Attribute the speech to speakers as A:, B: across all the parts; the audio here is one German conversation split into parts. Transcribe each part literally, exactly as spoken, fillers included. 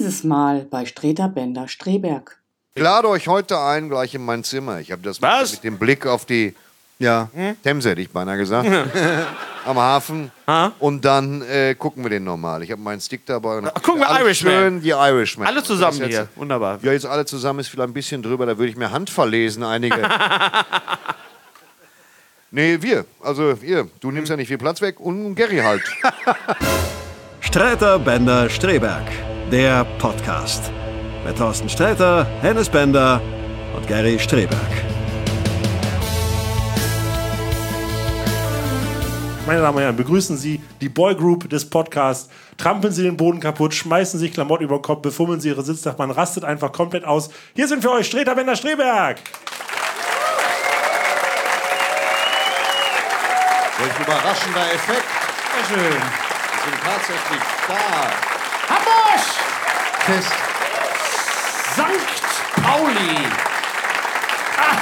A: Dieses Mal bei Streter Bender Streberg.
B: Ich lade euch heute ein, gleich in mein Zimmer. Ich habe das
C: Was?
B: mit dem Blick auf die
D: Ja.
B: hm? Themse, hätte ich beinahe gesagt, am Hafen.
C: Ha?
B: Und dann äh, gucken wir den nochmal. Ich habe meinen Stick dabei. Und
C: Ach, gucken wir
B: alles
C: Irishman.
B: Schön, die Irishman.
C: Alle zusammen
B: Das ist
C: hier.
B: jetzt,
C: Wunderbar.
B: ja, jetzt alle zusammen ist vielleicht ein bisschen drüber. Da würde ich mir Hand verlesen, einige. Nee, wir. Also ihr. Du nimmst ja nicht viel Platz weg und Gary halt.
E: Streter Bender Streberg, der Podcast. Mit Thorsten Sträter, Hennes Bender und Gary Streberg.
F: Meine Damen und Herren, begrüßen Sie die Boygroup des Podcasts. Trampeln Sie den Boden kaputt, schmeißen sich Klamotten über den Kopf, befummeln Sie Ihre Sitznachbarn, rastet einfach komplett aus. Hier sind für euch Streter Bender Streberg.
B: Welch überraschender Effekt.
F: Sehr schön.
B: Wir sind tatsächlich da.
C: Hamburg!
D: Fest.
C: Sankt Pauli! Ah.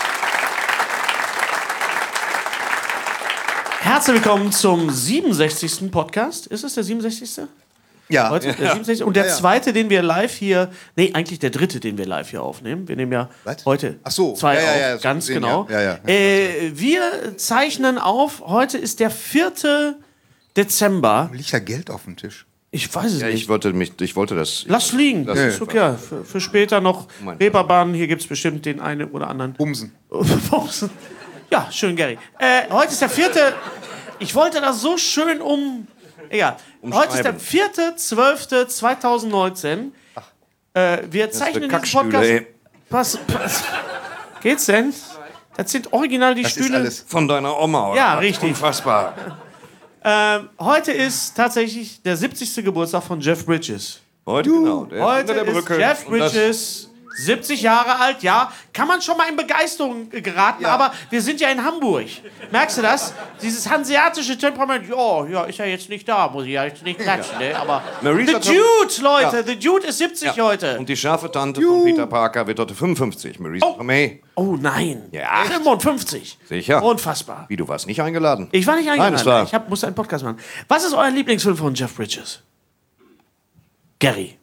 C: Herzlich willkommen zum siebenundsechzigsten Podcast. Ist es der siebenundsechzigste?
D: Ja.
C: Heute? Der siebenundsechzigste Und der
D: Ja, ja.
C: zweite, den wir live hier, nee, eigentlich der dritte, den wir live hier aufnehmen. Wir nehmen ja
D: Was?
C: heute
D: Ach so.
C: zwei
D: Ja, ja,
C: auf,
D: ja, so
C: ganz
D: gesehen,
C: genau.
D: ja. Ja, ja.
C: Äh, wir zeichnen auf, heute ist der vierte Dezember.
D: Liegt da Geld auf dem Tisch?
C: Ich weiß es
B: Ja,
C: nicht.
B: ich wollte mich, ich wollte das.
C: Lass liegen, das
B: Lass
C: ist okay. Für, für später noch
B: Mein-
C: Reeperbahn, hier gibt es bestimmt den einen oder anderen.
D: Bumsen.
C: Bumsen. Ja, schön, Gary. Äh, heute ist der vierte. Ich wollte das so schön um. Egal. Heute ist der vierte zwölfte zweitausendneunzehn. Äh, wir zeichnen diesen
B: Kackstühle,
C: Podcast.
B: ey.
C: Pass, pass. Geht's denn? Das sind original die
D: Das ist
C: Stühle.
D: alles.
B: Von deiner Oma, oder?
C: Ja, richtig.
B: Unfassbar.
C: Ähm, heute ist tatsächlich der siebzigste Geburtstag von Jeff Bridges.
B: Heute, genau. Der
C: Heute
B: unter der
C: ist
B: Brücke.
C: Jeff
B: Und das-
C: Bridges siebzig Jahre alt, ja. Kann man schon mal in Begeisterung äh, geraten, aber wir sind ja in Hamburg. Merkst du das? Dieses hanseatische Temperament, ja, ja, ist ja jetzt nicht da, muss ich ja jetzt nicht klatschen, ne? Aber
B: Marisa
C: The Dude, Leute,
B: Ja.
C: The Dude ist siebzig
B: Ja.
C: heute.
B: Und die scharfe Tante von Peter Parker wird heute fünfundfünfzig. Marisa
C: Oh.
B: Tomei.
C: Oh nein,
B: Ja.
C: fünfundfünfzig.
B: Sicher.
C: Unfassbar.
B: Wie, du warst nicht eingeladen?
C: Ich war nicht eingeladen,
B: Nein, das war-
C: ich hab, musste einen Podcast machen. Was ist euer Lieblingsfilm von Jeff Bridges? Gary.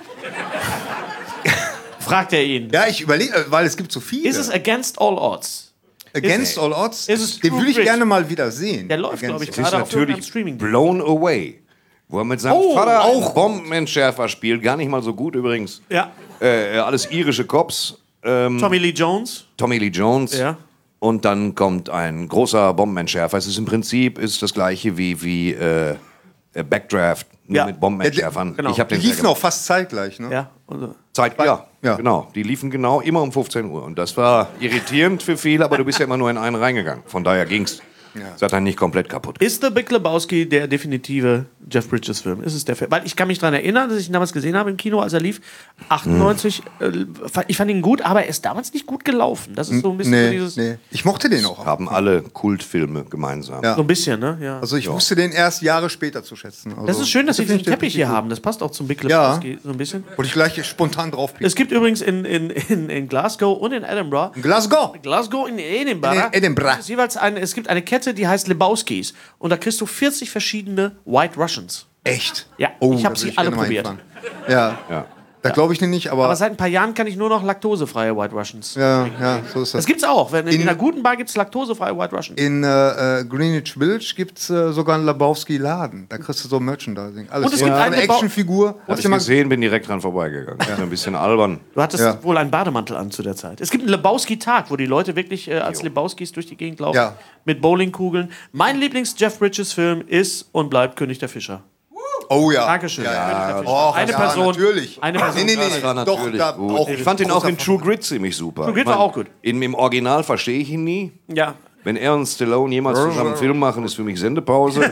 C: Fragt er ihn.
D: Ja, ich überlege, weil es gibt so viele.
C: Ist es Against All Odds?
D: Against All Odds?
C: Ist es
D: Den
C: True
D: würde ich
C: Grit?
D: gerne mal wieder sehen.
C: Der läuft,
D: Against
C: glaube ich,
D: All
B: Das ist
C: gerade auf irgendeinem
B: natürlich
C: Streaming.
B: Blown Away. Wo er mit seinem
C: Oh,
B: Vater
C: auch.
B: auch Bombenentschärfer spielt. Gar nicht mal so gut übrigens.
C: Ja.
B: Äh, alles irische Cops. Ähm,
C: Tommy Lee Jones.
B: Tommy Lee Jones.
C: Ja.
B: Und dann kommt ein großer Bombenentschärfer. Es ist im Prinzip ist das gleiche wie, wie äh, äh, Backdraft, nur
C: Ja.
B: mit Bombenentschärfern.
C: Genau.
B: Ich habe
D: Die
B: den sehr
D: liefen auch fast zeitgleich, ne?
C: Ja. Also,
B: Zeit, ja,
D: Ja.
B: genau. Die liefen genau immer um fünfzehn Uhr. Und das war irritierend für viele, aber du bist ja immer nur in einen reingegangen. Von daher ging's. Das hat dann nicht komplett kaputt.
C: ist The Big Lebowski der definitive Jeff Bridges Film? Ist es der Film? Weil ich kann mich daran erinnern, dass ich ihn damals gesehen habe im Kino, als er lief. achtundneunzig. Äh, ich fand ihn gut, aber er ist damals nicht gut gelaufen. Das ist so ein bisschen so
D: Nee,
C: dieses.
D: nee. Ich mochte den auch.
B: Haben alle Kultfilme gemeinsam.
D: Ja.
C: So ein bisschen, ne? Ja.
D: Also ich wusste den erst Jahre später zu schätzen. Also,
C: Das ist schön, dass wir
D: finde
C: diesen
D: ich
C: Teppich hier
D: richtig
C: haben. Das passt auch zum Big
D: Ja.
C: Lebowski so ein bisschen.
D: gut. Wollte ich gleich spontan draufpicken.
C: Es gibt übrigens in, in, in, in Glasgow und in Edinburgh
D: Glasgow.
C: Glasgow in Edinburgh.
D: In Edinburgh.
C: Es ist jeweils eine, es gibt eine Kette, die heißt Lebowskis. Und da kriegst du vierzig verschiedene White Russians.
D: Echt?
C: Ja,
D: Oh,
C: ich habe
D: da
C: sie
D: würde
C: alle
D: gerne mal
C: probiert.
D: hinfahren. Ja.
B: Ja.
D: Da glaube ich dir nicht, aber.
C: Aber seit ein paar Jahren kann ich nur noch laktosefreie White Russians.
D: ja, ja, so ist das.
C: Das gibt's auch. Wenn, in,
D: In-
C: in einer guten Bar gibt's laktosefreie White Russians.
D: In äh, äh, Greenwich Village gibt es äh, sogar einen Lebowski-Laden. Da kriegst du so Merchandising. Alles.
C: Und es
D: So
C: gibt
D: eine
C: einen Lebau-
D: Actionfigur.
B: Hab
D: Hast
B: ich
D: du mal
B: gesehen, bin direkt dran vorbeigegangen. Ja. Ein bisschen albern.
C: Du hattest
D: Ja.
C: wohl einen Bademantel an zu der Zeit. Es gibt einen Lebowski-Tag, wo die Leute wirklich äh, als Lebowskis durch die Gegend laufen.
D: Ja.
C: Mit Bowlingkugeln. Mein Lieblings-Jeff Bridges-Film ist und bleibt König der Fischer.
D: Oh ja.
C: Dankeschön. König der Fischer.
D: Oh,
C: eine
D: ja,
C: Person.
D: natürlich.
C: Eine Person.
D: Nee, nee, nee.
B: Das war
D: Doch,
B: natürlich
D: da
B: gut.
D: auch
B: ich fand ihn auch in
D: großer
B: True Grit ziemlich super.
C: True Grit
B: Ich mein,
C: war auch gut.
B: In, Im Original verstehe ich ihn nie.
C: Ja.
B: Wenn er und Stallone jemals zusammen einen Film machen, ist für mich Sendepause.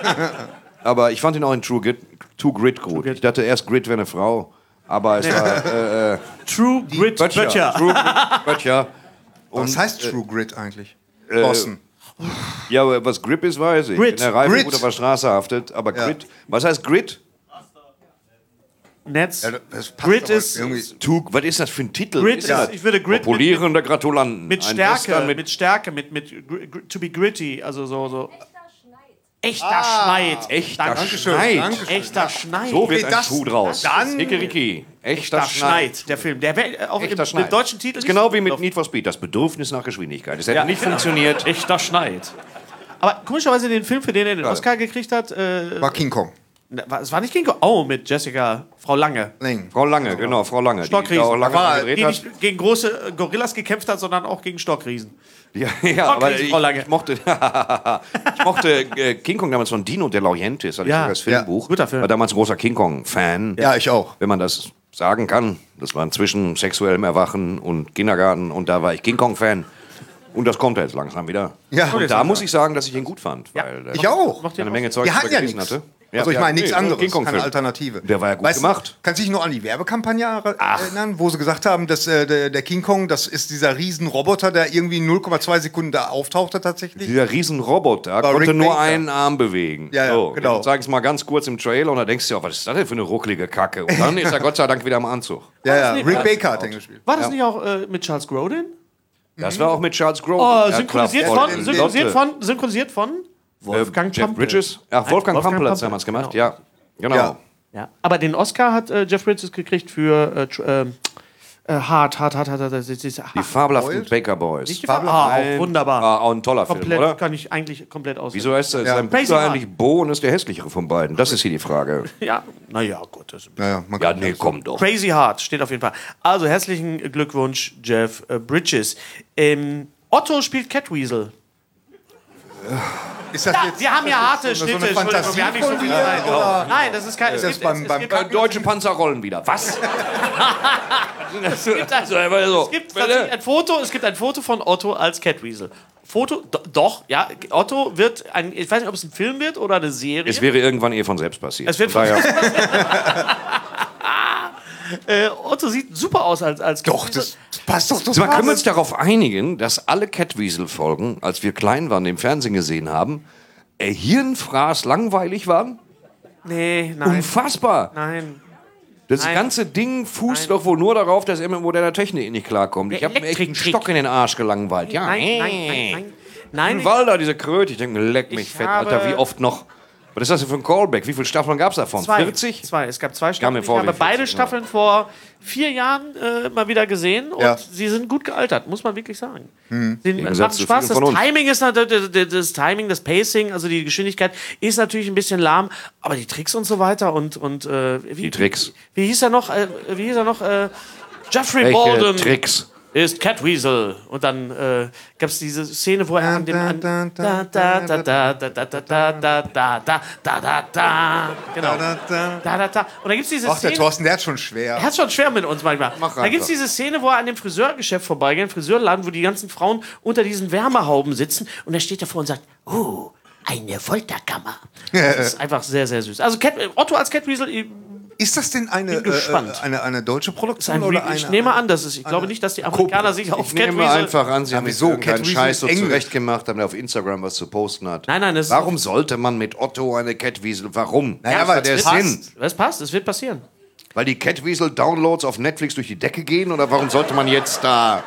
B: Aber ich fand ihn auch in True Grit, True Grit gut.
C: Grit.
B: Ich dachte erst, Grit wäre eine Frau. Aber es war äh, äh,
C: True Grit
B: Böttcher.
C: Böttcher.
B: True Grit Böttcher.
D: Was heißt True Grit eigentlich? Thorsten.
B: Ja, aber was Grip ist, weiß ich.
C: Grit.
B: Wenn der Reifen
D: Grit.
B: gut auf der Straße haftet. Aber
D: Ja.
B: Grit, was heißt Grit?
C: Netz.
D: Ja, das passt
C: Grit
D: aber
C: ist-
D: irgendwie.
B: Tu, was ist das für ein Titel?
C: Grit
B: Was
C: ist,
B: das?
C: ich würde Grit mit,
B: Populierende Gratulanten.
C: mit
B: Ein
C: Stärke,
B: Western
C: mit,
B: mit
C: Stärke, mit, mit gr- gr- to be gritty, also so, so. Echter Schneid.
B: Echter
C: Dankeschön.
B: Schneid.
D: Dankeschön.
C: Echter Schneid.
B: So wird
D: Okay,
B: ein
D: das-
B: Schuh draus.
D: dann-
B: Hickeriki. Echter,
C: Echter
B: Schneid.
C: Schneid, der Film. Der wäre auch im,
B: Echter
C: im
B: Schneid.
C: deutschen Titel
B: Das ist
C: nicht
B: genau wie
C: so
B: mit
C: drauf.
B: Need for Speed. Das Bedürfnis nach Geschwindigkeit. Das hätte
C: Ja,
B: nicht
C: genau.
B: funktioniert.
C: Echter Schneid. Aber komischerweise den Film, für den er den Oscar gekriegt hat, äh,
D: War King Kong.
C: war- es war nicht King Kong. Oh, mit Jessica, Frau Lange.
D: Nein.
B: Frau Lange, genau, Frau Lange.
C: Stockriesen.
B: Die da auch lange
D: War-
B: dran gedreht
C: Die
B: hat.
C: nicht gegen große äh, Gorillas gekämpft hat, sondern auch gegen Stockriesen.
B: Ja, ja aber
C: Stockriesen,
B: ich,
C: Frau Lange.
B: ich mochte, ich mochte äh, King Kong damals von Dino De Laurentiis, hatte ich
C: Ja.
B: sogar das Filmbuch.
C: Ja, guter Film.
B: War damals ein großer King Kong-Fan.
D: Ja, ich auch.
B: Wenn man das sagen kann. Das war zwischen sexuellem Erwachen und Kindergarten und da war ich King Kong-Fan. Und das kommt jetzt langsam wieder.
D: Ja.
B: Und da muss ich sagen, dass ich ihn gut fand.
C: Ja.
B: Weil
D: Ich auch.
C: Macht ihr
B: eine
C: noch-
B: Menge Zeug
D: Wir hatten ja
B: gelesen
D: nichts.
B: hatte.
D: Also ich
B: ja,
D: meine, nichts
B: nee, so ein
D: anderes,
B: King Kong-Film.
D: keine Alternative.
B: Der war ja gut
D: Weißt du,
B: gemacht.
D: Kannst du dich noch an die Werbekampagne erinnern, wo sie gesagt haben, dass äh, der, der King Kong, das ist dieser Riesenroboter, der irgendwie in null Komma zwei Sekunden da auftauchte tatsächlich?
B: Dieser Riesenroboter
D: War
B: konnte
D: Rick
B: nur
D: Baker.
B: einen Arm bewegen.
D: Ja, ja,
B: so,
D: genau.
B: Jetzt sag ich es mal ganz kurz im Trailer und dann denkst du ja, was ist das denn für eine ruckelige Kacke? Und dann ist er Gott sei Dank wieder im Anzug.
D: Ja, ja,
C: nicht-
D: Rick Baker hat den gespielt.
C: War das nicht auch äh, mit Charles Grodin?
B: Das war auch mit Charles Grodin.
C: Oh,
B: Ja,
C: synchronisiert,
B: klar,
C: von,
B: voll.
C: synchronisiert, von, synchronisiert von
B: Äh,
C: Wolfgang
B: Jeff
C: Pampel.
B: Bridges? Ach, Wolfgang,
C: Wolfgang
B: Pampel hat es
C: Pampel,
B: damals gemacht,
C: genau.
B: ja. Genau.
D: Ja.
C: Ja. Aber den Oscar hat äh, Jeff Bridges gekriegt für äh, tr- ähm, äh, Hart, Hart, Hart, Hart, Hart, das ist- das ist-
B: Die fabelhaften
D: Boiled?
B: Baker Boys.
C: Nicht die Farbe- ah, auch wunderbar.
B: Ah, auch ein toller Film,
C: komplett,
B: oder?
C: kann ich eigentlich komplett aus.
B: Wieso heißt er?
D: Ja.
B: Sein
C: Crazy
B: Bruder
C: Heart.
B: eigentlich Bo und ist der hässlichere von beiden? Das ist hier die Frage.
C: Ja, naja, gut. Das
D: Ja, ja, man
B: Ja,
D: kann
B: nee,
D: das-
B: komm doch.
C: Crazy Heart steht auf jeden Fall. Also herzlichen Glückwunsch, Jeff äh, Bridges. Ähm, Otto spielt Catweasel.
D: Ist das
C: Ja,
D: jetzt
C: wir haben ja harte
D: so eine
C: Schnitte. Entschuldigung, wir haben nicht so viel Zeit.
D: oder?
C: Nein, das ist kein. Es
D: das
C: gibt,
D: beim-
C: es,
D: beim-
C: es gibt,
B: Äh, deutsche Panzer rollen wieder. Was?
C: es gibt, ein,
B: so.
C: es gibt tatsächlich ein Foto. Es gibt ein Foto von Otto als Catweasel. Foto, do, doch, ja. Otto wird ein. Ich weiß nicht, ob es ein Film wird oder eine Serie.
B: Es wäre irgendwann eh von selbst passiert.
C: Es wird
B: Von daher-
C: äh, Otto sieht super aus als als
D: Doch, das passt doch
B: Sag mal, können wir uns
D: total.
B: darauf einigen, dass alle Catweasel-Folgen, als wir klein waren, im Fernsehen gesehen haben, äh, Hirnfraß langweilig waren?
C: Nee, nein.
B: Unfassbar.
C: Nein.
B: Das
C: Nein.
B: ganze Ding fußt
C: Nein.
B: doch wohl nur darauf, dass er mit moderner Technik nicht klarkommt. Ich
C: Der
B: habe mir echt einen
C: Elektrik-Trick.
B: Stock in den Arsch gelangweilt. Ja,
C: Nein,
B: äh.
C: nein, nein, nein. Nein,
B: Ein Walder, diese Kröte. Ich denke mir, leck mich
C: Ich
B: fett,
C: habe-
B: Alter, wie oft noch? Was ist das denn für ein Callback? Wie viele Staffeln gab es davon?
C: Zwei.
B: vierzig?
C: Zwei. Es gab zwei
B: Kam
C: Staffeln.
B: mir
C: Ich
B: vor
C: habe
B: wie
C: beide
B: vierzig,
C: Staffeln vor vier Jahren äh, mal wieder gesehen und
D: Ja.
C: sie sind gut gealtert, muss man wirklich sagen.
B: Hm.
C: Sie
B: Gegensatz
C: machen
B: zu
C: Spaß. Das
B: vielen von uns.
C: Timing ist natürlich, das, das Timing, das Pacing, also die Geschwindigkeit ist natürlich ein bisschen lahm, aber die Tricks und so weiter und und äh, wie,
B: Die Tricks.
C: Wie, wie hieß er noch? Äh, wie hieß er noch? Äh, Jeffrey
B: Welche
C: Bolden
B: Tricks?
C: ist Catweasel. Und dann äh, gab es diese Szene, wo er an dem an, da da da da da da da da da da da da da da genau
D: Da, da.
C: da da da und da gibt's diese
D: Ach, der
C: Szene.
D: Thorsten, der hat schon schwer.
C: Er hat schon schwer mit uns manchmal.
B: Mach
C: Da gibt's
B: einfach.
C: diese Szene, wo er an dem Friseurgeschäft vorbeigeht, im Friseurladen, wo die ganzen Frauen unter diesen Wärmehauben sitzen und er steht davor und sagt, oh, eine Folterkammer. Das ist einfach sehr, sehr süß. Also Cat, Otto als Catweasel, ich,
D: Ist das denn eine,
C: Bin gespannt.
D: äh, eine, eine deutsche
C: ist
D: Produktion?
C: ein
D: oder
C: Re ich
D: eine,
C: nehme an, dass es, ich glaube nicht, dass die Amerikaner sich auf
B: Ich nehme
C: Catweasel...
B: einfach an, sie haben
D: wieso?
B: so irgendeinen
D: Catweasel
B: Scheiß so
D: ist Englisch.
B: zurechtgemacht, damit er auf Instagram was zu posten hat.
C: Nein, nein, das ist-
B: Warum sollte man mit Otto eine Catweasel? Warum?
D: Naja,
B: Was
D: weil
B: hat der
D: es
B: Sinn?
D: passt.
C: Das passt, es wird passieren.
B: Weil die Catweasel-Downloads auf Netflix durch die Decke gehen? Oder warum sollte man jetzt da...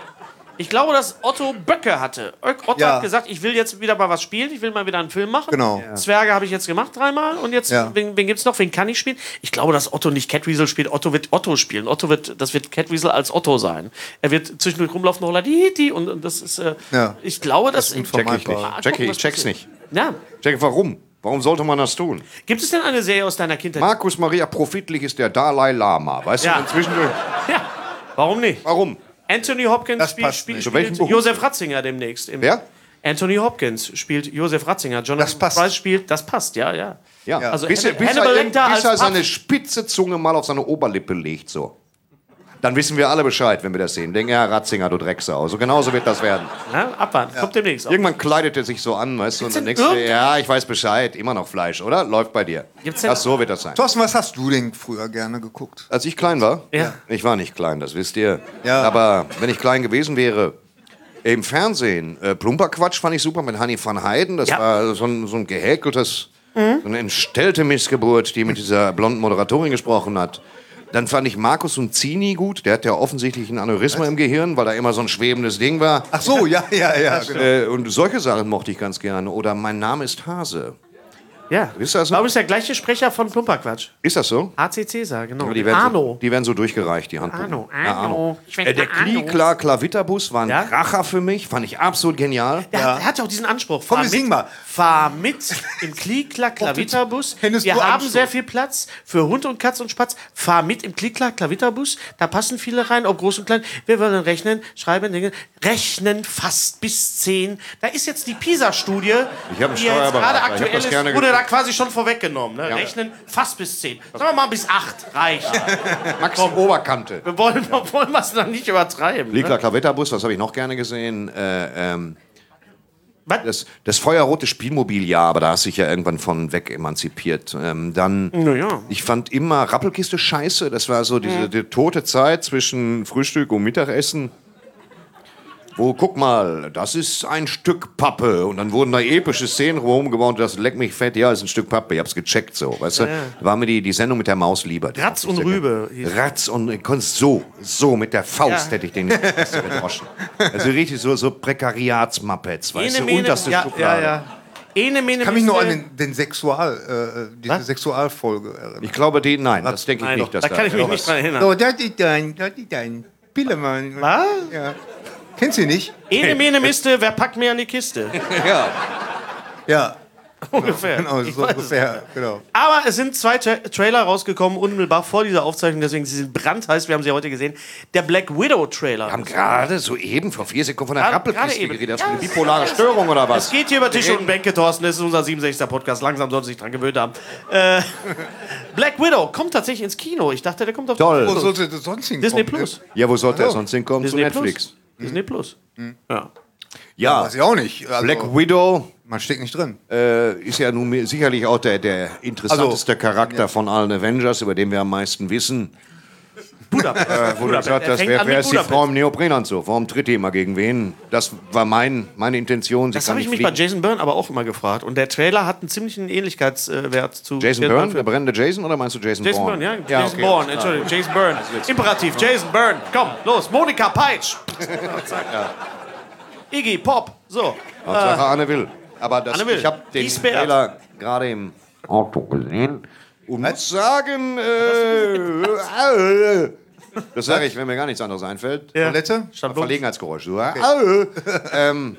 C: Ich glaube, dass Otto Böcke hatte. Otto
D: Ja.
C: hat gesagt, ich will jetzt wieder mal was spielen, ich will mal wieder einen Film machen.
D: Genau. Ja.
C: Zwerge habe ich jetzt gemacht dreimal und jetzt,
D: Ja.
C: wen, wen gibt's noch, wen kann ich spielen? Ich glaube, dass Otto nicht Catweasel spielt, Otto wird Otto spielen. Otto wird, das wird Catweasel als Otto sein. Er wird zwischendurch rumlaufen, Holladiti und, und das ist, äh,
D: Ja.
C: ich glaube, dass...
D: Das ist
B: Check ich
D: unvermeidbar.
B: nicht.
C: Mal
B: Jackie,
C: gucken,
B: ich
C: was
B: check's
C: passiert.
B: nicht.
C: Ja.
B: Jackie, warum? Warum sollte man das tun?
C: Gibt es denn eine Serie aus deiner Kindheit?
B: Markus Maria Profitlich ist der Dalai Lama. Weißt
C: Ja.
B: du, inzwischen...
C: Ja. Warum nicht?
B: Warum?
C: Anthony Hopkins
D: Das
C: spielt,
D: passt
C: spielt,
D: nicht.
B: Zu welchem
C: spielt
B: Beruf?
C: Josef Ratzinger demnächst. Im
B: Wer?
C: Anthony Hopkins spielt Josef Ratzinger. Jonathan
D: Das passt.
C: Price spielt, das passt, ja, ja.
B: Ja,
C: Also
B: bis, er,
C: Hannibal-
B: bis, er,
C: Hannibal
B: irgend-
C: Lecter
B: bis
C: als
B: er seine
C: Papst.
B: spitze Zunge mal auf seine Oberlippe legt, so. Dann wissen wir alle Bescheid, wenn wir das sehen. Denken, ja, Ratzinger, du Drecksau. So genauso wird das werden.
C: Ja, abwarten, kommt demnächst.
B: Irgendwann kleidet er sich so an, weißt du, und dann
C: denn
B: denkst du,
C: irgend-
B: ja, ich weiß Bescheid, immer noch Fleisch, oder? Läuft bei dir.
C: Gibt's denn-
B: Ach, so wird das sein.
D: Thorsten, was hast du denn früher gerne geguckt?
B: Als ich klein war,
C: Ja.
B: ich war nicht klein, das wisst ihr.
D: Ja.
B: Aber wenn ich klein gewesen wäre, im Fernsehen, äh, Plumperquatsch fand ich super mit Hanni van Heiden. Das
C: Ja.
B: war so ein, so ein gehäkeltes, so eine entstellte Missgeburt, die mit dieser blonden Moderatorin gesprochen hat. Dann fand ich Markus und Zini gut. Der hat ja offensichtlich ein Aneurysma im Gehirn, weil da immer so ein schwebendes Ding war.
D: Ach so, ja, ja, ja. Genau.
B: Äh, und solche Sachen mochte ich ganz gerne. Oder Mein Name ist Hase.
C: Ja.
B: Ist das so?
C: Aber ist der gleiche Sprecher von Plumperquatsch.
B: Ist das so?
C: A C Cäsar, genau.
B: Die werden,
C: Arno.
B: so, die werden so durchgereicht, die Handpuppen.
C: Arno,
B: Ja,
C: Arno. Ich
B: Äh, der Kli-Klar Klavitterbus war ein
C: Ja?
B: Kracher für mich, fand ich absolut genial.
C: Der hat, er hat ja auch diesen Anspruch.
D: Komm,
C: Fahr
D: wir singen
C: mit,
D: mal.
C: fahr mit im Kli-Klack Klavitterbus.
D: Hennes,
C: Wir
D: du
C: haben
D: Anspruch.
C: sehr viel Platz für Hund und Katz und Spatz. Fahr mit im Kli-Klack Klavitterbus. Da passen viele rein, ob groß und klein. Wir wollen rechnen, schreiben, Dinge. Rechnen fast bis zehn. Da ist jetzt die PISA-Studie,
B: Ich hab einen
C: die jetzt
B: Steuerberater.
C: gerade
B: Ich hab
C: aktuell
B: das
C: ist,
B: gerne
C: wurde da
B: geguckt.
C: quasi schon vorweggenommen. Ne?
B: Ja.
C: Rechnen fast bis zehn. Sagen wir mal bis acht. Reicht.
B: Max Oberkante.
C: Wir wollen, wollen wir es dann nicht übertreiben. Ne?
B: Kli-Klar Klavitterbus, was habe ich noch gerne gesehen? Äh, ähm,
C: Was?
B: das, das feuerrote Spielmobil, ja, aber da hast du dich ja irgendwann von weg emanzipiert. Ähm, dann,
C: Na ja.
B: ich fand immer Rappelkiste scheiße. Das war so diese die tote Zeit zwischen Frühstück und Mittagessen. Wo, guck mal, das ist ein Stück Pappe. Und dann wurden da epische Szenen rumgebaut. Das leck mich fett, ja, ist ein Stück Pappe. Ich hab's gecheckt, so, weißt du? Da war mir die, die Sendung mit der Maus lieber. Die
C: Ratz
B: mochte ich
C: und
B: sehr
C: Rübe
B: gerne.
C: hieß
B: Ratz und, ich konnte so, so mit der Faust
C: Ja.
B: hätte ich den nicht gedroschen. Also richtig so, so Prekariats-Muppets, weißt du?
C: Ene, mene,
B: Unterste
C: ja,
B: Schublade.
C: ja, ja. Ene, mene,
D: Ich kann mich nur an
C: miste-
D: den, den Sexual, äh, diese
C: Was?
D: Sexualfolge erinnern.
B: Ich glaube, die, nein, das denke ich
C: Nein,
B: nicht.
C: da
B: Dass
C: kann ich mich
B: ja,
C: nicht dran erinnern.
D: So, das ist dein, das ist dein Pillemann.
C: Was?
D: Ja. Kennst du ihn nicht?
C: Ene, mene, miste, wer packt mir an die Kiste?
B: Ja.
D: Ja,
C: Ungefähr.
D: genau,
C: Ich
D: so
C: weiß es
D: ungefähr, genau.
C: Aber es sind zwei Tra Trailer rausgekommen, unmittelbar vor dieser Aufzeichnung, deswegen sie sind brandheiß, wir haben sie heute gesehen. Der Black Widow Trailer.
B: Wir haben gerade soeben vor vier Sekunden von der
C: Gerade-
B: Rappelkiste
C: gerade eben.
B: geredet. Hast du
C: Ja,
B: eine
C: das-
B: bipolare Störung oder was?
C: Es geht hier über Tisch und Bänke, Thorsten, das ist unser siebenundsechzigster Podcast, langsam sollten Sie sich dran gewöhnt haben. Äh, Black Widow kommt tatsächlich ins Kino, ich dachte, der kommt auf
B: Toll.
D: Wo sollte das sonst hinkommen?
C: Disney Plus.
B: Ja, wo sollte er
D: Hallo.
B: sonst hinkommen? Zu
C: Disney
B: Netflix.
C: Plus. Disney Plus. Ja.
B: Ja,
D: Weiß ich auch nicht. Also,
B: Black Widow
D: man steckt nicht drin.
B: äh, ist ja nun mi- sicherlich auch der, der interessanteste
D: Also,
B: Charakter von allen Avengers, über den wir am meisten wissen.
C: Budapest.
B: Äh, wo du gesagt
C: Er
B: hast,
C: fängt
B: wer,
C: an
B: wer
C: mit
B: ist die
C: Budapest.
B: Frau im Neoprenanzug? Warum tritt die immer gegen wen? Das war mein, meine Intention. Sie
C: Das
B: kann
C: habe ich
B: nicht
C: mich bei
B: fliegen.
C: Jason Byrne aber auch immer gefragt. Und der Trailer hat einen ziemlichen Ähnlichkeitswert zu
B: Jason
C: Jason
B: Byrne, der brennende Jason, oder meinst du Jason,
C: Jason
B: Bourne?
C: Byrne, ja. Jason
B: okay.
C: Bourne, Entschuldigung, Jason Byrne. Imperativ, Jason Byrne. Komm, los, Monika Peitsch. Zack. Iggy Pop, so.
B: Hauptsache Anne Will. Aber das,
C: Anne Will.
B: ich habe den
C: Die sperrt.
B: Trailer gerade im Auto gesehen und muss sagen, äh, das sage ich, wenn mir gar nichts anderes einfällt.
C: Ja.
D: Toilette?
B: Verlegenheitsgeräusch. So, äh, ähm,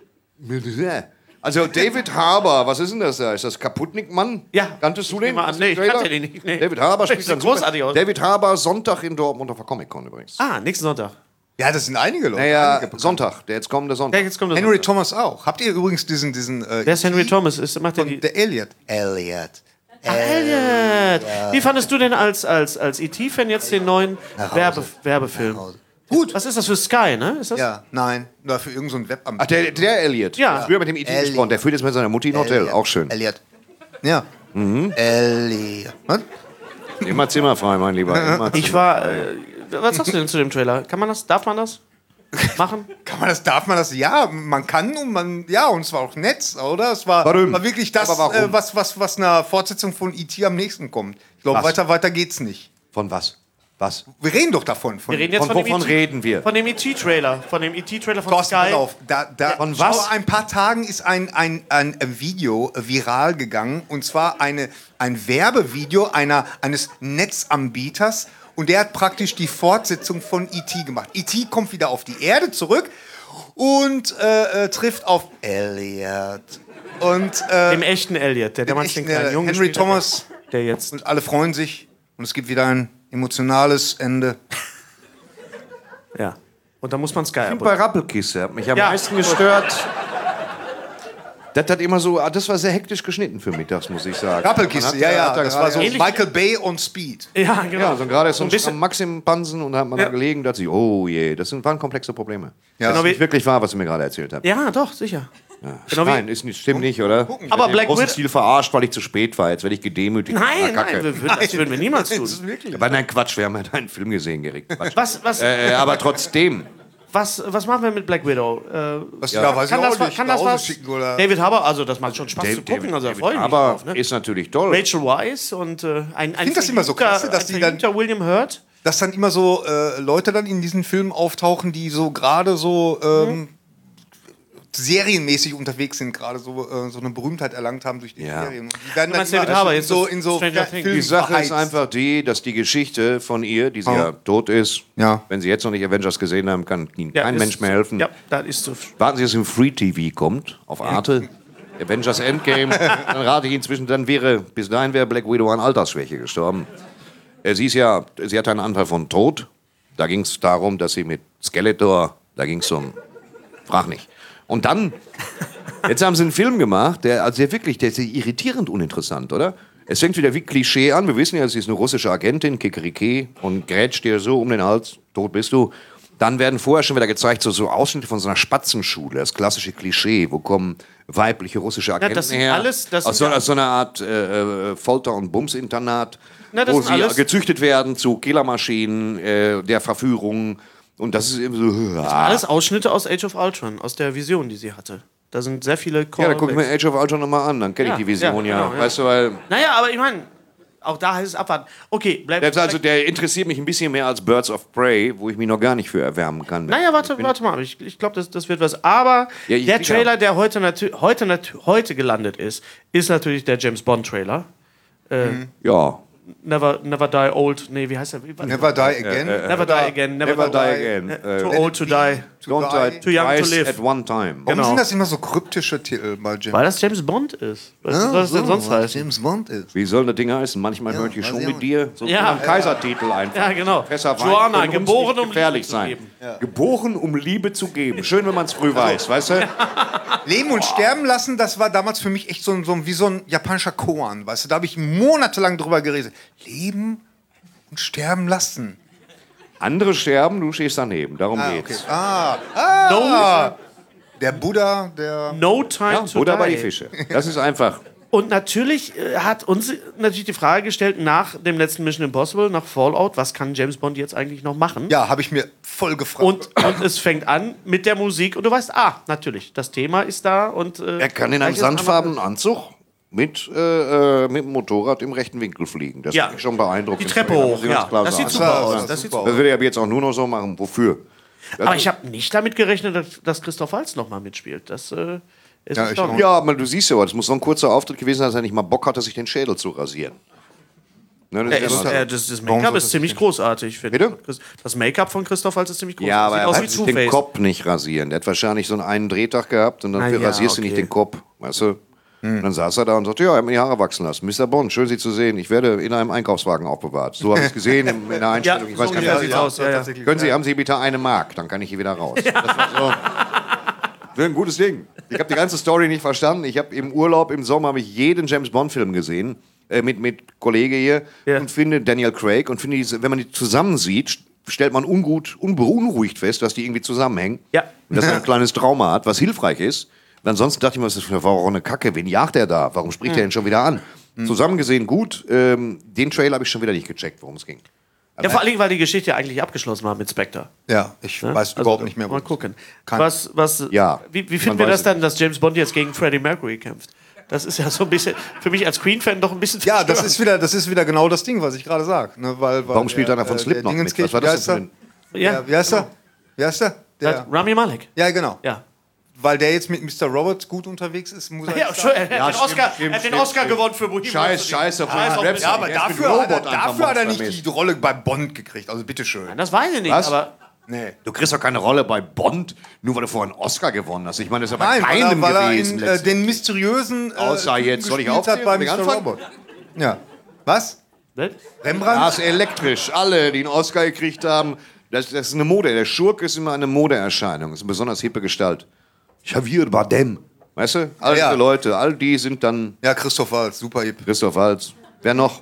B: also David Harbour, was ist denn das da? Ist das Kaputnik-Mann?
C: Ja.
B: Kanntest du den?
C: Nehme an.
B: Hast du
C: Nee,
B: den
C: ich
B: Trailer?
C: kannte den nicht, nee.
B: David Harbour
C: Das
B: spielt
C: sieht
B: dann
C: großartig
B: super.
C: aus.
B: David Harbour Sonntag in Dortmund auf der Comic-Con übrigens.
C: Ah, nächsten Sonntag.
D: Ja, das sind einige Leute.
B: Naja,
D: einige bekannt.
B: Sonntag, der jetzt kommende
C: Ja,
B: Sonntag.
C: jetzt kommt das
D: Henry
C: Sonntag.
D: Thomas auch. Habt ihr übrigens diesen, diesen äh,
C: Wer ist Henry Thomas? Ist, macht der die...
D: der Elliot. Elliot.
C: Elliot. Wie fandest du denn als, als, als E T-Fan jetzt den neuen Werbe, Werbefilm?
D: Gut.
C: Was ist das für Sky, ne? Ist das?
D: Ja, nein, nur für irgendein so Webamt.
B: Ach, der, der Elliot.
C: Ja.
B: Früher mit dem E T
D: Elliot.
B: gesprochen. Der führt jetzt mit seiner Mutti in ein Hotel.
D: Elliot.
B: Auch schön.
D: Elliot. Ja. Elliot. Was?
B: Immer zimmerfrei, mein Lieber. Immer
C: Ich war... Äh, was sagst du denn zu dem Trailer? Kann man das? Darf man das machen?
D: Kann man das, darf man das? Ja, man kann und man, ja, und es war auch nett, oder? Es war,
B: Warum?
D: war wirklich das,
B: Aber warum?
D: äh, was, was, was einer Fortsetzung von E T am nächsten kommt. Ich glaube,
B: Was?
D: weiter, weiter geht's nicht.
B: Von was? Was?
D: Wir reden doch davon. Von
C: Wir reden jetzt
B: Von
C: von, dem
B: wovon
C: E T
B: reden wir?
C: Von dem E T-Trailer. Von dem E T-Trailer von
D: Thorsten,
C: Sky.
D: pass auf. Da, da,
B: Von was?
D: Vor ein paar Tagen ist ein, ein, ein Video viral gegangen. Und zwar eine, ein Werbevideo einer, eines Netzanbieters. Und der hat praktisch die Fortsetzung von E T gemacht. E T kommt wieder auf die Erde zurück und äh, äh, trifft auf Elliot. Und äh,
C: Dem echten Elliot, der damals
D: echten,
C: den kleinen
D: äh,
C: Jungen
D: Henry
C: gespielt hat,
D: Thomas.
C: Der jetzt...
D: Und alle freuen sich. Und es gibt wieder ein emotionales Ende.
C: Ja. Und da muss man Sky
B: Bei
C: abonnieren.
B: Rappelkiste hat mich am
C: Ja.
B: meisten gestört. Das hat immer so, ah, das war sehr hektisch geschnitten für mittags, muss ich sagen.
D: Rappelkiste,
B: Man
D: ja,
B: hat-
D: ja.
B: hat da
D: Das
B: gerade
D: war so
C: ähnlich-
D: Michael Bay on Speed.
C: Ja, genau.
B: Ja, so gerade so
C: ein
B: ein
C: bisschen-
B: bisschen Maxim Pansen und da hat man
C: Ja.
B: da gelegen, da dachte ich, oh je, das sind, waren komplexe Probleme.
D: Ja.
B: Das ist
C: Genau wie-
B: nicht wirklich wahr, was du mir gerade erzählt hast.
C: Ja, doch, sicher. Genau wie-
B: Nein, ist nicht, stimmt nicht, oder?
C: Aber
B: Ich hab den
C: Black
B: großen
C: Widow-
B: Stil verarscht, weil ich zu spät war. Jetzt werde ich gedemütigt.
C: Nein,
B: Ah, Kacke.
C: nein, wir würden, das würden wir niemals tun.
B: Aber nein, Quatsch, wir haben ja deinen Film gesehen, Gerig. Quatsch.
C: Was, was,
B: Äh, aber trotzdem.
C: was, was machen wir mit Black Widow? Äh,
D: Was, ja, weiß
C: kann
D: ich
C: das,
D: auch nicht.
C: kann das
D: nach Hause
C: was?
D: schicken oder?
C: David Harbour, also das macht schon Spaß
B: David-
C: zu gucken, also da
B: David
C: freue ich mich
B: aber
C: drauf. Ne?
B: ist natürlich toll.
C: Rachel Weisz und äh, ein, ein
D: find das immer so
C: verliebter-
D: klasse, dass
C: ein
D: die dann-
C: verliebter William Hurt.
D: Dass dann immer so äh, Leute dann in diesen Filmen auftauchen, die so gerade so ähm, serienmäßig unterwegs sind, gerade so, äh, so eine Berühmtheit erlangt haben durch die
B: Ja.
D: Serien. Und die werden
C: Du meinst
D: dann
C: David
D: immer
C: Harbour,
D: in
C: jetzt
D: so,
C: ist
D: in so
C: Stranger
D: Filmen
C: Things.
B: Die Sache ist
D: verheizt.
B: einfach die, dass die Geschichte von ihr, die sie ja tot ist,
D: Ja.
B: wenn Sie jetzt noch nicht Avengers gesehen haben, kann Ihnen
C: Ja,
B: kein
C: ist-
B: Mensch mehr helfen.
C: Ja, das ist so.
B: Warten Sie, dass es im Free-T V kommt, auf Arte. Avengers Endgame, dann rate ich inzwischen, dann wäre, bis dahin wäre Black Widow an Altersschwäche gestorben. Äh, Sie ist ja, sie hatte einen Anfall von Tod. Da ging es darum, dass sie mit Skeletor, da ging es um, frag nicht. Und dann, jetzt haben sie einen Film gemacht, der, also der wirklich, der ist irritierend uninteressant, oder? Es fängt wieder wie Klischee an. Wir wissen ja, sie ist eine russische Agentin, Kikeriki, und grätscht dir so um den Hals, tot bist du. Dann werden vorher schon wieder gezeigt, so, so Ausschnitte von so einer Spatzenschule, das klassische Klischee. Wo kommen weibliche russische Agenten
C: das sind
B: her?
C: alles- das
B: aus,
C: sind
B: so,
C: ja-
B: aus so einer Art äh, äh, Folter- und Bumsinternat,
C: Na, das
B: wo
C: sind
B: sie
C: alles-
B: gezüchtet werden zu Killermaschinen, äh, der Verführung. Und das ist eben so... Ah.
C: Alles Ausschnitte aus Age of Ultron, aus der Vision, die sie hatte. Da sind sehr viele
B: Ja,
C: Callbacks.
B: dann gucke ich mir Age of Ultron nochmal an, dann kenne
C: Ja,
B: ich die Vision
C: ja,
B: ja.
C: genau, ja.
B: Weißt du, weil...
C: Naja, aber ich meine, auch da heißt es abwarten. Okay, bleib.
B: Selbst also, der interessiert mich ein bisschen mehr als Birds of Prey, wo ich mich noch gar nicht für erwärmen kann.
C: Naja, warte, warte mal. Ich, ich glaube, das, das wird was. Aber
B: Ja, ich-
C: der
B: sicher.
C: Trailer, der heute, natü- heute, natü- heute gelandet ist, ist natürlich der James Bond-Trailer.
B: Ja.
C: Never, never Die Old. Nee, wie heißt der? Wie,
D: Never Die Again.
C: Never Die Again. Never,
B: Never die
C: die
B: again. Äh,
C: Too old to die.
B: Don't die
C: Too young to
B: twice
C: live.
B: at one time.
D: Warum
C: Genau.
D: sind das immer so kryptische Titel bei James
C: Weil das James Bond ist. Was
D: Ah,
C: soll das denn
D: so,
C: sonst
D: weil
C: heißen?
D: James Bond ist.
B: Wie soll das Ding heißen? Manchmal möchte ich
D: weiß
B: schon
D: ich
B: mit
D: auch
B: dir. So
C: Ja.
B: ein Kaisertitel einfach.
C: Ja, genau.
B: Fässer Wein
C: Joanna,
B: können uns
C: geboren,
B: nicht
C: um
B: gefährlich
C: Liebe zu
B: sein.
C: geben.
B: Geboren, um Liebe zu geben. Schön, wenn man es früh weiß, weißt du?
D: Leben und sterben lassen, das war damals für mich echt so, ein- so ein- wie so ein japanischer Koan, weißt du? Da habe ich monatelang drüber geredet. Leben und sterben lassen.
B: Andere sterben, du stehst daneben. Darum
D: Ah, okay.
B: geht's.
D: Ah, ah. Der Buddha, der...
C: No Time
B: Ja,
C: to
B: oder
C: Die.
B: bei die Fische. Das ist einfach.
C: Und natürlich äh, hat uns natürlich die Frage gestellt, nach dem letzten Mission Impossible, nach Fallout, was kann James Bond jetzt eigentlich noch machen?
D: Ja, habe ich mir voll gefragt.
C: Und, und es fängt an mit der Musik und du weißt, ah, natürlich, das Thema ist da und... Äh,
B: Er kann in einem
C: gleich ist ein
B: sandfarbenen Anzug mit, äh, äh, mit dem Motorrad im rechten Winkel fliegen. Das
C: Ja.
B: hat mich schon beeindruckt.
C: Die Treppe hoch, ja. Das sieht super
D: war-
C: aus.
D: das
C: Das
D: sieht
C: sieht
D: super
C: super
B: Das würde ich aber jetzt auch nur noch so machen. Wofür?
C: Aber ich habe nicht damit gerechnet, dass, dass Christoph Waltz nochmal mitspielt. Das äh, ist
D: Ja,
C: es
D: ich
C: doch.
D: auch.
B: Ja, aber du siehst ja, das muss so ein kurzer Auftritt gewesen sein, dass er nicht mal Bock hatte, sich den Schädel zu rasieren. Ne, das
C: Er
B: ist
C: ist,
B: immer so.
C: äh, das das
D: Warum
C: Make-up
D: soll
C: ist
D: das
C: ziemlich großartig, finde
B: Bitte?
C: ich. Das Make-up von Christoph Waltz ist ziemlich großartig.
B: Ja, aber
C: Sieht
B: er
C: aus
B: hat
C: wie
B: sich den
C: Two-Face.
B: Kopf nicht rasieren. Der hat wahrscheinlich so einen, einen Drehtag gehabt und dann
C: Ah, ja,
B: rasierst du
C: okay.
B: nicht den Kopf. Weißt du? Und dann saß er da und sagte, ja, er hat mir die Haare wachsen lassen. Mister Bond, schön Sie zu sehen. Ich werde in einem Einkaufswagen aufbewahrt. So habe ich es gesehen in, in der
C: Ja,
B: Einstellung. Ich weiß
C: so
B: gar nicht,
C: ungefähr
B: was
C: sieht's
B: ja,
C: aus. Ja, ja.
D: tatsächlich.
B: Können Sie, haben Sie bitte eine Mark, dann kann ich hier wieder raus. Das war so. Das ist ein gutes Ding. Ich habe die ganze Story nicht verstanden. Ich habe im Urlaub im Sommer habe ich jeden James Bond Film gesehen äh, mit mit Kollege hier
C: Ja.
B: und finde Daniel Craig und finde diese, wenn man die zusammen sieht, stellt man ungut unbeunruhigt fest, dass die irgendwie zusammenhängen.
C: Ja.
B: Und dass er ein kleines Trauma hat, was hilfreich ist. Und ansonsten dachte ich mir, was ist das für eine Kacke? Wen jagt er da? Warum spricht er denn schon wieder an? Zusammen gesehen gut. Ähm, den Trailer habe ich schon wieder nicht gecheckt, worum es ging.
C: Ja, vor allem, weil die Geschichte ja eigentlich abgeschlossen war mit Spectre.
D: Ja, ich
C: Ne?
D: weiß
C: Also,
D: überhaupt nicht mehr.
C: Mal
D: worum es
C: gucken.
D: Kein-
C: Was, was,
B: Ja.
C: Wie, wie
B: Man
C: finden wir
B: weiß
C: das
B: es
C: dann, dass James Bond jetzt gegen Freddie Mercury kämpft? Das ist ja so ein bisschen, für mich als Queen-Fan doch ein bisschen
D: Ja, das
C: verstörend.
D: ist wieder, das ist wieder genau das Ding, was ich gerade sage. Ne? Weil, weil
B: Warum spielt
D: der,
B: einer von
D: äh,
B: Slipknot
D: der
B: mit?
D: Dingenskirchen-
B: Was war das
D: wie
B: denn
D: heißt
B: für
D: er?
C: Ja,
D: Ja, wie heißt er? Wie heißt er? Der,
C: Hat Rami Malek.
D: ja, genau.
C: Ja.
D: Weil der jetzt mit Mister Roberts gut unterwegs ist, muss er
C: Ja,
D: jetzt
C: schon,
D: sagen.
C: er hat den
B: stimmt,
C: Oscar,
B: stimmt,
C: er hat den
B: stimmt,
C: Oscar
B: stimmt.
C: gewonnen für Bohemian
B: Scheiß,
C: Rhapsody.
B: scheiß auf
C: Ja, ist auch
B: Rhapsody.
C: ein bisschen-
D: aber
B: Er ist mit
D: dafür, hat er,
B: Robot einfach
D: dafür hat er nicht
B: monstermäßig.
D: die Rolle bei Bond gekriegt. Also bitteschön.
C: Das weiß ich nicht,
B: Was?
C: aber
D: Nee.
B: Du kriegst doch keine Rolle bei Bond, nur weil du vorher einen Oscar gewonnen hast. Ich meine, das ist ja bei
D: Nein, weil er,
B: keinem
D: weil er
B: gewesen.
D: in, äh,
B: letztendlich.
D: den mysteriösen äh,
B: Außer
D: Typen
B: jetzt, soll ich
D: gespielt
B: aufzählen?
D: hat bei
B: Soll ich
D: Mister
B: anfangen?
D: Robot. Ja. Was?
C: ne?
D: Rembrandt?
B: Das ist elektrisch. Alle, die einen Oscar gekriegt haben, das, das ist eine Mode. Der Schurke ist immer eine Modeerscheinung. Das ist eine besonders hippe Gestalt. Javier Bardem. Weißt du? Alte
D: Ja.
B: Leute, all die sind dann
D: Ja, Christoph Waltz, super hip.
B: Christoph Waltz. Wer noch?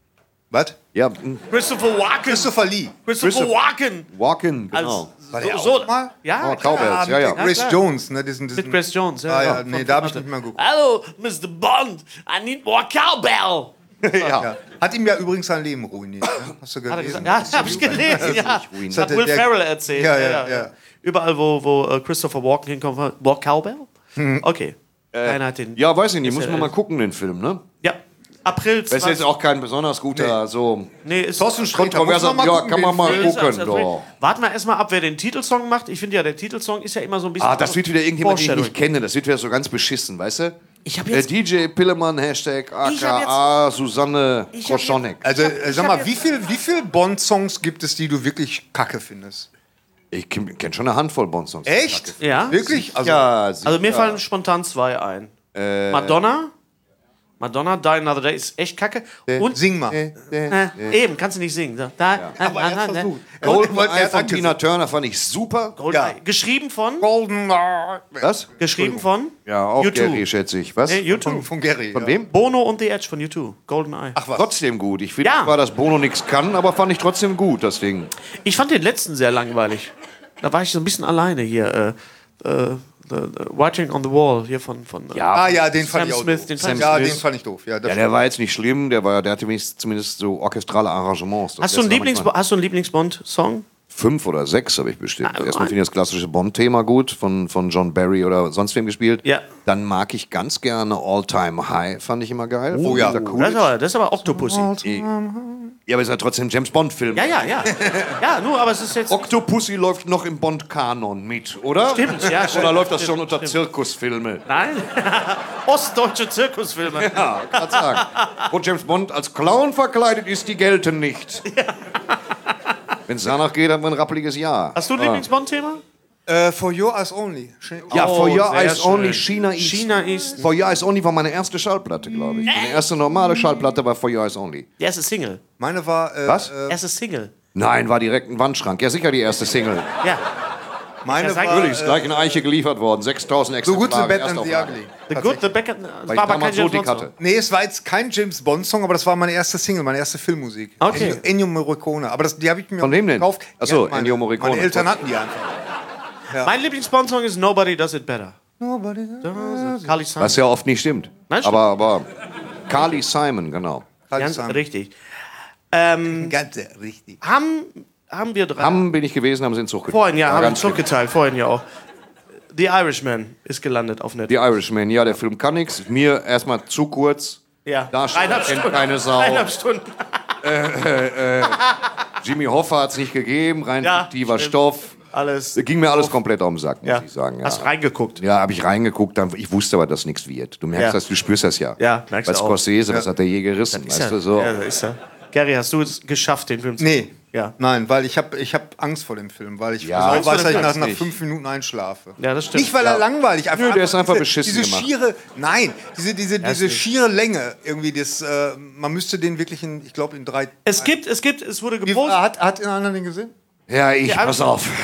D: Was?
B: Ja, hm,
C: Christopher Walken.
D: Christopher Lee.
C: Christopher
B: Christoph-
C: Walken.
B: Walken,
C: Als,
B: genau.
D: War der
C: so,
D: auch
C: so,
D: mal?
C: Ja,
B: Oh, Cowbells, ja, ja.
D: Mit Grace
C: klar.
D: Jones, ne? Diesen, diesen,
C: Mit Grace Jones, ja.
D: Ah, ja,
C: ja.
D: nee,
C: Von-
D: da habe ich
C: von-
D: nicht mehr geguckt.
C: Hallo, Mister Bond, I need more cowbell.
D: Ja. Hat ihm ja übrigens sein Leben ruiniert. Ne? Hast du
C: Hat er
D: gelesen?
C: gesagt? Ja, hab ich gelesen, ja.
B: ruiniert.
C: Das hat Will
D: Der-
C: Ferrell erzählt.
D: Ja, ja, ja.
C: Überall, wo, wo äh, Christopher Walken hinkommt, war- more cowbell?
D: Hm.
C: Okay. Keiner hat den...
B: Ja, weiß ich nicht, muss
C: ja-
B: man mal gucken, den Film, ne?
C: Ja. April
B: Das ist jetzt auch kein besonders guter, so
C: Nee, ist
D: Thorsten Sträter,
B: kontroverser.
D: muss man mal
B: Ja,
D: gucken,
B: kann man
D: den
B: mal
D: Film.
C: Ist
B: gucken.
C: das-
B: Doch.
C: Warten wir erstmal ab, wer den Titelsong macht. Ich finde ja, der Titelsong ist ja immer so ein bisschen.
B: Ah, das wird wieder irgendjemand, den ich
C: Vorstellung.
B: nicht kenne. Das wird wieder so ganz beschissen, weißt du?
C: Ich hab
B: Der
C: jetzt-
B: D J Pillemann, Hashtag A
C: Ich
B: K A Susanne
C: Ich hab
B: Kroschonek.
D: Also, äh,
C: Ich
D: sag
C: hab
D: mal,
C: jetzt-
D: wie viel, wie viel Bond-Songs gibt es, die du wirklich kacke findest?
B: Ich kenne kenn schon eine Handvoll Bond-Songs.
D: Echt?
C: Ja?
D: Wirklich? Also,
B: Ja,
C: Also mir fallen spontan zwei ein.
B: Äh.
C: Madonna. Madonna, Die Another Day ist echt kacke. Und
D: Sing mal.
C: äh, eben, kannst du nicht singen. So, da,
D: Aber er hat versucht.
B: Golden
D: Er
B: Eye
D: hat
B: von
D: angesagt.
B: Tina Turner fand ich super.
C: Golden
D: Ja.
C: Eye. Geschrieben von?
D: Golden
B: Was?
C: Geschrieben von?
B: Ja, auch
C: U zwei.
B: Gary, schätze ich. Was?
C: Äh, U zwei.
D: von, von Gary.
B: Von
D: ja.
B: wem?
C: Bono und The Edge von U zwei. Golden Eye.
D: Ach was.
B: Trotzdem gut. Ich finde
C: Ja.
B: zwar, dass Bono nichts kann, aber fand ich trotzdem gut, das Ding.
C: Ich fand den letzten sehr langweilig. Da war ich so ein bisschen alleine hier. Äh, äh, the, the, Watching on the Wall hier von. von äh,
D: Ah ja, den
C: Sam
D: fand ich auch
C: Smith,
D: doof.
C: den fand ich
D: ja,
C: Smith.
D: den fand ich doof. Ja, das
B: Ja, der war jetzt nicht schlimm, der, war, der hatte wenigstens zumindest so orchestrale Arrangements. Das
C: Hast du einen
B: letzte Mal
C: Lieblings
B: manchmal-
C: hast du einen Lieblings-Bond-Song?
B: Fünf oder sechs habe ich bestimmt.
C: Ah,
B: Erstmal finde ich das klassische Bond-Thema gut, von, von John Barry oder sonst wem gespielt.
C: Ja.
B: Dann mag ich ganz gerne All Time High, fand ich immer geil.
D: Oh
B: Von
D: ja.
B: Peter
C: Das
B: Coolidge.
C: ist aber, das ist aber Octopussy.
B: Ja, aber es ist ja trotzdem ein James Bond-Film.
C: Ja, ja, ja. Ja, nur, aber es ist jetzt.
B: Octopussy läuft noch im Bond-Kanon mit, oder?
C: Stimmt, ja, stimmt.
B: Oder läuft das schon
C: Stimmt,
B: unter
C: stimmt.
B: Zirkusfilme?
C: Nein. Ostdeutsche Zirkusfilme.
B: Ja, kann sagen. Wo James Bond als Clown verkleidet ist, die gelten nicht. Wenn es danach geht, haben wir ein rappeliges Jahr.
C: Hast du ein Lieblings-Bond-Thema?
D: Äh, For Your Eyes Only. Schön-
B: Ja,
C: Oh,
B: For Your
C: sehr
B: Eyes
C: schön.
B: Only, China East.
C: China East.
B: For Your Eyes Only war meine erste Schallplatte, glaube ich. Meine erste normale Schallplatte war For Your Eyes Only.
C: Die erste Single.
D: Meine war. Äh,
B: Was?
D: Äh,
C: Erste Single.
B: Nein, war direkt ein Wandschrank. Ja, sicher die erste Single.
C: Ja.
D: meine
C: Ja, sag-
D: war.
B: Natürlich, ist
D: Äh,
B: gleich in Eiche geliefert worden. sechstausend
D: so gut, the
B: Exemplare.
D: bad and the
B: Erstauflage.
D: ugly.
C: The Good, The Bad, das
B: Weil
C: war
B: ich
C: aber kein
B: damals so
C: James
B: dick
C: Bond
B: hatte.
D: Nee, es war jetzt kein James Bond-Song, aber das war meine erste Single, meine erste Filmmusik.
C: Okay.
D: Ennio, Ennio Morricone. Aber das, die habe ich mir
B: Von wem denn?
D: gekauft.
B: Ach so,
D: Ja, meine,
B: Ennio Morricone.
D: Meine Eltern hatten die einfach.
C: Mein Lieblings-Bond-Song ist Nobody Does It Better.
D: Nobody
C: Carly Simon.
B: Was ja oft nicht stimmt.
C: Nein, stimmt.
B: aber, aber Carly Simon, genau.
C: Ganz richtig. Ähm,
D: Ganz richtig.
C: haben, haben wir drei.
B: Hamm bin ich gewesen, haben sie in Zug geteilt.
C: vorhin ja,
B: War
C: haben wir
B: ganz
C: zurückgeteilt. Vorhin ja auch. The Irishman ist gelandet auf
B: The
C: Netflix.
B: Irishman, ja, der Film kann nichts. Mir erstmal zu kurz.
C: Ja,
B: Darsteller
C: dreieinhalb
B: kennt
C: Stunden.
B: keine Sau.
C: Dreieinhalb Stunden.
B: Jimmy Hoffa hat es nicht gegeben, rein
C: Ja,
B: fiktiver
C: stimmt.
B: Stoff.
C: Alles.
B: Ging mir alles komplett auf den Sack, muss
C: Ja.
B: ich sagen. Ja.
C: Hast reingeguckt.
B: Ja, habe ich reingeguckt, dann, ich wusste aber, dass nichts wird. Du merkst
C: Ja.
B: das, du spürst das ja.
C: Ja, merkst
B: Bei
C: du auch.
B: Scorsese, was hat der je gerissen,
C: Ist
B: weißt
C: er.
B: du, so.
C: Ja, da ist er. Gary, hast du es geschafft, den Film zu
D: Nee.
C: Ja.
D: Nein, weil ich habe ich hab Angst vor dem Film, weil ich
B: Ja,
D: genau
B: Angst vor
D: weiß,
B: dem
D: dass ich nach,
B: Film
D: nach
B: nicht.
D: fünf Minuten einschlafe.
C: Ja, das stimmt.
D: Nicht, weil er langweilig einfach
B: Nö, der ist einfach
D: diese,
B: beschissen
D: diese
B: gemacht.
D: schiere, nein, diese, diese, diese
C: ist-
D: schiere Länge irgendwie, das, äh, man müsste den wirklich in, ich glaube in drei.
C: Es gibt, es gibt, es wurde
D: Wie,
C: gepostet.
D: hat, hat einer den gesehen?
B: Ja, ich,
C: Die
B: pass
C: Irishman.
B: auf.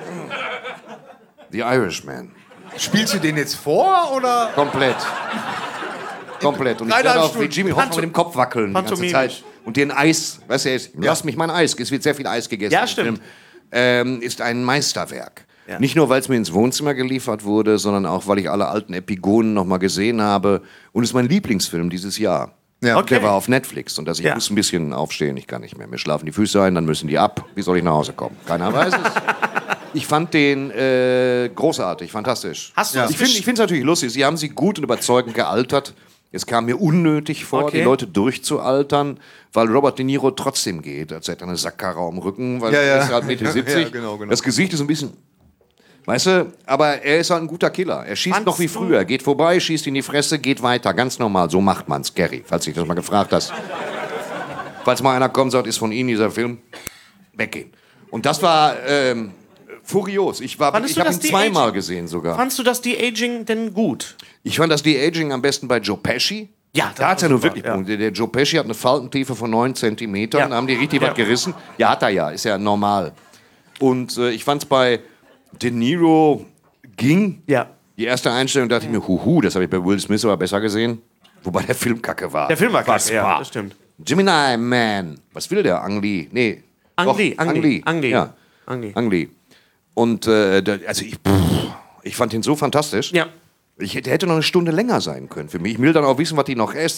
B: The Irishman.
D: Spielst du den jetzt vor oder?
B: Komplett. Komplett. Und ich
D: Dreieinhalb
B: werde auch wie
D: Stunden.
B: Jimmy Hoffa
C: Panto-
B: mit dem Kopf wackeln die ganze
C: Pantomimisch.
B: Zeit. Und den Eis, weißt du, jetzt, lass mich mein Eis, es wird sehr viel Eis gegessen.
C: Ja,
B: im
C: stimmt.
B: Film. Ähm, ist ein Meisterwerk.
C: Ja.
B: Nicht nur, weil es mir ins Wohnzimmer geliefert wurde, sondern auch, weil ich alle alten Epigonen noch mal gesehen habe. Und es ist mein Lieblingsfilm dieses Jahr.
D: Ja.
C: Okay.
B: Der war auf Netflix. Und dass ich
C: Ja.
B: muss ein bisschen aufstehen, ich kann nicht mehr. Mir schlafen die Füße ein, dann müssen die ab. Wie soll ich nach Hause kommen? Keiner weiß es. Ich fand den äh, großartig, fantastisch.
C: Hast du das
B: Ich finde
C: gesch-
B: es natürlich lustig. Sie haben sie gut und überzeugend gealtert. Es kam mir unnötig vor,
C: Okay.
B: die Leute durchzualtern, weil Robert De Niro trotzdem geht, als hätte er eine Sackkarre am Rücken, weil
D: Ja, ja.
B: er ist halt Mitte siebzig.
D: Ja, genau, genau.
B: Das Gesicht ist ein bisschen... Weißt du, aber er ist halt ein guter Killer. Er schießt
C: Fandst
B: noch wie
C: du-
B: früher. Geht vorbei, schießt in die Fresse, geht weiter. Ganz normal. So macht man's, Gary, falls du dich das mal gefragt hast. Falls mal einer kommt und sagt, ist von Ihnen dieser Film, weggehen. Und das war ähm, furios. Ich, war-
C: Fandest
B: ich
C: du,
B: habe
C: dass
B: ihn
C: die
B: zweimal
C: Aging-
B: gesehen sogar.
C: Fandst du das De-Aging denn gut?
B: Ich fand das De-Aging am besten bei Joe Pesci.
C: Ja, das
B: da hat
C: war
B: er nur
C: super,
B: wirklich
C: ja.
B: Punkte. Der Joe Pesci hat eine Faltentiefe von neun Zentimetern.
C: Ja.
B: Da haben die richtig
C: Ja.
B: was gerissen. Ja, hat er ja. Ist ja normal. Und äh, ich fand es bei De Niro ging.
C: Ja.
B: Die erste Einstellung dachte ich mir, huhu, das habe ich bei Will Smith aber besser gesehen. Wobei der Film kacke war.
C: Der Film war
B: Was
C: kacke, ja,
B: war?
C: das stimmt.
B: Gemini Man. Was will der? Ang Lee? Nee.
C: Ang
B: Doch,
C: Lee, Ang
B: Ang
C: Lee,
B: Lee.
C: Ang Lee.
B: Ja.
C: Ang Lee.
B: Ang Lee. Und äh, der, also ich, pff, ich fand ihn so fantastisch.
C: Ja.
B: Ich, der hätte noch eine Stunde länger sein können für mich. Ich will dann auch wissen, was die noch essen.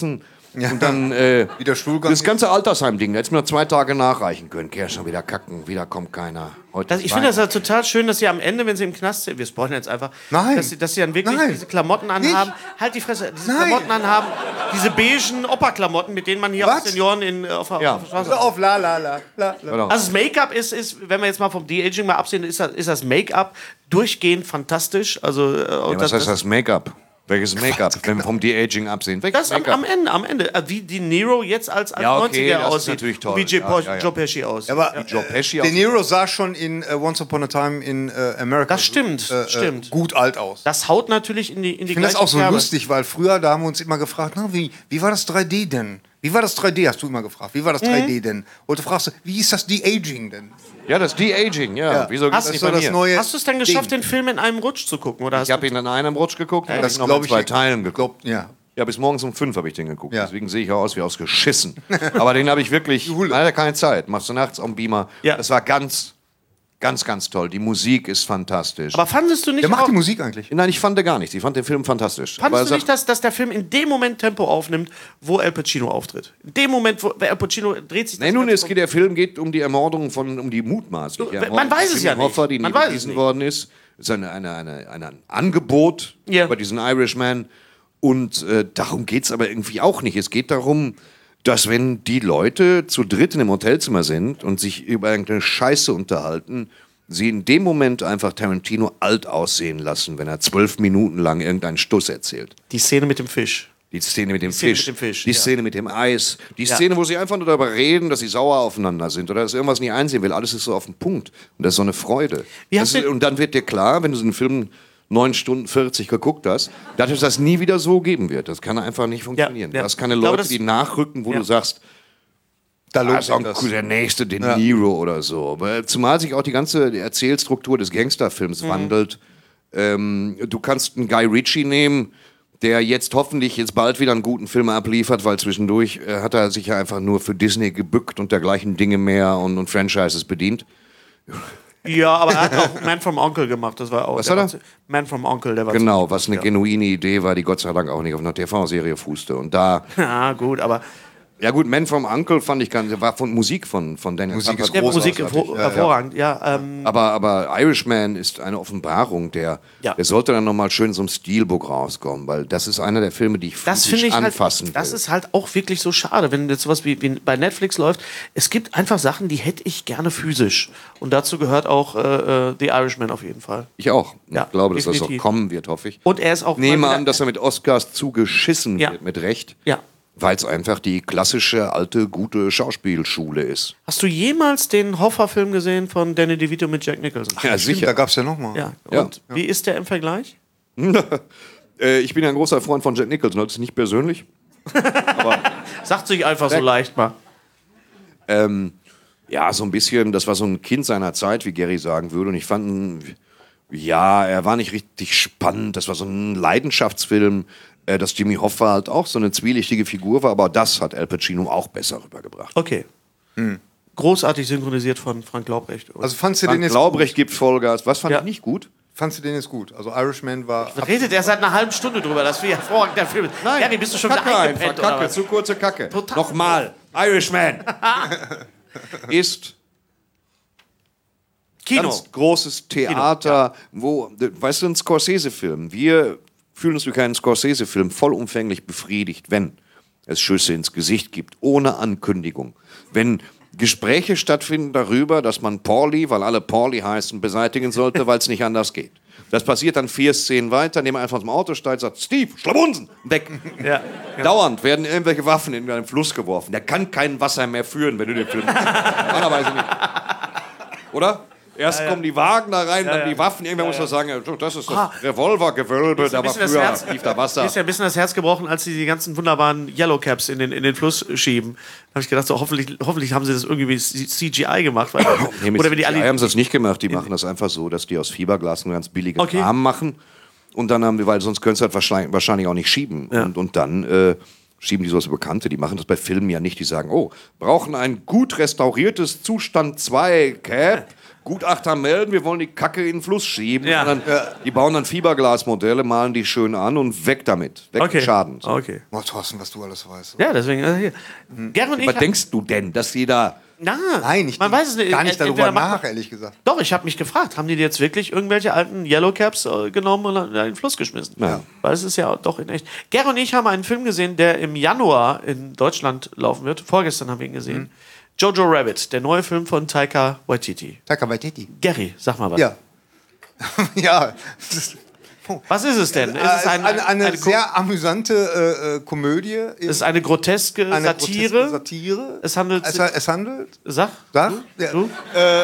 B: Und dann äh,
D: Wieder Stuhlgang.
B: das ganze Altersheim-Ding, da hättest du mir noch zwei Tage nachreichen können. Kehr schon wieder kacken, wieder kommt keiner. Heute
C: Das,
B: ist
C: ich finde das
B: Weihnachten.
C: halt total schön, dass sie am Ende, wenn sie im Knast sind, wir spoilern jetzt einfach,
D: Nein.
C: dass sie, dass sie dann wirklich
D: Nein.
C: diese Klamotten anhaben, halt die Fresse, diese
D: Nein.
C: Klamotten anhaben, diese beigen Opa-Klamotten, mit denen man hier
D: Was?
C: auf Senioren in, äh, auf, der-
B: Ja.
C: auf der Straße...
D: Hör auf, la la la la. la.
B: Genau.
C: Also das Make-up ist, ist, wenn wir jetzt mal vom De-Aging mal absehen, ist das, ist das Make-up durchgehend fantastisch. Also, äh, und
B: Ja, was heißt das Make-up? Welches Make-up? Wenn wir vom De-Aging absehen. Welches
C: Das ist am,
B: Make-up?
C: am Ende, am Ende. Äh, Wie die Nero jetzt als, als
B: Ja, okay,
C: neunziger
B: das ist
C: aussieht.
B: natürlich toll.
C: Und wie J-
B: Ja, ja, ja.
C: Joe Pesci aussieht.
D: Aber
B: Joe Pesci
D: De
B: aus-
D: Niro sah schon in uh, Once Upon a Time in uh, America
C: Das stimmt,
D: äh, äh,
C: stimmt.
D: gut alt aus.
C: Das haut natürlich in die in die
D: Ich finde das
C: gleiche
D: auch so
C: Kerbe.
D: lustig, weil früher, da haben wir uns immer gefragt, na, wie, wie war das drei D denn? Wie war das drei D, hast du immer gefragt. Wie war das drei D
C: Mhm.
D: denn? Heute fragst du, wie ist das De-Aging denn?
B: Ja, das De-Aging, ja.
D: Ja.
B: Wieso
C: Hast
B: gibt's
C: du
B: nicht bei
D: das
B: mir?
D: neue
C: Hast du es denn geschafft,
D: Ding.
C: den Film in einem Rutsch zu gucken? Oder hast
B: Ich habe ihn in einem Rutsch geguckt und
D: Das
B: ich noch
D: glaub
B: in
D: ich
B: zwei
D: nicht.
B: Teilen geguckt.
D: Glaub, ja.
B: Ja, bis morgens um fünf habe ich den geguckt.
D: Ja.
B: Deswegen sehe ich auch aus wie ausgeschissen. Aber den habe ich wirklich, leider keine Zeit. Machst du nachts am Beamer.
C: Ja.
B: Das war ganz, ganz, ganz toll. Die Musik ist fantastisch.
C: Aber fandest du nicht
D: Wer macht
C: auch,
D: die Musik eigentlich?
B: Nein, ich fand gar nichts. Ich fand den Film fantastisch. Aber
C: fandest du
B: er
C: nicht,
B: sagt-
C: dass, dass der Film in dem Moment Tempo aufnimmt, wo Al Pacino auftritt? In dem Moment, wo Al Pacino dreht sich das
B: Nee, nun,
C: Ganze
B: es
C: um.
B: geht, der Film geht um die Ermordung von, um die mutmaßliche
C: Du,
B: Ermordung
C: man weiß
B: von
C: es ja
B: Jimmy
C: nicht.
B: Hoffa, die
C: Man
B: nie
C: weiß es
B: bewiesen
C: nicht.
B: worden ist. Es ist eine, eine, eine, eine, ein Angebot
C: Ja.
B: über diesen Irishman. Und äh, darum geht es aber irgendwie auch nicht. Es geht darum, dass wenn die Leute zu dritt in einem Hotelzimmer sind und sich über irgendeine Scheiße unterhalten, sie in dem Moment einfach Tarantino alt aussehen lassen, wenn er zwölf Minuten lang irgendeinen Stuss erzählt.
C: Die Szene mit dem Fisch.
B: Die Szene mit dem,
C: Szene
B: Fisch,
C: mit dem Fisch,
B: die
C: ja.
B: Szene mit dem Eis, die
C: Ja.
B: Szene, wo sie einfach nur darüber reden, dass sie sauer aufeinander sind oder dass irgendwas nicht einsehen will. Alles ist so auf den Punkt. Und das ist so eine Freude.
C: Wie
B: Das
C: hast
B: ist,
C: du-
B: und dann wird dir klar, wenn du so einen Film neun Stunden vierzig geguckt hast, dass es das nie wieder so geben wird. Das kann einfach nicht funktionieren.
C: ja.
B: Du hast keine
C: Ich glaube,
B: Leute,
C: das-
B: die nachrücken, wo
C: Ja.
B: du sagst,
D: Da
B: ah,
D: lohnt
B: ist
D: sich
B: auch
D: das.
B: der nächste De
D: Ja.
B: Niro oder so. Aber zumal sich auch die ganze Erzählstruktur des
C: Mhm.
B: Gangsterfilms wandelt. Ähm, du kannst einen Guy Ritchie nehmen, der jetzt hoffentlich jetzt bald wieder einen guten Film abliefert, weil zwischendurch äh, hat er sich ja einfach nur für Disney gebückt und dergleichen Dinge mehr und, und Franchises bedient.
C: Ja, aber er hat auch Man from Uncle gemacht. Das war auch.
B: Was
C: der
B: hat er?
C: war- Man from Uncle, der war
B: Genau, was eine
C: ja.
B: genuine Idee war, die Gott sei Dank auch nicht auf einer T V-Serie fußte. Und da,
C: Ja, gut, aber
B: ja gut, Man from Uncle fand ich ganz, war von Musik von, von Daniel
D: Musik
B: Zampano.
D: ist
C: der
D: großartig.
C: Musik hervor- hervorragend. Ja, ähm,
B: Aber, aber Irishman ist eine Offenbarung, der,
C: Ja.
B: der sollte dann nochmal schön in so einem Steelbook rauskommen, weil das ist einer der Filme, die ich
C: das
B: physisch
C: finde ich halt,
B: anfassen will.
C: das ist halt auch wirklich so schade, wenn jetzt sowas wie, wie bei Netflix läuft. Es gibt einfach Sachen, die hätte ich gerne physisch. Und dazu gehört auch äh, äh, The Irishman auf jeden Fall.
B: ich auch.
C: Ja,
B: ich glaube, dass das
C: definitiv.
B: auch kommen wird, hoffe ich.
C: Und er ist auch
B: Ich nehme
C: mal wieder-
B: an, dass er mit Oscars zugeschissen
C: Ja.
B: wird, mit Recht.
C: Ja.
B: Weil es einfach die klassische, alte, gute Schauspielschule ist.
C: Hast du jemals den Hoffa-Film gesehen von Danny DeVito mit Jack Nicholson?
B: Ja,
D: Stimmt, da gab es ja nochmal.
C: Ja.
B: Ja.
C: Und wie ist der im Vergleich?
B: Äh, ich bin ja ein großer Freund von Jack Nicholson, das ist nicht persönlich.
C: Sagt sich einfach so leicht mal.
B: Ähm, ja, so ein bisschen, das war so ein Kind seiner Zeit, wie Gary sagen würde. Und ich fand ihn, ja, er war nicht richtig spannend. Das war so ein Leidenschaftsfilm, äh, dass Jimmy Hoffa halt auch so eine zwielichtige Figur war. Aber das hat Al Pacino auch besser rübergebracht.
C: Okay. Großartig synchronisiert von Frank Laubrecht.
D: Also fandst du den
B: Frank
D: jetzt
B: Laubrecht gibt Vollgas. Was fand
C: Ja.
B: ich nicht gut?
D: Fandst du den jetzt gut? Also Irishman war.
C: Redet er seit einer halben Stunde drüber, dass wir hervorragend der Film ist. Gary, bist du schon wieder
B: Kacke
C: eingepennt
B: einfach,
C: oder
B: Kacke,
C: was?
B: zu kurze Kacke.
C: Total.
B: Nochmal, Irishman ist
C: Kino.
B: ganz großes Theater, wo, weißt du, ein Scorsese-Film, wir fühlen uns durch einen Scorsese-Film vollumfänglich befriedigt, wenn es Schüsse ins Gesicht gibt, ohne Ankündigung. Wenn Gespräche stattfinden darüber, dass man Paulie, weil alle Paulie heißen, beseitigen sollte, weil es nicht anders geht. Das passiert dann vier Szenen weiter, indem er einfach aus dem Auto steigt und sagt, Steve, Schlabunsen, weg.
C: Ja.
B: Dauernd werden irgendwelche Waffen in einen Fluss geworfen. Der kann kein Wasser mehr führen, wenn du den Film normalerweise nicht. Oder? Erst kommen die Wagen da rein, dann die Waffen. Irgendwann muss man sagen, ja, das ist das
C: Ah.
B: Revolvergewölbe, da
C: Ein
B: war
C: bisschen das
B: früher
C: Herz-
B: lief da
C: Mir
B: Wasser.
C: ist ja ein bisschen das Herz gebrochen, als sie die ganzen wunderbaren Yellow Caps in den, in den Fluss schieben. Da habe ich gedacht, so, hoffentlich, hoffentlich haben sie das irgendwie C G I gemacht. Weil,
B: Nee, mit
C: oder wenn die
B: C G I
C: alle.
B: haben sie das nicht gemacht. Die machen das einfach so, dass die aus Fiberglas einen ganz billigen
C: Okay.
B: Rahmen machen. Und dann haben wir, weil sonst können sie halt wahrscheinlich, wahrscheinlich auch nicht schieben.
C: Ja.
B: Und, und dann äh, schieben die so was Bekannte. Die machen das bei Filmen ja nicht. Die sagen, oh, brauchen ein gut restauriertes Zustand zwei Cap Gutachter melden, wir wollen die Kacke in den Fluss schieben.
C: Ja.
B: Und dann, Die bauen dann Fiberglasmodelle, malen die schön an und weg damit. Weg
C: Okay.
B: mit Schaden. So.
C: Okay.
D: Oh, Thorsten, was du alles weißt.
C: Ja, deswegen. Also hier. Gary und ich.
B: Was denkst du denn, dass die da...
C: Na,
D: Nein, ich
C: man
D: denk
C: weiß es nicht.
D: gar nicht
C: Entweder
D: darüber
C: macht man-
D: nach, ehrlich gesagt.
C: Doch, ich habe mich gefragt, haben die jetzt wirklich irgendwelche alten Yellowcaps äh, genommen und in den Fluss geschmissen?
B: Ja.
C: Weil es ist ja doch in echt. Gary und ich haben einen Film gesehen, der im Januar in Deutschland laufen wird. Vorgestern haben wir ihn gesehen.
D: Mhm.
C: Jojo Rabbit, der neue Film von Taika Waititi.
D: Taika Waititi.
C: Gary, sag mal was.
D: Ja. ja. Das ist,
C: Was ist es denn? Ist
D: äh,
C: es
D: ist
C: ein,
D: eine, eine,
C: eine Ko-
D: sehr amüsante äh, äh, Komödie.
C: es ist eine groteske
D: eine
C: Satire.
D: groteske Satire.
C: Es handelt
D: Es,
C: sich.
D: es handelt.
C: Sag?
D: Sag?
C: Du?
D: Ja.
C: Du?
D: Äh, äh,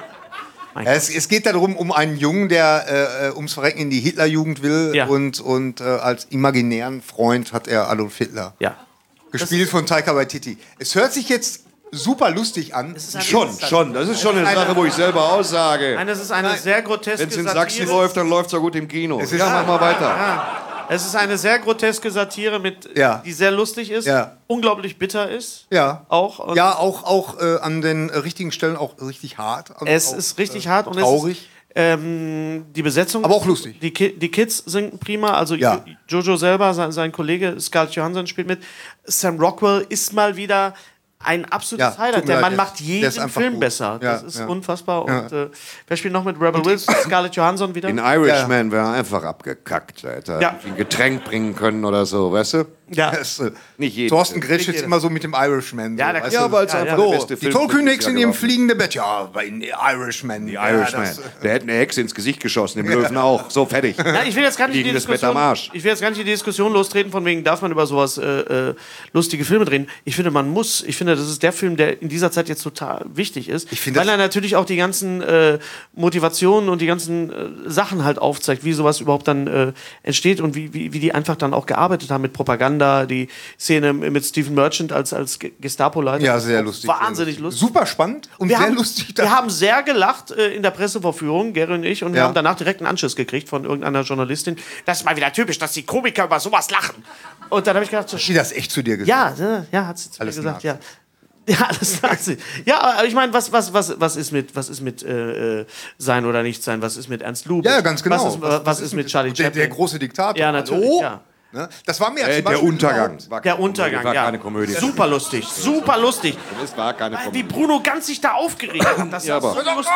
C: Mein
D: Ja, es, es geht darum, um einen Jungen, der äh, ums Verrecken in die Hitlerjugend will
C: Ja.
D: und, und äh, als imaginären Freund hat er Adolf Hitler.
C: Ja.
D: Gespielt von Taika Waititi. Es hört sich jetzt super lustig an.
B: Schon, schon. Das ist schon eine Sache, wo ich selber aussage.
C: Nein, das ist eine sehr groteske
B: Wenn es in
C: Satire.
B: Sachsen läuft, dann läuft es auch gut im Kino.
D: Es ist-
B: ja, mach mal weiter.
C: Ja. Es ist eine sehr groteske Satire, mit,
D: Ja.
C: die sehr lustig ist,
D: Ja.
C: unglaublich bitter ist.
D: Ja.
C: Auch. Und
D: Ja, auch, auch äh, an den äh, richtigen Stellen auch richtig hart. Also
C: es
D: auch,
C: ist richtig
D: äh,
C: hart und
D: traurig.
C: es ist, ähm, die Besetzung.
D: Aber auch lustig.
C: Die, Ki die Kids sind prima. Also
D: Ja.
C: Jojo selber, sein, sein Kollege Scarlett Johansson spielt mit. Sam Rockwell ist mal wieder ein absolutes
D: Ja, tut
C: Highlight.
D: mir
C: Der
D: leid,
C: Mann
D: der
C: macht
D: ist- der ist
C: jeden
D: einfach
C: Film
D: gut.
C: besser.
D: Ja,
C: Das ist
D: ja.
C: unfassbar.
D: Ja.
C: Und äh, wer spielt noch mit? Rebel Wilson, Scarlett Johansson wieder?
B: In Irishman wäre er einfach abgekackt. Da hätte er
C: Ja.
B: ein Getränk bringen können oder so, weißt du?
C: ja.
D: Es, äh,
B: Nicht jeden.
D: Thorsten Gretsch
C: Nicht
D: jetzt
C: jeder.
D: immer so mit dem Irishman.
C: Ja,
D: so,
C: der-
D: weißt
B: Ja,
D: du?
B: weil es
C: Ja,
B: einfach
C: ja.
B: der
D: So,
B: beste
D: die
B: Film
D: Tollkühnigs in ihrem
B: gelaufen.
D: fliegenden Bett. Ja, bei den Irishman.
B: Die
D: ja,
B: Irishman.
D: das-
B: Der hätte eine Hexe ins Gesicht geschossen, im Löwen auch. So, fertig.
C: Nein, ich will jetzt gar nicht in die
B: Liegendes Bett
C: Diskussion,
B: am Arsch.
C: ich will jetzt gar nicht in die Diskussion lostreten, von wegen, darf man über sowas äh, äh, lustige Filme drehen. Ich finde, man muss. Ich finde, das ist der Film, der in dieser Zeit jetzt total wichtig ist,
D: Ich finde
C: weil
D: das-
C: er natürlich auch die ganzen äh, Motivationen und die ganzen äh, Sachen halt aufzeigt, wie sowas überhaupt dann äh, entsteht und wie, wie, wie die einfach dann auch gearbeitet haben mit Propaganda, die Szene mit Stephen Merchant als, als Ge- Gestapo-Leiter.
D: Ja, sehr lustig.
C: Wahnsinnig
D: sehr
C: lustig.
D: Super spannend und
C: Wir
D: sehr
C: haben,
D: lustig.
C: wir haben sehr gelacht äh, in der Pressevorführung, Gary und ich, und wir
D: Ja.
C: haben danach direkt einen Anschluss gekriegt von irgendeiner Journalistin. Das ist mal wieder typisch, dass die Komiker über sowas lachen. Und dann habe ich gedacht, so,
D: Hat die das echt zu dir gesagt?
C: ja, ja, ja, hat sie zu mir
D: Alles
C: gesagt,
D: Nazi.
C: ja. Ja, alles Nazi. Ja, aber ich meine, was, was, was, was ist mit, was ist mit äh, äh, sein oder nicht sein? Was ist mit Ernst Lubitsch?
D: Ja, ganz genau.
C: Was ist, was, was ist mit Charlie
D: der,
C: Chaplin?
D: der große Diktator?
C: Ja, natürlich,
D: Hallo?
C: ja.
D: Ne? Das war mir ja
B: Äh,
D: zum
B: der
D: Beispiel
B: Untergang.
D: überhaupt-
B: War
C: Der
B: keine
C: Untergang,
B: Komödie, war
C: ja.
B: keine Komödie.
C: Super lustig, super lustig.
B: Es war keine
C: Wie
B: Komödie.
C: Bruno ganz sich da aufgeregt hat. Das
B: Ja,
C: war
B: aber-
C: so lustig.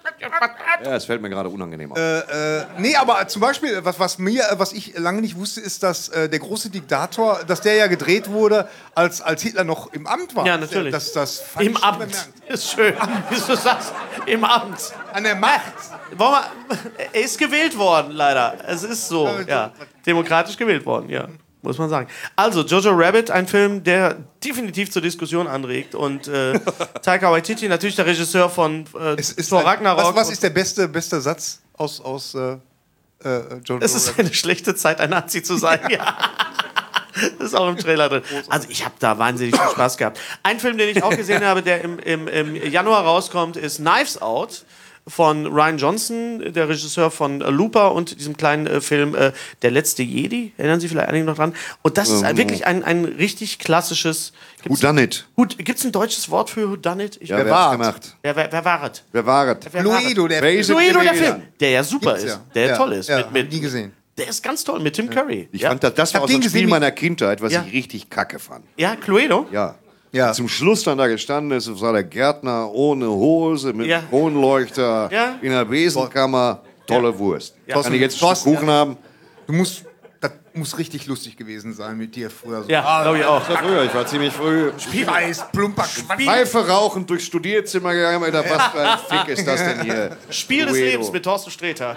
B: Ja, es fällt mir gerade unangenehm auf.
D: Äh, nee, aber zum Beispiel, was, was mir, was ich lange nicht wusste, ist, dass äh, der große Diktator, dass der ja gedreht wurde, als, als Hitler noch im Amt war.
C: Ja, natürlich.
D: Das, das fand
C: Im
D: ich schon
C: Amt.
D: bemerkenswert.
C: Ist schön. Wie du sagst, im Amt.
D: An der Macht.
C: Wollen wir, er ist gewählt worden, leider. Es ist so, ja. Demokratisch gewählt worden, ja. Muss man sagen. Also, Jojo Rabbit, ein Film, der definitiv zur Diskussion anregt. Und äh, Taika Waititi, natürlich der Regisseur von äh,
D: Es ist
C: Thor
D: ein,
C: Ragnarok.
D: was, was ist der beste, beste Satz aus, aus äh, äh, Jojo
C: Es ist
D: Rabbit?
C: eine schlechte Zeit, ein Nazi zu sein, ja. Das ist auch im Trailer drin. Also ich habe da wahnsinnig viel Spaß gehabt. Ein Film, den ich auch gesehen habe, der im, im, im Januar rauskommt, ist Knives Out von Rian Johnson, der Regisseur von äh, Looper und diesem kleinen äh, Film äh, Der letzte Jedi. Erinnern Sie vielleicht einige noch dran? Und das ist ein, wirklich ein, ein richtig klassisches...
B: Who
C: Gibt's,
B: done it?
C: gut, gibt's ein deutsches Wort für Who done it? Ich,
B: Ja,
C: wer,
B: wer hat's
D: war's?
B: gemacht?
C: wer, wer, wer war es?
B: Wer war es?
C: Wer war es?
D: Cluedo, der
B: Wer ist es
C: Cluedo, der
B: gewesen?
C: Film, der ja super
D: Gibt's
C: ist,
D: ja.
C: der
D: Ja,
C: toll ist.
D: ja,
C: mit, mit,
D: hab nie gesehen.
C: Der ist ganz toll mit Tim Curry.
B: Ich
C: ja?
B: fand das, das
D: Ich hab
B: war so
D: den
B: ein Spiel
D: gesehen,
B: meiner Kindheit, was
C: Ja.
B: ich richtig kacke fand.
C: ja, Cluedo.
B: Ja.
D: Ja.
B: Zum Schluss dann da gestanden ist, war der Gärtner ohne Hose mit
C: Ja.
B: Kronleuchter
C: Ja.
B: in der Besenkammer. Tolle Wurst.
C: Ja.
B: Kann ich jetzt einen Stück
D: Thorsten,
B: Kuchen haben?
D: Du musst, das muss richtig lustig gewesen sein mit dir früher. So.
C: Ja, glaube ich auch.
B: Das war früher, ich war ziemlich früh.
D: Weiß, plumper Quatsch.
B: Pfeife rauchend durchs Studierzimmer gegangen. Alter, was für ein Fick ist das denn hier?
C: Spiel des
B: Cluedo.
C: Lebens mit Thorsten Sträter.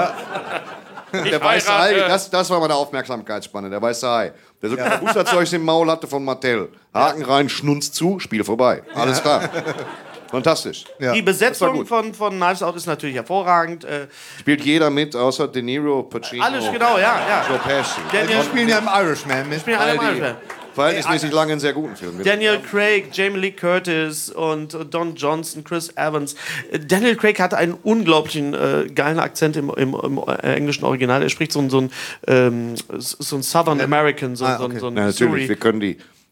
B: Der weiße Hai, das, das war meine Aufmerksamkeitsspanne, der weiße Hai. Der so ein Pusterzeug im Maul hatte von Mattel. Haken rein, Schnunz zu, Spiel vorbei. Alles klar. Fantastisch.
C: Die
B: Das war
C: Besetzung
B: gut.
C: von, von Knives Out ist natürlich hervorragend. Äh,
B: Spielt jeder mit, außer De Niro, Pacino,
C: alles genau, ja. ja.
B: Joe Pesci.
C: Daniel,
D: Die spielen ja im Irishman mit.
C: spielen alle
B: All die
C: mal.
B: verhältnismäßig lange einen sehr guten Film.
C: Daniel Craig, Jamie Lee Curtis und Don Johnson, Chris Evans. Äh, Daniel Craig hatte einen unglaublichen äh, geilen Akzent im, im, im äh, englischen Original. Er spricht so ein, so ein, ähm, so ein Southern American, so,
D: Ah,
C: so,
D: okay.
C: so ein
B: Na, natürlich,
C: Missouri.
B: wir können die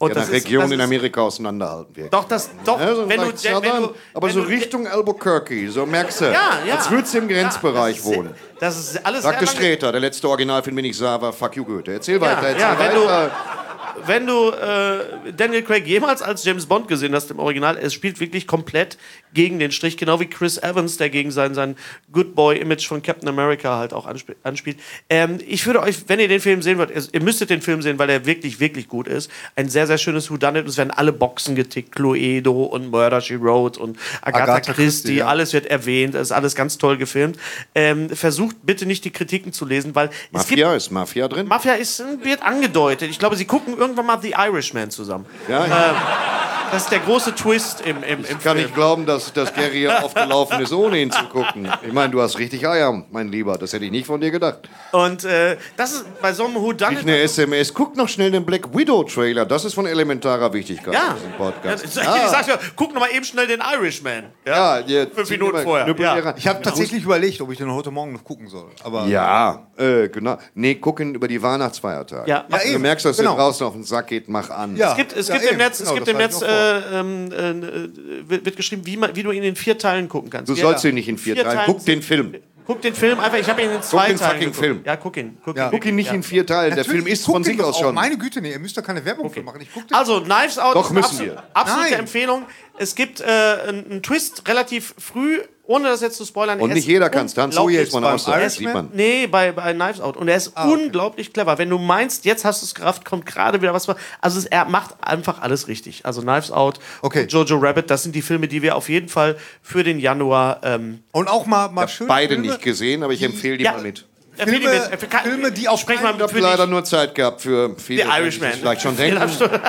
C: Und
B: Ja,
C: das
B: nach
C: ist-
B: Region
C: das
B: in
C: ist-
B: Amerika auseinanderhalten wird.
C: Doch, das, doch,
B: Ja, so
C: wenn, du,
B: leicht
C: wenn
B: Southern,
C: du...
B: aber
C: wenn
B: so
C: du-
B: Richtung Albuquerque, so merkst du,
C: Ja, ja.
B: als würdest du im Grenzbereich
C: ja, das ist-
B: wohnen.
C: Das ist alles
B: Sagte
C: sehr lange-
B: Sträter, der letzte Originalfilm, den ich sah, war Fuck You Goethe. Erzähl weiter, erzähl
C: ja, wenn du-
B: weiter.
C: Wenn du äh, Daniel Craig jemals als James Bond gesehen hast im Original, es spielt wirklich komplett gegen den Strich, genau wie Chris Evans, der gegen sein, sein Good Boy-Image von Captain America halt auch ansp anspielt. Ähm, ich würde euch, wenn ihr den Film sehen wollt, ihr müsstet den Film sehen, weil er wirklich, wirklich gut ist. Ein sehr, sehr schönes Whodunit. Es werden alle Boxen getickt, Cluedo und Murder, She Wrote und Agatha,
D: Agatha
C: Christie,
D: Christie, ja.
C: alles wird erwähnt, es ist alles ganz toll gefilmt. Ähm, versucht bitte nicht die Kritiken zu lesen, weil es gibt
B: Mafia, ist Mafia drin?
C: Mafia ist, wird angedeutet. Ich glaube, sie gucken irgendwann mal The Irishman zusammen.
B: Ja, ja.
C: Das ist der große Twist im, im, im
B: Ich kann
C: Film.
B: nicht glauben, dass, dass Gary hier aufgelaufen ist, ohne ihn zu gucken. Ich meine, du hast richtig Eier, mein Lieber. Das hätte ich nicht von dir gedacht.
C: Und äh, das ist bei so einem
B: Nicht
C: Whodunit...
B: eine S M S. Guck noch schnell den Black Widow-Trailer. Das ist von elementarer Wichtigkeit
C: Ja.
B: in diesem Podcast.
C: Ja, ich sag's ja, guck noch mal eben schnell den Irishman.
B: Ja, jetzt
C: Fünf Minuten vorher. Ja.
D: Ich habe tatsächlich überlegt, ob ich den heute Morgen noch gucken soll. Aber
B: Ja, äh, genau. Nee, gucken über die Weihnachtsfeiertage.
C: Ja,
D: Ja,
B: Wenn du
D: eben.
B: merkst, dass
D: Genau.
B: dir draußen auf den Sack geht, mach an.
D: Ja.
C: Es gibt, es
D: Ja,
C: gibt im
D: eben.
C: Netz, es
D: Genau,
C: gibt
D: das
C: im
D: hatte ich
C: Netz
D: noch
C: äh, ähm, äh, wird, wird geschrieben, wie, man, wie du ihn in vier Teilen gucken kannst.
B: Du
C: Ja,
B: sollst
C: ja.
B: ihn nicht in vier,
C: Vier
B: Teilen.
C: Teilen
B: Guck den Film.
C: Guck den Film einfach, ich habe ihn in zwei
B: den
C: Teilen
B: fucking
C: geguckt.
B: Film.
C: Ja, guck ihn. Guck
D: Ja.
C: ihn.
B: Guck ihn nicht in vier Teilen. Der Film ist
D: guck
B: von
D: den
B: sich
D: doch
B: aus
D: auch.
B: schon.
D: Meine Güte, nee, ihr müsst doch keine Werbung für machen. Ich guck den.
C: Also, Knives Out
B: Doch,
C: ist
B: müssen
C: eine
B: wir.
C: absol- absolute
D: Nein.
C: Empfehlung. Es gibt äh, einen, einen Twist relativ früh, ohne das jetzt zu spoilern.
B: Und
C: Er
B: nicht
C: ist
B: jeder kann es tanzen.
C: unglaublich-
B: Jetzt man
D: beim
B: aus, das
D: Irishman?
B: sieht man.
C: Nee, bei, bei Knives Out. Und er ist
D: Ah, okay.
C: unglaublich clever. Wenn du meinst, jetzt hast du es gerafft, kommt gerade wieder was. Also es, er macht einfach alles richtig. Also Knives Out
D: Okay.
C: und Jojo Rabbit, das sind die Filme, die wir auf jeden Fall für den Januar ähm,
D: Und auch mal, mal schön.
B: Beide
D: Filme,
B: nicht gesehen, aber ich empfehle die
C: Ja.
B: mal mit.
C: empfehle
D: Filme,
C: die mit. Äh, kann-
D: Filme, die auf
C: Sprech
D: keinen-
C: mal
B: Ich habe
C: für
B: leider
C: dich.
B: nur Zeit gehabt für viele,
C: The
B: die
C: Irishman.
B: sich vielleicht schon denken.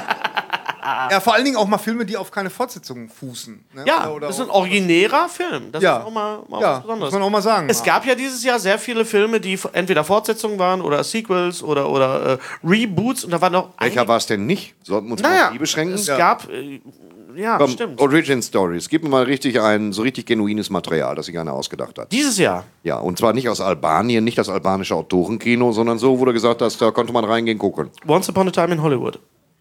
D: Ja, vor allen Dingen auch mal Filme, die auf keine Fortsetzung fußen. Ne?
C: Ja,
D: Oder- oder
C: das ist ein
D: auch-
C: originärer Film. Das
D: Ja.
C: ist auch mal, mal
D: Ja,
C: was Besonderes.
D: muss man auch mal sagen.
C: Es gab ja dieses Jahr sehr viele Filme, die f- entweder Fortsetzungen waren oder Sequels oder, oder äh, Reboots. Und da war noch
B: Welcher war es denn nicht? Sollten wir uns mal
C: Naja,
B: auf die beschränken?
C: es gab... Äh, ja,
B: Komm,
C: stimmt.
B: Origin Stories. Gib mir mal richtig ein, so richtig genuines Material, das sich einer ausgedacht hat.
C: Dieses Jahr.
B: Ja, und zwar nicht aus Albanien, nicht das albanische Autorenkino, sondern so, wo du gesagt hast, da konnte man reingehen gucken.
C: Once Upon a Time in Hollywood.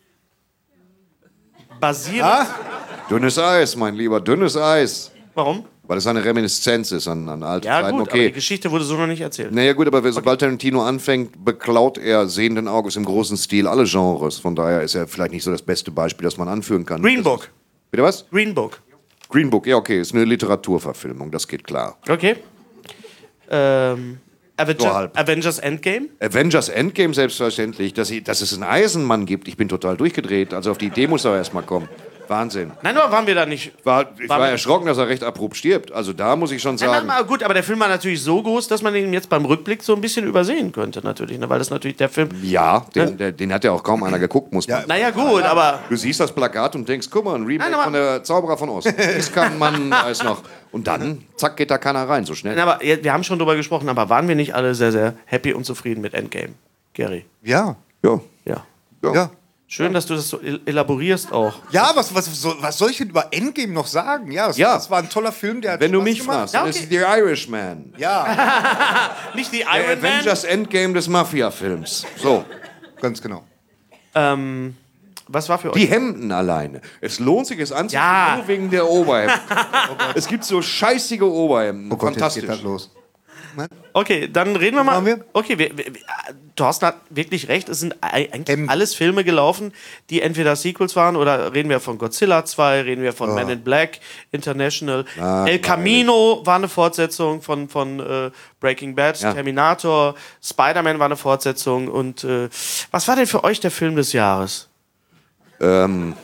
C: Basierend...
B: Dünnes Eis, mein Lieber, dünnes Eis.
C: Warum?
B: Weil es eine Reminiszenz ist an, an alte
C: Ja
B: Zeiten.
C: gut, aber die
B: Okay.
C: Geschichte wurde so noch nicht erzählt.
B: Naja gut, aber sobald Tarantino anfängt, beklaut er sehenden Auges im großen Stil alle Genres. Von daher ist er vielleicht nicht so das beste Beispiel, das man anführen kann.
C: Green
B: Das
C: Book.
B: Ist, bitte was?
C: Green Book.
B: Green Book, ja okay, ist eine Literaturverfilmung, das geht klar.
C: Okay. Ähm, Avengers,
B: So halb.
C: Avengers Endgame.
B: Avengers Endgame selbstverständlich, dass, ich, dass es einen Eisenmann gibt. Ich bin total durchgedreht. Also auf die Idee muss er erst mal kommen. Wahnsinn.
C: Nein, aber waren wir da nicht...
B: War, ich
C: War
B: war
C: mit-
B: erschrocken, dass er recht abrupt stirbt. Also da muss ich schon
C: Nein,
B: sagen.
C: nein, gut, aber der Film war natürlich so groß, dass man ihn jetzt beim Rückblick so ein bisschen übersehen könnte, natürlich. Ne? Weil das natürlich der Film...
B: Ja, den, der, den hat ja auch kaum einer geguckt, muss man.
C: Naja, gut, aber...
B: Du siehst das Plakat und denkst, guck mal, ein Remake
C: Nein, aber-
B: von der Zauberer von Ost. Das kann man weiß noch. Und dann, zack, geht da keiner rein, so schnell.
C: Nein, aber ja, wir haben schon drüber gesprochen, aber waren wir nicht alle sehr, sehr happy und zufrieden mit Endgame? Gary?
D: Ja.
B: Ja.
C: Ja.
D: Ja.
C: Schön, dass du das so el- elaborierst auch.
D: Ja, was, was, soll, was soll ich denn über Endgame noch sagen? Ja, das,
B: Ja.
D: das war ein toller Film, der hat
B: Wenn du
D: Spaß
B: mich
D: gemacht.
B: fragst,
C: Ja,
B: dann
C: okay.
B: ist es The Irishman.
D: Ja,
C: Nicht die
B: Der
C: Iron Man.
B: Avengers Endgame des Mafia-Films. So.
D: ganz genau.
C: Ähm, was war für euch?
B: Die Hemden alleine. Es lohnt sich, es anzuziehen,
C: Ja.
B: nur wegen der Oberhemden. Es gibt so scheißige Oberhemden.
D: Oh Gott, jetzt
B: Fantastisch.
D: geht das los.
C: Okay, dann reden wir mal.
D: Machen wir?
C: Okay, wir, wir, wir- Thorsten hat wirklich recht. Es sind ei- eigentlich
D: Ähm.
C: alles Filme gelaufen, die entweder Sequels waren oder reden wir von Godzilla zwei, reden wir von Men in Black, International. El Camino war eine Fortsetzung von, von äh, Breaking Bad,
B: Ja.
C: Terminator, Spider-Man war eine Fortsetzung. Und äh, was war denn für euch der Film des Jahres?
B: Ähm,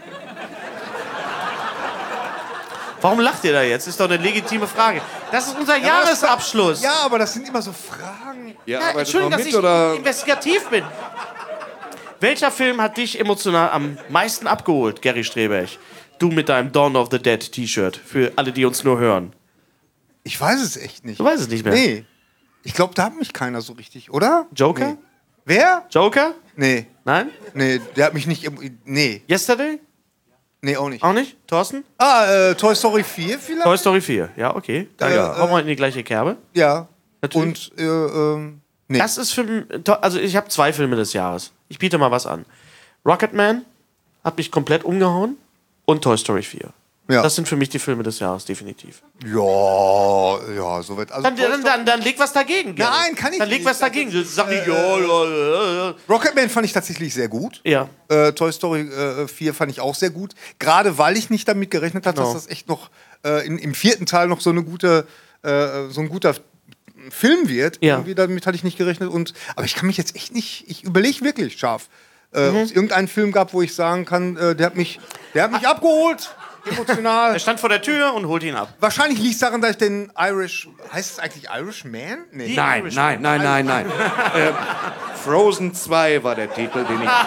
C: Warum lacht ihr da jetzt? Ist doch eine legitime Frage. Das ist unser Jahresabschluss.
D: Ja, aber das sind immer so Fragen.
B: ja,
C: Ja,
B: arbeitet
C: Entschuldigung,
B: noch
C: dass
B: mit,
C: ich
B: oder?
C: investigativ bin. Welcher Film hat dich emotional am meisten abgeholt, Gary Strebech? Du mit deinem Dawn of the Dead T-Shirt, für alle, die uns nur hören.
D: Ich weiß es echt nicht.
C: Du weißt es nicht mehr.
D: Nee. Ich glaube, da hat mich keiner so richtig, oder?
C: Joker?
D: Nee. Wer?
C: Joker?
D: Nee.
C: Nein?
D: Nee, der hat mich nicht. im- Nee.
C: Yesterday?
D: Nee, auch nicht.
C: Auch nicht? Thorsten?
D: Ah, äh, Toy Story vier vielleicht?
C: Toy Story vier. Ja, okay. Dann
D: Äh,
C: ja. Hauen wir in die gleiche Kerbe.
D: Ja.
C: Natürlich.
D: Und, äh, ähm, nee.
C: Das ist für. Also, ich habe zwei Filme des Jahres. Ich biete mal was an: Rocketman hat mich komplett umgehauen. Und Toy Story vier.
D: Ja.
C: Das sind für mich die Filme des Jahres, definitiv.
D: Ja, ja, so wird. Also
C: Dann, dann, dann, dann leg was dagegen. Gary.
D: Nein, kann ich
C: Dann leg
D: nicht.
C: was dagegen. Sag ich, ja, ja, ja, ja.
D: Rocketman fand ich tatsächlich sehr gut.
C: Ja.
D: Äh, Toy Story äh, vier fand ich auch sehr gut. Gerade weil ich nicht damit gerechnet habe,
C: Genau.
D: dass das echt noch äh, in, im vierten Teil noch so eine gute, äh, so ein guter Film wird.
C: Ja.
D: Irgendwie damit hatte ich nicht gerechnet. Und, aber ich kann mich jetzt echt nicht, ich überlege wirklich scharf, äh,
C: Mhm.
D: ob es irgendeinen Film gab, wo ich sagen kann, äh, der hat mich, der hat mich abgeholt. Emotional.
C: Er stand vor der Tür und holt ihn ab.
D: Wahrscheinlich liegt es daran, dass ich den Irish. Heißt es eigentlich Irishman? Nee.
B: Nein, nein, nein, nein, nein. äh, Frozen zwei war der Titel, den ich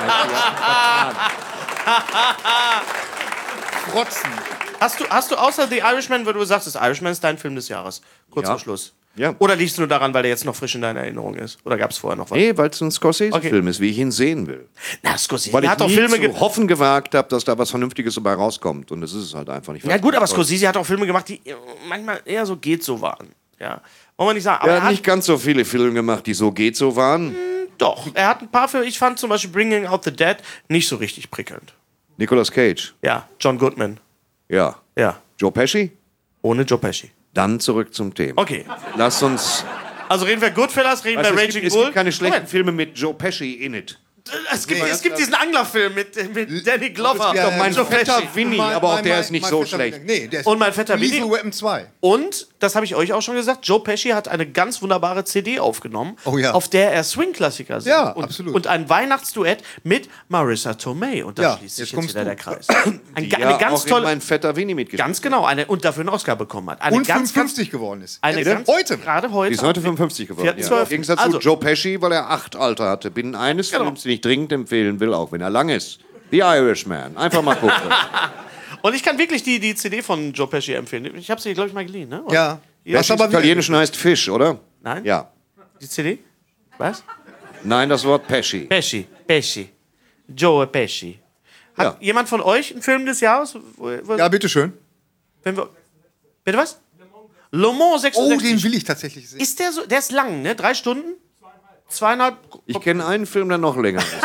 D: Frotzen.
C: Hast du, hast du außer The Irishman, wo du sagst, das Irishman ist dein Film des Jahres? Kurz
B: Ja.
C: vor Schluss.
B: Ja.
C: Oder liegst du nur daran, weil der jetzt noch frisch in deiner Erinnerung ist? Oder gab es vorher noch was?
B: Nee, weil es ein Scorsese-Film
C: Okay.
B: ist, wie ich ihn sehen will.
C: Na, Scorsese
B: Weil ich
C: hat auch
B: nie
C: Filme
B: zu
C: ge-
B: hoffen gewagt habe, dass da was Vernünftiges dabei rauskommt. Und das ist es halt einfach nicht.
C: Ja gut, aber Scorsese hat auch Filme gemacht, die äh, manchmal eher so geht so waren. Ja. Wollen wir nicht sagen. Aber
B: Er
C: er
B: hat
C: hat
B: nicht ganz so viele Filme gemacht, die so geht so waren.
C: doch. Er hat ein paar Filme. Ich fand zum Beispiel Bringing Out the Dead nicht so richtig prickelnd.
B: Nicolas Cage.
C: Ja, John Goodman.
B: Ja.
C: Ja.
B: Joe Pesci?
C: Ohne Joe Pesci.
B: Dann zurück zum Thema.
C: Okay.
B: Lass uns.
C: Also reden wir Goodfellas, reden
B: Also
C: wir
B: es,
C: Raging
B: gibt, es
C: Bull.
B: gibt keine schlechten
C: Moment.
B: Filme mit Joe Pesci in it.
C: Es gibt, es gibt diesen Anglerfilm mit, mit Danny Glover.
D: Ja,
C: und
D: mein
C: Joe
B: fetter
C: Pesci.
B: Winnie,
D: Mein-
B: aber auch
D: mein-
B: der
D: mein-
B: ist nicht
D: mein
B: so
D: fetter
B: schlecht.
D: Winnie. Nee, der ist
C: Und mein fetter Winnie.
D: Lethal Weapon zwei.
C: Und, das habe ich euch auch schon gesagt, Joe Pesci hat eine ganz wunderbare C D aufgenommen,
D: Oh ja.
C: auf der er Swing-Klassiker singt.
D: Ja,
C: und,
D: absolut.
C: Und ein Weihnachtsduett mit Marissa Tomei. Und da
D: Ja,
C: schließt sich
D: jetzt
C: jetzt
D: kommst
C: wieder
D: du.
C: der Kreis. Ein,
B: Die
C: ga-
B: ja
C: eine ganz
B: auch in
C: tolle...
B: mein fetter Winnie mitgespielt.
C: Ganz genau, eine, und dafür einen Oscar bekommen hat. Eine
D: Und
C: ganz, ganz,
D: fünfundfünfzig geworden ist.
C: eine
D: Ja,
C: ganz,
D: heute.
C: Gerade heute.
B: Die ist heute fünfundfünfzig geworden.
C: vierten
B: Ja.
C: zwölften.
B: Im Gegensatz
C: Also-
B: zu Joe Pesci, weil er acht Alter hatte. Binnen eines
C: Genau.
B: Films, den ich dringend empfehlen will, auch wenn er lang ist. The Irishman. Einfach mal gucken.
C: Und ich kann wirklich die, die C D von Joe Pesci empfehlen. Ich habe sie, glaube ich, mal geliehen. Ne? Oder?
D: Ja.
C: Ja.
D: Was aber
B: Italienischen heißt Fisch, oder?
C: Nein?
B: Ja.
C: Die C D? Was?
B: Nein, das Wort Pesci.
C: Pesci. Pesci. Joe Pesci. Hat
B: Ja.
C: jemand von euch einen Film des Jahres? Wo, wo,
D: Ja, bitteschön.
C: wenn wir, bitte was? Le Mans
D: Oh,
C: sechsundsechzig.
D: den will ich tatsächlich sehen.
C: Ist der so? Der ist lang, ne? Drei Stunden? Zweieinhalb?
B: Ich kenne einen Film, der noch länger ist.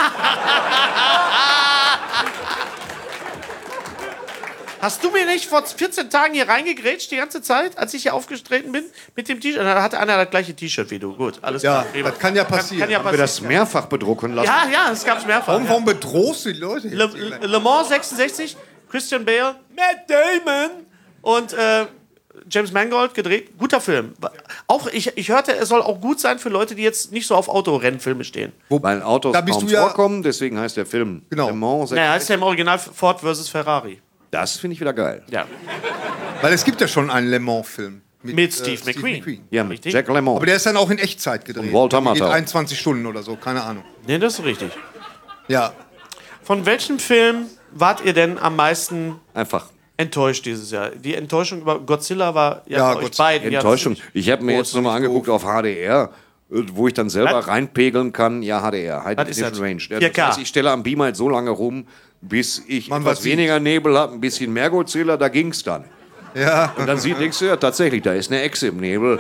C: Hast du mir nicht vor vierzehn Tagen hier reingegrätscht die ganze Zeit, als ich hier aufgetreten bin mit dem T-Shirt? Da hatte einer das gleiche T-Shirt wie du. Gut, alles
D: Ja,
C: klar.
D: das kann ja passieren.
C: Kann ja
B: Haben wir
C: passieren.
B: das mehrfach bedrucken lassen?
C: Ja, ja, es gab es mehrfach.
D: Warum,
C: Ja.
D: warum bedrohst du die Leute?
C: Le, Le, Le Mans sechsundsechzig, Christian Bale, Matt Damon und äh, James Mangold gedreht. Guter Film. Auch ich, ich hörte, es soll auch gut sein für Leute, die jetzt nicht so auf Autorennfilme stehen.
B: Weil Autos
D: Da bist
B: kaum
D: du ja-
B: vorkommen, deswegen heißt der Film
D: Genau.
B: Le Mans.
C: Naja, heißt ja im Original Ford versus Ferrari.
B: Das finde ich wieder geil.
C: Ja.
D: Weil es gibt ja schon einen Le Mans-Film.
C: Mit
D: äh,
C: Steve McQueen.
B: Ja, mit
C: Richtig.
B: Jack Lemmon.
D: Aber der ist dann auch in Echtzeit gedreht.
B: Und Walter
D: Der geht
B: Matthau.
D: einundzwanzig Stunden oder so, keine Ahnung.
C: Nee, das ist richtig.
D: Ja.
C: Von welchem Film wart ihr denn am meisten
B: Einfach
C: enttäuscht dieses Jahr? Die Enttäuschung über Godzilla war ja,
D: Ja,
C: bei euch
D: Godzilla.
C: beiden. ja,
B: Enttäuschung.
C: ziemlich
B: Ich habe mir
C: groß.
B: jetzt nochmal angeguckt auf H D R, äh, wo ich dann selber
C: Was?
B: reinpegeln kann. Ja, H D R, High
C: Was ist
B: Definition
C: das?
B: Range.
C: vier K.
B: Das heißt, ich stelle am Beamer halt so lange rum, bis ich
D: Man
B: etwas
D: was sieht.
B: weniger Nebel habe, ein bisschen mehr Godzilla, da ging's dann.
D: Ja.
B: Und dann sieht denkst du, ja, tatsächlich, da ist eine Echse im Nebel.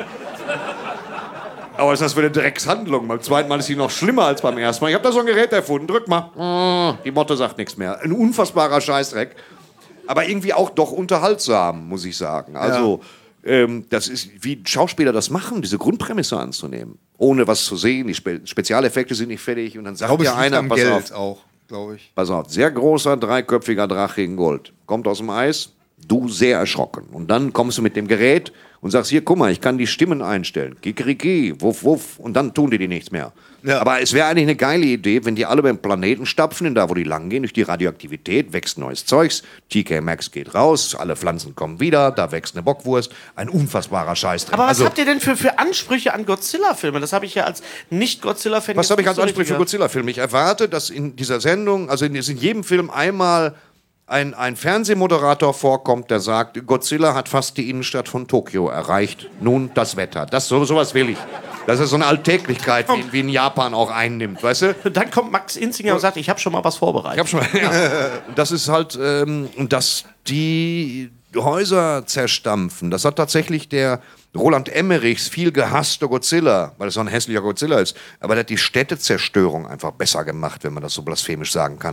B: Aber was ist das für eine Dreckshandlung? Beim zweiten Mal ist sie noch schlimmer als beim ersten Mal. Ich habe da so ein Gerät erfunden, drück mal. Die Motte sagt nichts mehr. Ein unfassbarer Scheißdreck. Aber irgendwie auch doch unterhaltsam, muss ich sagen. Also, ähm, das ist, wie Schauspieler das machen, diese Grundprämisse anzunehmen. Ohne was zu sehen, die Spe Spezialeffekte sind nicht fertig. Und dann
D: Ich
B: sagt
D: glaube, es
B: ja
D: liegt
B: einer,
D: am
B: pass
D: Geld
B: auf,
D: auch, glaube ich.
B: pass auf, sehr großer, dreiköpfiger Drache in Gold. Kommt aus dem Eis, du sehr erschrocken. Und dann kommst du mit dem Gerät und sagst, hier, guck mal, ich kann die Stimmen einstellen. Kikeriki, wuff, wuff. Und dann tun die die nichts mehr.
D: Ja.
B: Aber es wäre eigentlich eine geile Idee, wenn die alle beim Planeten stapfen, denn da, wo die lang gehen, durch die Radioaktivität wächst neues Zeugs. T K Maxx geht raus, alle Pflanzen kommen wieder, da wächst eine Bockwurst. Ein unfassbarer Scheiß drin.
C: Aber was
B: Also,
C: habt ihr denn für, für Ansprüche an Godzilla-Filme? Das habe ich ja als Nicht-Godzilla-Fan.
B: was
C: jetzt
B: habe ich
C: nicht
B: als
C: so
B: Ansprüche
C: richtig
B: für Godzilla-Filme? Ich erwarte, dass in dieser Sendung, also in, in jedem Film einmal ein, ein Fernsehmoderator vorkommt, der sagt, Godzilla hat fast die Innenstadt von Tokio erreicht. Nun das Wetter. Das, so, sowas will ich. Das ist so eine Alltäglichkeit, wie, wie in Japan auch einnimmt, weißt du?
C: gehört. Dann kommt Max Inzinger und sagt, ich habe schon mal was
B: Ich
C: vorbereitet.
B: hab schon mal, ja. Und das ist halt, ähm, dass die Häuser zerstampfen. Das hat tatsächlich der Roland Emmerichs viel gehasster Godzilla, weil es so ein hässlicher Godzilla ist. Aber der hat die Städtezerstörung einfach besser gemacht, wenn man das so blasphemisch sagen kann.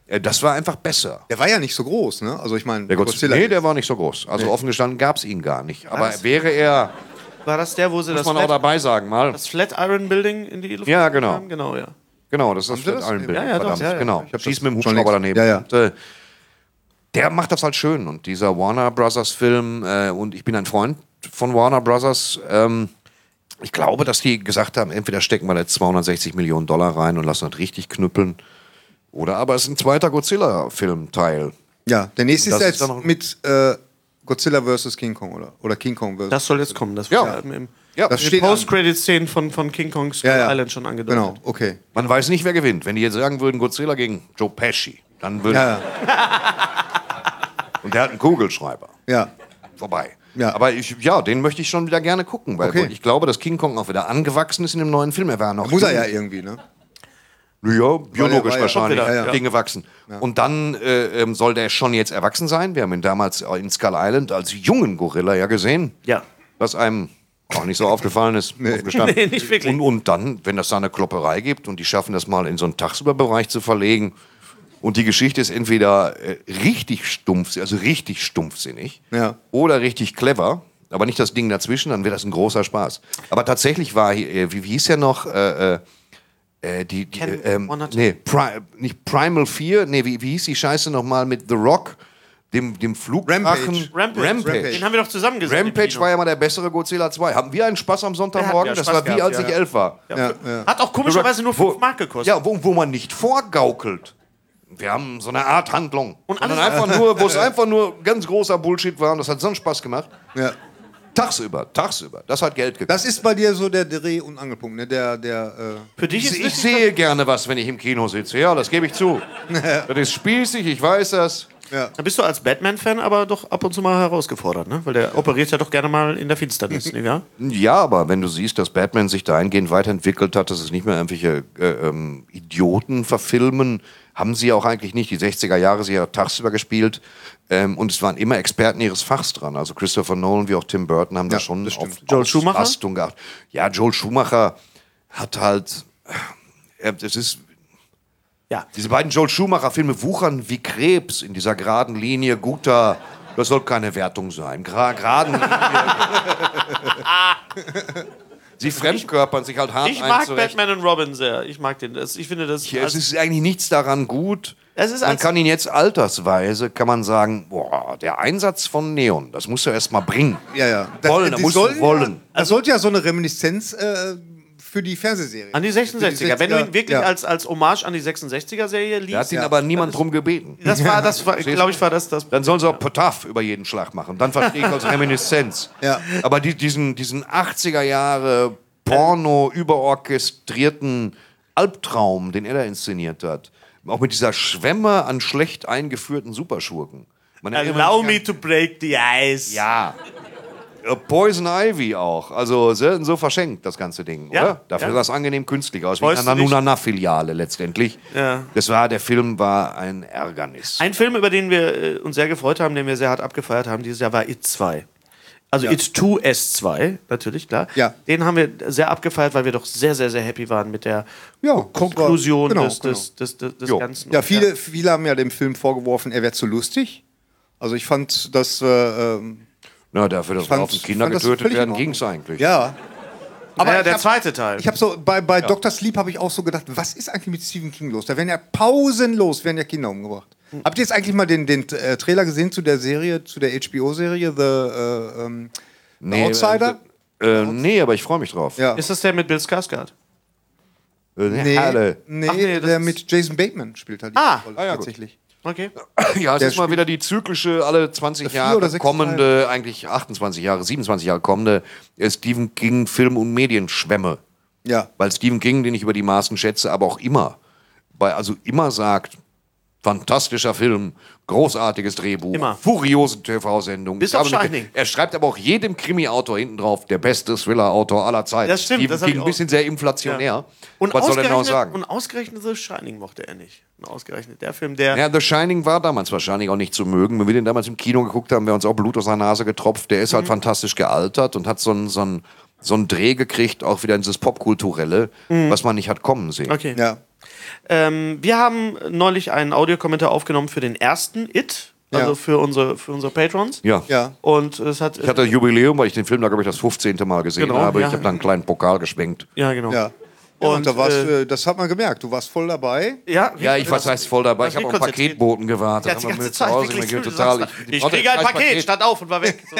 B: Äh, Das war einfach besser.
D: Der war ja nicht so groß, ne? Also ich meine,
B: Der Godzilla, nee, der war nicht so groß. Also offen gestanden gab es ihn gar nicht. Aber
C: Was?
B: wäre er,
C: War das der, wo sie
B: muss
C: das,
B: man auch
C: Flat,
B: dabei sagen, mal.
C: das Flatiron Building in die Luft
B: Ja, genau.
C: haben? Genau, ja.
B: Genau, das ist
D: Sie
B: das
D: das?
B: Allenbild.
C: Ja, ja, doch,
B: verdammt,
C: ja, ja.
B: genau.
D: Ich hab
B: Schießt
D: das
B: mit dem
D: schon
B: Hubschrauber
D: längst-
B: daneben.
D: Ja, ja.
B: Und, äh, der macht das halt schön. Und dieser Warner Brothers Film, äh, und ich bin ein Freund von Warner Brothers, ähm, ich glaube, dass die gesagt haben, entweder stecken wir jetzt zweihundertsechzig Millionen Dollar rein und lassen das richtig knüppeln, oder aber es ist ein zweiter Godzilla-Filmteil.
D: Ja, der nächste
B: Das
D: ist
B: ist
D: jetzt
B: dann noch-
D: mit äh, Godzilla versus King Kong, oder? Oder King Kong versus.
C: Das soll jetzt kommen. Das
B: Ja.
C: war im, im
B: Ja,
D: Das
C: die
D: steht an.
C: Post-Credit-Szenen von, von King Kong Skull
D: Ja, ja.
C: Island schon angedeutet.
D: Genau, okay.
B: Man weiß nicht, wer gewinnt. Wenn die jetzt sagen würden, Godzilla gegen Joe Pesci, dann würde.
D: Ja,
B: Und der hat einen Kugelschreiber.
D: ja.
B: Vorbei.
D: Ja.
B: Aber ich, ja, den möchte ich schon wieder gerne gucken, weil
D: Okay.
B: ich glaube, dass King Kong auch wieder angewachsen ist in dem neuen Film. Er war noch
D: Muss er
B: jung.
D: ja irgendwie, ne?
B: Ja, biologisch
D: war ja-
B: wahrscheinlich,
C: kommt
D: wieder, ja.
B: Ding gewachsen. Und dann äh, ähm, soll der schon jetzt erwachsen sein. Wir haben ihn damals in Skull Island als jungen Gorilla ja gesehen.
C: Ja.
B: Was einem auch nicht so aufgefallen ist. aufgestanden.
C: Nee, nicht wirklich.
B: Und, und dann, wenn das da eine Klopperei gibt und die schaffen das mal in so einen Tagsüberbereich zu verlegen und die Geschichte ist entweder äh, richtig stumpf, also richtig stumpfsinnig
D: Ja.
B: oder richtig clever, aber nicht das Ding dazwischen, dann wäre das ein großer Spaß. Aber tatsächlich war, äh, wie, wie hieß der noch, äh, äh, äh, die, die
C: Ken
B: äh, ähm,
C: Wanata.
B: nee, Pri nicht Primal Fear, nee, wie, wie hieß die Scheiße nochmal mit The Rock, dem, dem Flugdrachen?
D: Rampage.
C: Rampage.
B: Rampage.
C: Den haben wir doch zusammen gesehen. im
B: Rampage
C: Kino.
B: war ja mal der bessere Godzilla zwei. Haben wir einen Spaß am Sonntagmorgen?
C: Ja,
B: Das
C: Spaß
B: war wie,
C: gehabt,
B: als
C: ja,
B: ich
C: ja.
B: elf war.
D: Ja, ja.
C: Hat auch komischerweise nur
B: Wo-
C: fünf Mark gekostet.
B: Ja, wo, wo man nicht vorgaukelt. Wir haben so eine Art Handlung.
C: Und
B: Sondern
C: alles-
B: einfach nur, wo es einfach nur ganz großer Bullshit war und das hat so einen Spaß gemacht.
D: Ja.
B: Tagsüber, tagsüber. Das hat Geld gekostet.
D: Das ist bei dir so der Dreh- und Angelpunkt, ne? Der, der, äh
C: Für dich ist
B: Ich, ich sehe gerne was, wenn ich im Kino sitze. Ja, das gebe ich zu. Das ist spießig, ich weiß das.
D: ja.
C: Da bist du als Batman-Fan aber doch ab und zu mal herausgefordert, ne? Weil der operiert ja doch gerne mal in der Finsternis, nicht wahr?
B: Ja, aber wenn du siehst, dass Batman sich dahingehend weiterentwickelt hat, dass es nicht mehr irgendwelche äh, ähm, Idioten verfilmen, haben sie auch eigentlich nicht. Die sechziger Jahre sie ja tagsüber gespielt ähm, und es waren immer Experten ihres Fachs dran. Also Christopher Nolan wie auch Tim Burton haben da schon auf
C: Joel Schumacher?
B: Auslastung geachtet. Ja, Joel Schumacher hat halt, äh, das ist,
C: Ja.
B: diese beiden Joel Schumacher-Filme wuchern wie Krebs in dieser geraden Linie guter. Das soll keine Wertung sein. Gra geraden Linie. Sie fremdkörpern sich halt hart
C: Ich
B: ein
C: mag
B: zurecht.
C: Batman und Robin sehr. Ich mag den. Das, ich finde das.
B: Ja, es ist eigentlich nichts daran gut.
C: Es ist
B: Man
C: als-
B: kann ihn jetzt altersweise, kann man sagen, boah, der Einsatz von Neon, das musst du erst mal bringen.
D: Ja, ja.
B: Wollen, da
D: die
B: musst du
D: sollen
B: wollen.
D: Ja, das sollte ja so eine Reminiszenz äh, für die Fernsehserie.
C: An die sechsundsechziger. Wenn du ihn wirklich
D: ja.
C: als, als Hommage an die sechsundsechziger-Serie
B: Da hat
C: liest.
B: ihn
D: Ja.
B: aber niemand drum gebeten.
C: Das war, das war, glaube ich, war das. das
B: Dann sollen sie auch Potaf über jeden Schlag machen. Dann verstehe ich als Reminiszenz.
D: Ja.
B: Aber die, diesen, diesen achtziger Jahre Porno überorchestrierten Albtraum, den er da inszeniert hat, auch mit dieser Schwemme an schlecht eingeführten Superschurken. Man erinnert
C: Allow
B: sich
C: me
B: an-
C: to break the ice.
B: Ja. Äh, Poison Ivy auch. Also selten so verschenkt, das ganze Ding,
C: Ja,
B: oder? Dafür
C: ja.
B: sah es angenehm künstlich aus, wie
C: Freust
B: eine
C: du dich?
B: Nanunana-Filiale letztendlich.
C: Ja.
B: Das war, der Film war ein Ärgernis.
C: Ein Film, über den wir äh, uns sehr gefreut haben, den wir sehr hart abgefeiert haben dieses Jahr, war It zwei. Also
D: Ja.
C: It zwei S zwei, natürlich, klar.
D: Ja.
C: Den haben wir sehr abgefeiert, weil wir doch sehr, sehr, sehr happy waren mit der
D: Ja, das
C: Konklusion
D: war- genau,
C: des, des, des, des, des
B: Jo.
C: Ganzen.
D: Ja,
C: Und
D: viele, viele haben ja dem Film vorgeworfen, er wäre zu lustig. Also ich fand, dass äh, ähm,
B: Na, dafür, dass
D: fand-
B: auf Kinder
D: fand das
B: getötet
D: völlig in
B: werden,
D: Ordnung.
B: ging es eigentlich.
D: ja. Aber
C: Naja,
D: ich
C: der
D: hab-
C: zweite Teil.
D: Ich habe so bei, bei Doktor Sleep habe ich auch so gedacht, was ist eigentlich mit Stephen King los? Da werden ja pausenlos werden ja Kinder umgebracht. Habt ihr jetzt eigentlich mal den, den äh, Trailer gesehen zu der Serie, zu der H B O-Serie The, äh, ähm, The Outsider?
B: Äh, äh, nee, aber ich freue mich drauf.
D: Ja.
C: Ist das der mit Bill Skarsgård?
B: Äh,
D: Nee,
B: Halle.
D: nee,
C: Ach nee, das
D: der
C: ist-
D: mit Jason Bateman spielt halt die
C: Ah.
D: Rolle,
B: Ah, ja, gut.
D: tatsächlich.
C: Okay.
B: Ja, es
D: Der
B: ist mal
D: spielt-
B: wieder die zyklische, alle zwanzig
D: Vier
B: Jahre
D: oder sechs
B: kommende, eigentlich achtundzwanzig Jahre, siebenundzwanzig Jahre kommende äh, Stephen King Film- und Medienschwemme.
D: Ja.
B: Weil Stephen King, den ich über die Maßen schätze, aber auch immer, bei, also immer sagt, fantastischer Film, großartiges Drehbuch,
C: Immer.
B: furiose T V-Sendung.
C: Bis
B: Ich
C: auf
B: habe-
C: Shining.
B: Er schreibt aber auch jedem Krimi-Autor hinten drauf, der beste Thriller-Autor aller Zeiten.
C: Das stimmt,
B: Stephen
C: das hab
B: King,
C: ich
B: ein
C: auch-
B: bisschen sehr inflationär.
C: Und
B: Was soll er denn noch
C: ausgerechnet-
B: sagen?
C: Und ausgerechnet The Shining mochte er nicht. Und ausgerechnet der Film, der.
B: Ja, The Shining war damals wahrscheinlich auch nicht zu mögen. Wenn wir den damals im Kino geguckt haben, wir uns auch Blut aus der Nase getropft. Der ist
C: Mhm.
B: halt fantastisch gealtert und hat so einen so einen- so einen Dreh gekriegt, auch wieder in dieses Popkulturelle, was man nicht hat kommen sehen.
C: Okay.
D: Ja.
C: Ähm, wir haben neulich einen Audiokommentar aufgenommen für den ersten It, also
D: Ja.
C: für unsere, für unsere Patrons.
B: Ja.
D: Ja.
C: Und es hat.
B: Ich hatte ein Jubiläum, weil ich den Film da, glaube ich, das fünfzehnte Mal gesehen
C: Genau,
B: habe.
C: ja.
B: Ich habe da einen kleinen Pokal geschwenkt.
C: Ja, genau.
D: Ja. Und,
C: Und,
D: da warst,
C: äh,
D: äh, das hat man gemerkt. Du warst voll dabei.
C: Ja,
B: Ja, ich war das heißt voll dabei.
C: das
B: Ich habe auf
C: wird
B: einen Paketboten gewartet.
C: Der hat die
B: Haben wir
C: ganze
B: mit
C: Zeit
B: zu Hause
C: wirklich
B: mir
C: so,
B: total.
C: ich,
B: die
C: ich
B: brauchte
C: kriege ein
B: scheiß
C: Paket, stand auf und war weg. So.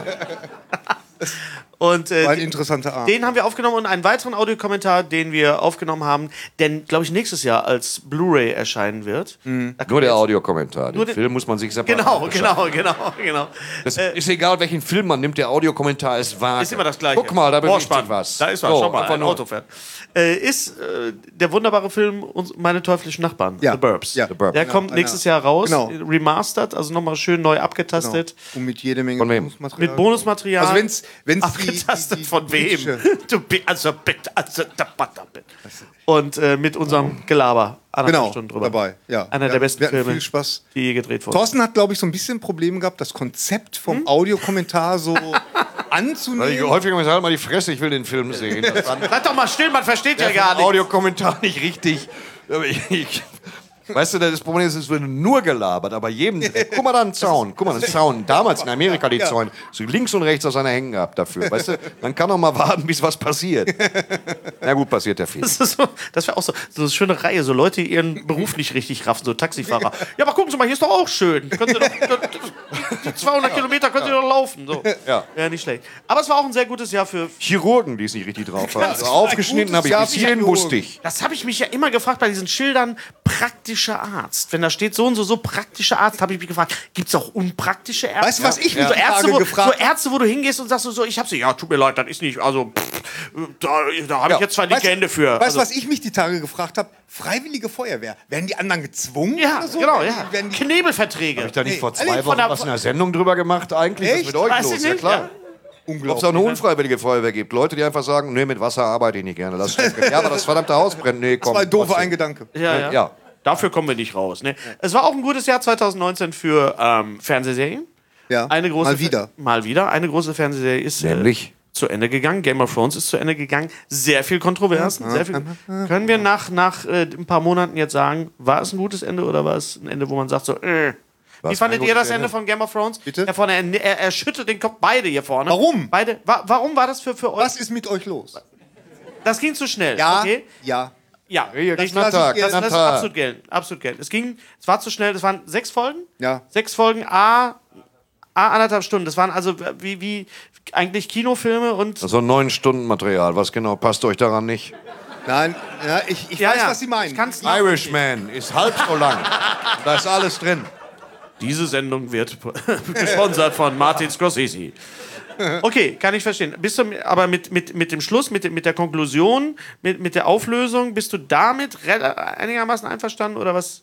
C: Und äh,
D: War ein interessanter Abend.
C: den haben wir aufgenommen und einen weiteren Audiokommentar, den wir aufgenommen haben, der, glaube ich, nächstes Jahr als Blu-ray erscheinen wird. Da
B: Nur
C: kommt
B: der
C: jetzt-
B: Audiokommentar. Den
C: Nur den-
B: Film muss man sich separat
C: Genau,
B: anschauen.
C: genau, genau, genau.
B: Das ist egal, welchen Film man nimmt, der Audiokommentar ist wahr.
C: Ist immer das Gleiche.
B: Guck mal, da bewegt sich
C: Vorspann.
B: was.
C: Da ist was,
B: So,
C: schau mal,
B: einfach
C: ein
B: nur-
C: Auto fährt. Äh, ist äh, der wunderbare Film uns- Meine teuflischen Nachbarn,
D: Ja.
C: The Burbs.
D: Ja.
B: The Burbs.
C: Der
D: Genau,
C: kommt
D: einer-
C: nächstes Jahr raus,
D: Genau.
C: remastered, also nochmal schön neu abgetastet.
D: Und mit jede Menge
B: Von wem?
D: Bonusmaterial.
C: Mit Bonusmaterial.
D: Also wenn's, wenn's die,
C: abgetastet
D: die, die
C: von wem?
D: britische-
C: Du, bi- also bitte, also da, da, da, bitte. Und äh, mit unserem Gelaber. Anderthalb
D: Genau,
C: Stunden drüber.
D: dabei. Ja.
C: Einer
D: Ja,
C: der besten
D: wir hatten
C: Filme,
D: viel Spaß.
C: die je gedreht wurden.
D: Thorsten hat, glaube ich, so ein bisschen Probleme gehabt, das Konzept vom
C: Hm?
D: Audiokommentar so
B: Weil ich
D: anzunehmen.
B: häufig immer sage, halt mal die Fresse, ich will den Film sehen. Das war
C: Bleib doch mal still, man versteht ja gar
B: der
C: nicht.
B: Audiokommentar nicht richtig. Aber ich, ich, weißt du, das Problem ist, es wird nur gelabert, aber jedem. Guck mal da einen Zaun. Guck mal, einen Zaun. Damals in Amerika die Zäune. So links und rechts aus einer hängen gehabt dafür. Weißt du, man kann doch mal warten, bis was passiert. Na gut, passiert ja viel.
C: Das, ist so, das wäre auch so, so eine schöne Reihe, so Leute, die ihren Beruf nicht richtig raffen, so Taxifahrer. Ja, aber gucken Sie mal, hier ist doch auch schön. Können Sie doch, die zweihundert Kilometer können Sie doch laufen. So.
B: Ja.
C: Ja, nicht schlecht. Aber es war auch ein sehr gutes Jahr für.
B: Chirurgen, die es nicht richtig drauf haben.
D: Ja,
B: Also aufgeschnitten habe ich
D: gutes
B: bis
D: Jahr für
B: hierhin wusste ich.
C: Das habe ich mich ja immer gefragt bei diesen Schildern, praktischer Arzt. Wenn da steht so und so, so praktischer Arzt, habe ich mich gefragt, gibt es auch unpraktische Ärzte?
D: Weißt du, was ich mich
C: so
D: die
C: Ärzte,
D: Tage
C: wo,
D: gefragt
C: so Ärzte, wo du hingehst und sagst so, so ich habe sie, ja, tut mir leid, das ist nicht, also pff, da, da habe ich jetzt zwei linke
D: Weißt-
C: Hände für.
D: Weißt
C: Also,
D: du, was ich mich die Tage gefragt habe? Freiwillige Feuerwehr. Werden die anderen gezwungen?
C: ja,
D: oder so?
C: genau,
D: Werden
C: ja.
D: die- Werden die,
C: Knebelverträge.
B: Habe ich da nicht
D: Nee,
B: vor
D: alle
B: zwei
D: von
B: Wochen
C: der-
B: was in der Sendung drüber gemacht eigentlich? Was ist
D: Echt?
B: mit euch
C: Weiß ich
B: los? Ja
C: nicht,
B: klar.
C: ja.
B: Ob es
D: unglaublich.
B: auch eine unfreiwillige Feuerwehr gibt. Leute, die einfach sagen, nee, mit Wasser arbeite ich nicht gerne. Lass es ja, aber das verdammte Haus brennt. Nee, komm.
D: Das war ein doofer
B: trotzdem.
D: ein Gedanke.
C: Ja, ja.
B: Ja.
C: Dafür kommen wir nicht raus. Ne? Es war auch ein gutes Jahr zwanzig neunzehn für ähm, Fernsehserien.
D: Ja,
C: Eine große
D: mal wieder.
C: Fer- mal wieder. Eine große Fernsehserie ist äh,
B: Nämlich?
C: zu Ende gegangen. Game of Thrones ist zu Ende gegangen. Sehr viel Kontroversen. Sehr viel. Können wir nach, nach äh, ein paar Monaten jetzt sagen, war es ein gutes Ende oder war es ein Ende, wo man sagt so, äh. Wie
B: es
C: fandet
B: ein
C: ihr
B: gutes
C: das Ende
B: Ende?
C: von Game of Thrones?
D: Bitte?
C: Er, vorne, er, er, er schüttelt den Kopf, beide hier vorne.
D: Warum?
C: Beide. Wa warum war das für, für euch?
D: Was ist mit euch los?
C: Das ging zu schnell.
D: Ja,
C: Okay?
D: ja.
C: Ja,
B: Hier,
C: richtig.
B: knapp
D: lass ich
B: Tag,
D: dir-
C: Das,
B: knapp
C: das ist
B: Tag.
C: absolut Geld. Absolut Geld. Es ging, es war zu schnell. Das waren sechs Folgen.
D: Ja.
C: Sechs Folgen, a, a anderthalb Stunden. Das waren also wie, wie eigentlich Kinofilme und.
B: So ein neun Stunden Material. Was genau passt euch daran nicht?
D: Nein, ja, ich, ich
C: Ja,
D: weiß,
C: ja.
D: was Sie meinen.
C: Ich kann's nicht.
B: Irishman ist halb so lang. Da ist alles drin.
C: Diese Sendung wird gesponsert von Martin Scorsese. Okay, kann ich verstehen. Bist du aber mit, mit, mit dem Schluss, mit, mit der Konklusion, mit, mit der Auflösung, bist du damit rela- einigermaßen einverstanden oder was?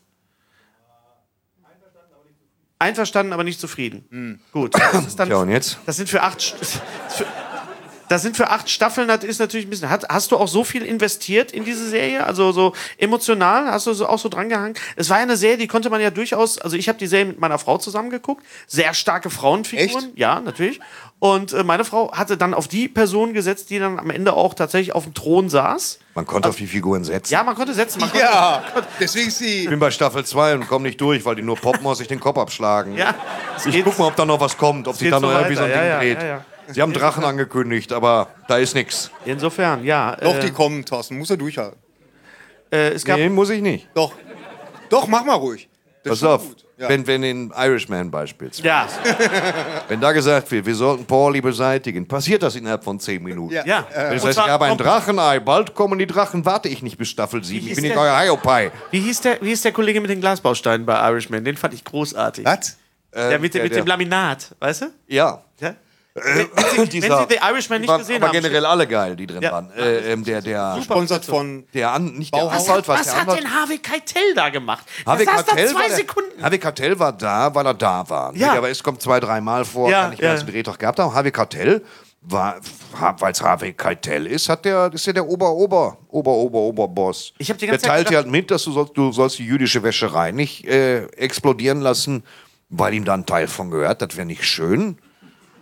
C: Einverstanden, aber nicht zufrieden. Gut. Das ist dann,
B: Ja, und jetzt?
C: Das sind für acht. St- Für, das sind für acht Staffeln, das ist natürlich ein bisschen. Hat, hast du auch so viel investiert in diese Serie? Also so emotional? Hast du so, auch so drangehangen? Es war ja eine Serie, die konnte man ja durchaus. Also ich habe die Serie mit meiner Frau zusammen geguckt. Sehr starke Frauenfiguren.
D: Echt?
C: Ja, natürlich. Und äh, meine Frau hatte dann auf die Person gesetzt, die dann am Ende auch tatsächlich auf dem Thron saß.
B: Man konnte auf die Figuren setzen.
C: Ja, man konnte setzen. Man konnte,
D: Ja, deswegen ist sie.
B: Ich bin bei Staffel zwei und komme nicht durch, weil die nur poppen aus sich den Kopf abschlagen.
C: Ja, es
B: Ich
C: geht-
B: guck mal, ob da noch was kommt, ob sich
C: geht
B: da noch
C: so
B: irgendwie so ein
C: weiter.
B: Ding
C: Ja, ja,
B: dreht.
C: ja, ja.
B: Sie haben Drachen angekündigt, aber da ist nichts.
C: Insofern, ja.
D: Doch,
C: äh,
D: die kommen, Thorsten. Muss er durchhalten.
C: äh, es gab
B: Nee, muss ich nicht.
D: Doch. Doch, mach mal ruhig. Das
B: Pass
D: ist
B: auf,
D: gut. Ja.
B: wenn, wenn in Irishman beispielsweise,
C: ja,
B: wenn da gesagt wird, wir sollten Pauli beseitigen, passiert das innerhalb von zehn Minuten.
D: Ja.
C: ja.
B: Wenn es
C: Und
B: heißt,
C: zwar
B: ich habe ein
C: kom-
B: Drachenei, bald kommen die Drachen, warte ich nicht bis Staffel sieben. Ich
C: hieß
B: bin nicht
C: der-
B: euer Hiopai.
C: Wie hieß, der, wie hieß der Kollege mit den Glasbausteinen bei Irishman? Den fand ich großartig.
D: Was?
C: Der mit,
B: der-
C: mit
B: der-
C: dem Laminat, weißt du?
B: Ja.
C: Ja? Wenn, wenn, Sie, wenn Sie The Irishman nicht
B: waren
C: gesehen
B: aber
C: haben.
B: generell alle geil, die drin
C: Ja.
B: waren. Äh, ähm, der, der,
D: Sponsert von.
B: der an, nicht der
D: Bauhaus.
B: Anwalt, was,
C: was
B: der
C: hat
B: Anwalt.
C: denn Harvey Keitel da gemacht?
B: Harvey
C: der saß da
B: Keitel, war
C: zwei
B: der,
C: Sekunden.
B: Harvey Keitel war da, weil er da war.
C: Ja.
B: Aber es kommt zwei, dreimal vor,
C: Ja,
B: kann nicht mehr
C: ja.
B: als einen Drehtag gehabt haben. Harvey Keitel war, weil es Harvey Keitel ist, hat der, ist ja der Ober, Ober, Ober, Ober, Oberboss.
C: Ich hab die
B: der
C: ganze Zeit
B: teilt dir
C: gedacht-
B: halt mit, dass du sollst, du sollst die jüdische Wäscherei nicht äh, explodieren lassen, weil ihm da ein Teil von gehört. Das wäre nicht schön.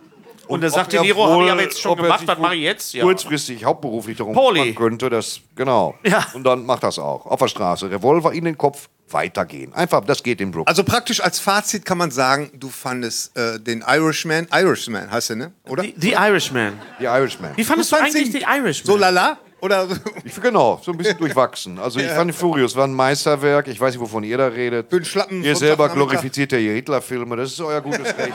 C: Und dann sagt der
B: ob er
C: Nero, habe ich
B: wohl-
C: aber jetzt schon
B: ob er
C: gemacht,
B: sich
C: was
B: wohl
C: mache ich jetzt? Ja.
B: Kurzfristig hauptberuflich darum
C: Pauli.
B: kümmern könnte, das, genau.
C: Ja.
B: Und dann macht das auch. Auf der Straße. Revolver in den Kopf, weitergehen. Einfach, das geht in Brooklyn.
D: Also praktisch als Fazit kann man sagen, du fandest äh, den Irishman, Irishman heißt der, ne? Oder?
C: The, The Irishman.
B: Die Irishman.
C: Wie fandest du,
D: fandst
C: eigentlich
D: ihn
C: The Irishman?
D: So lala? Oder
B: Ich, genau, so ein bisschen durchwachsen. Also ich fand Furious war ein Meisterwerk. Ich weiß nicht, wovon ihr da redet.
D: für den schlappen
B: Ihr selber
D: Sonntagnachmittag?
B: glorifiziert ja hier Hitler-Filme. Das ist euer gutes Recht.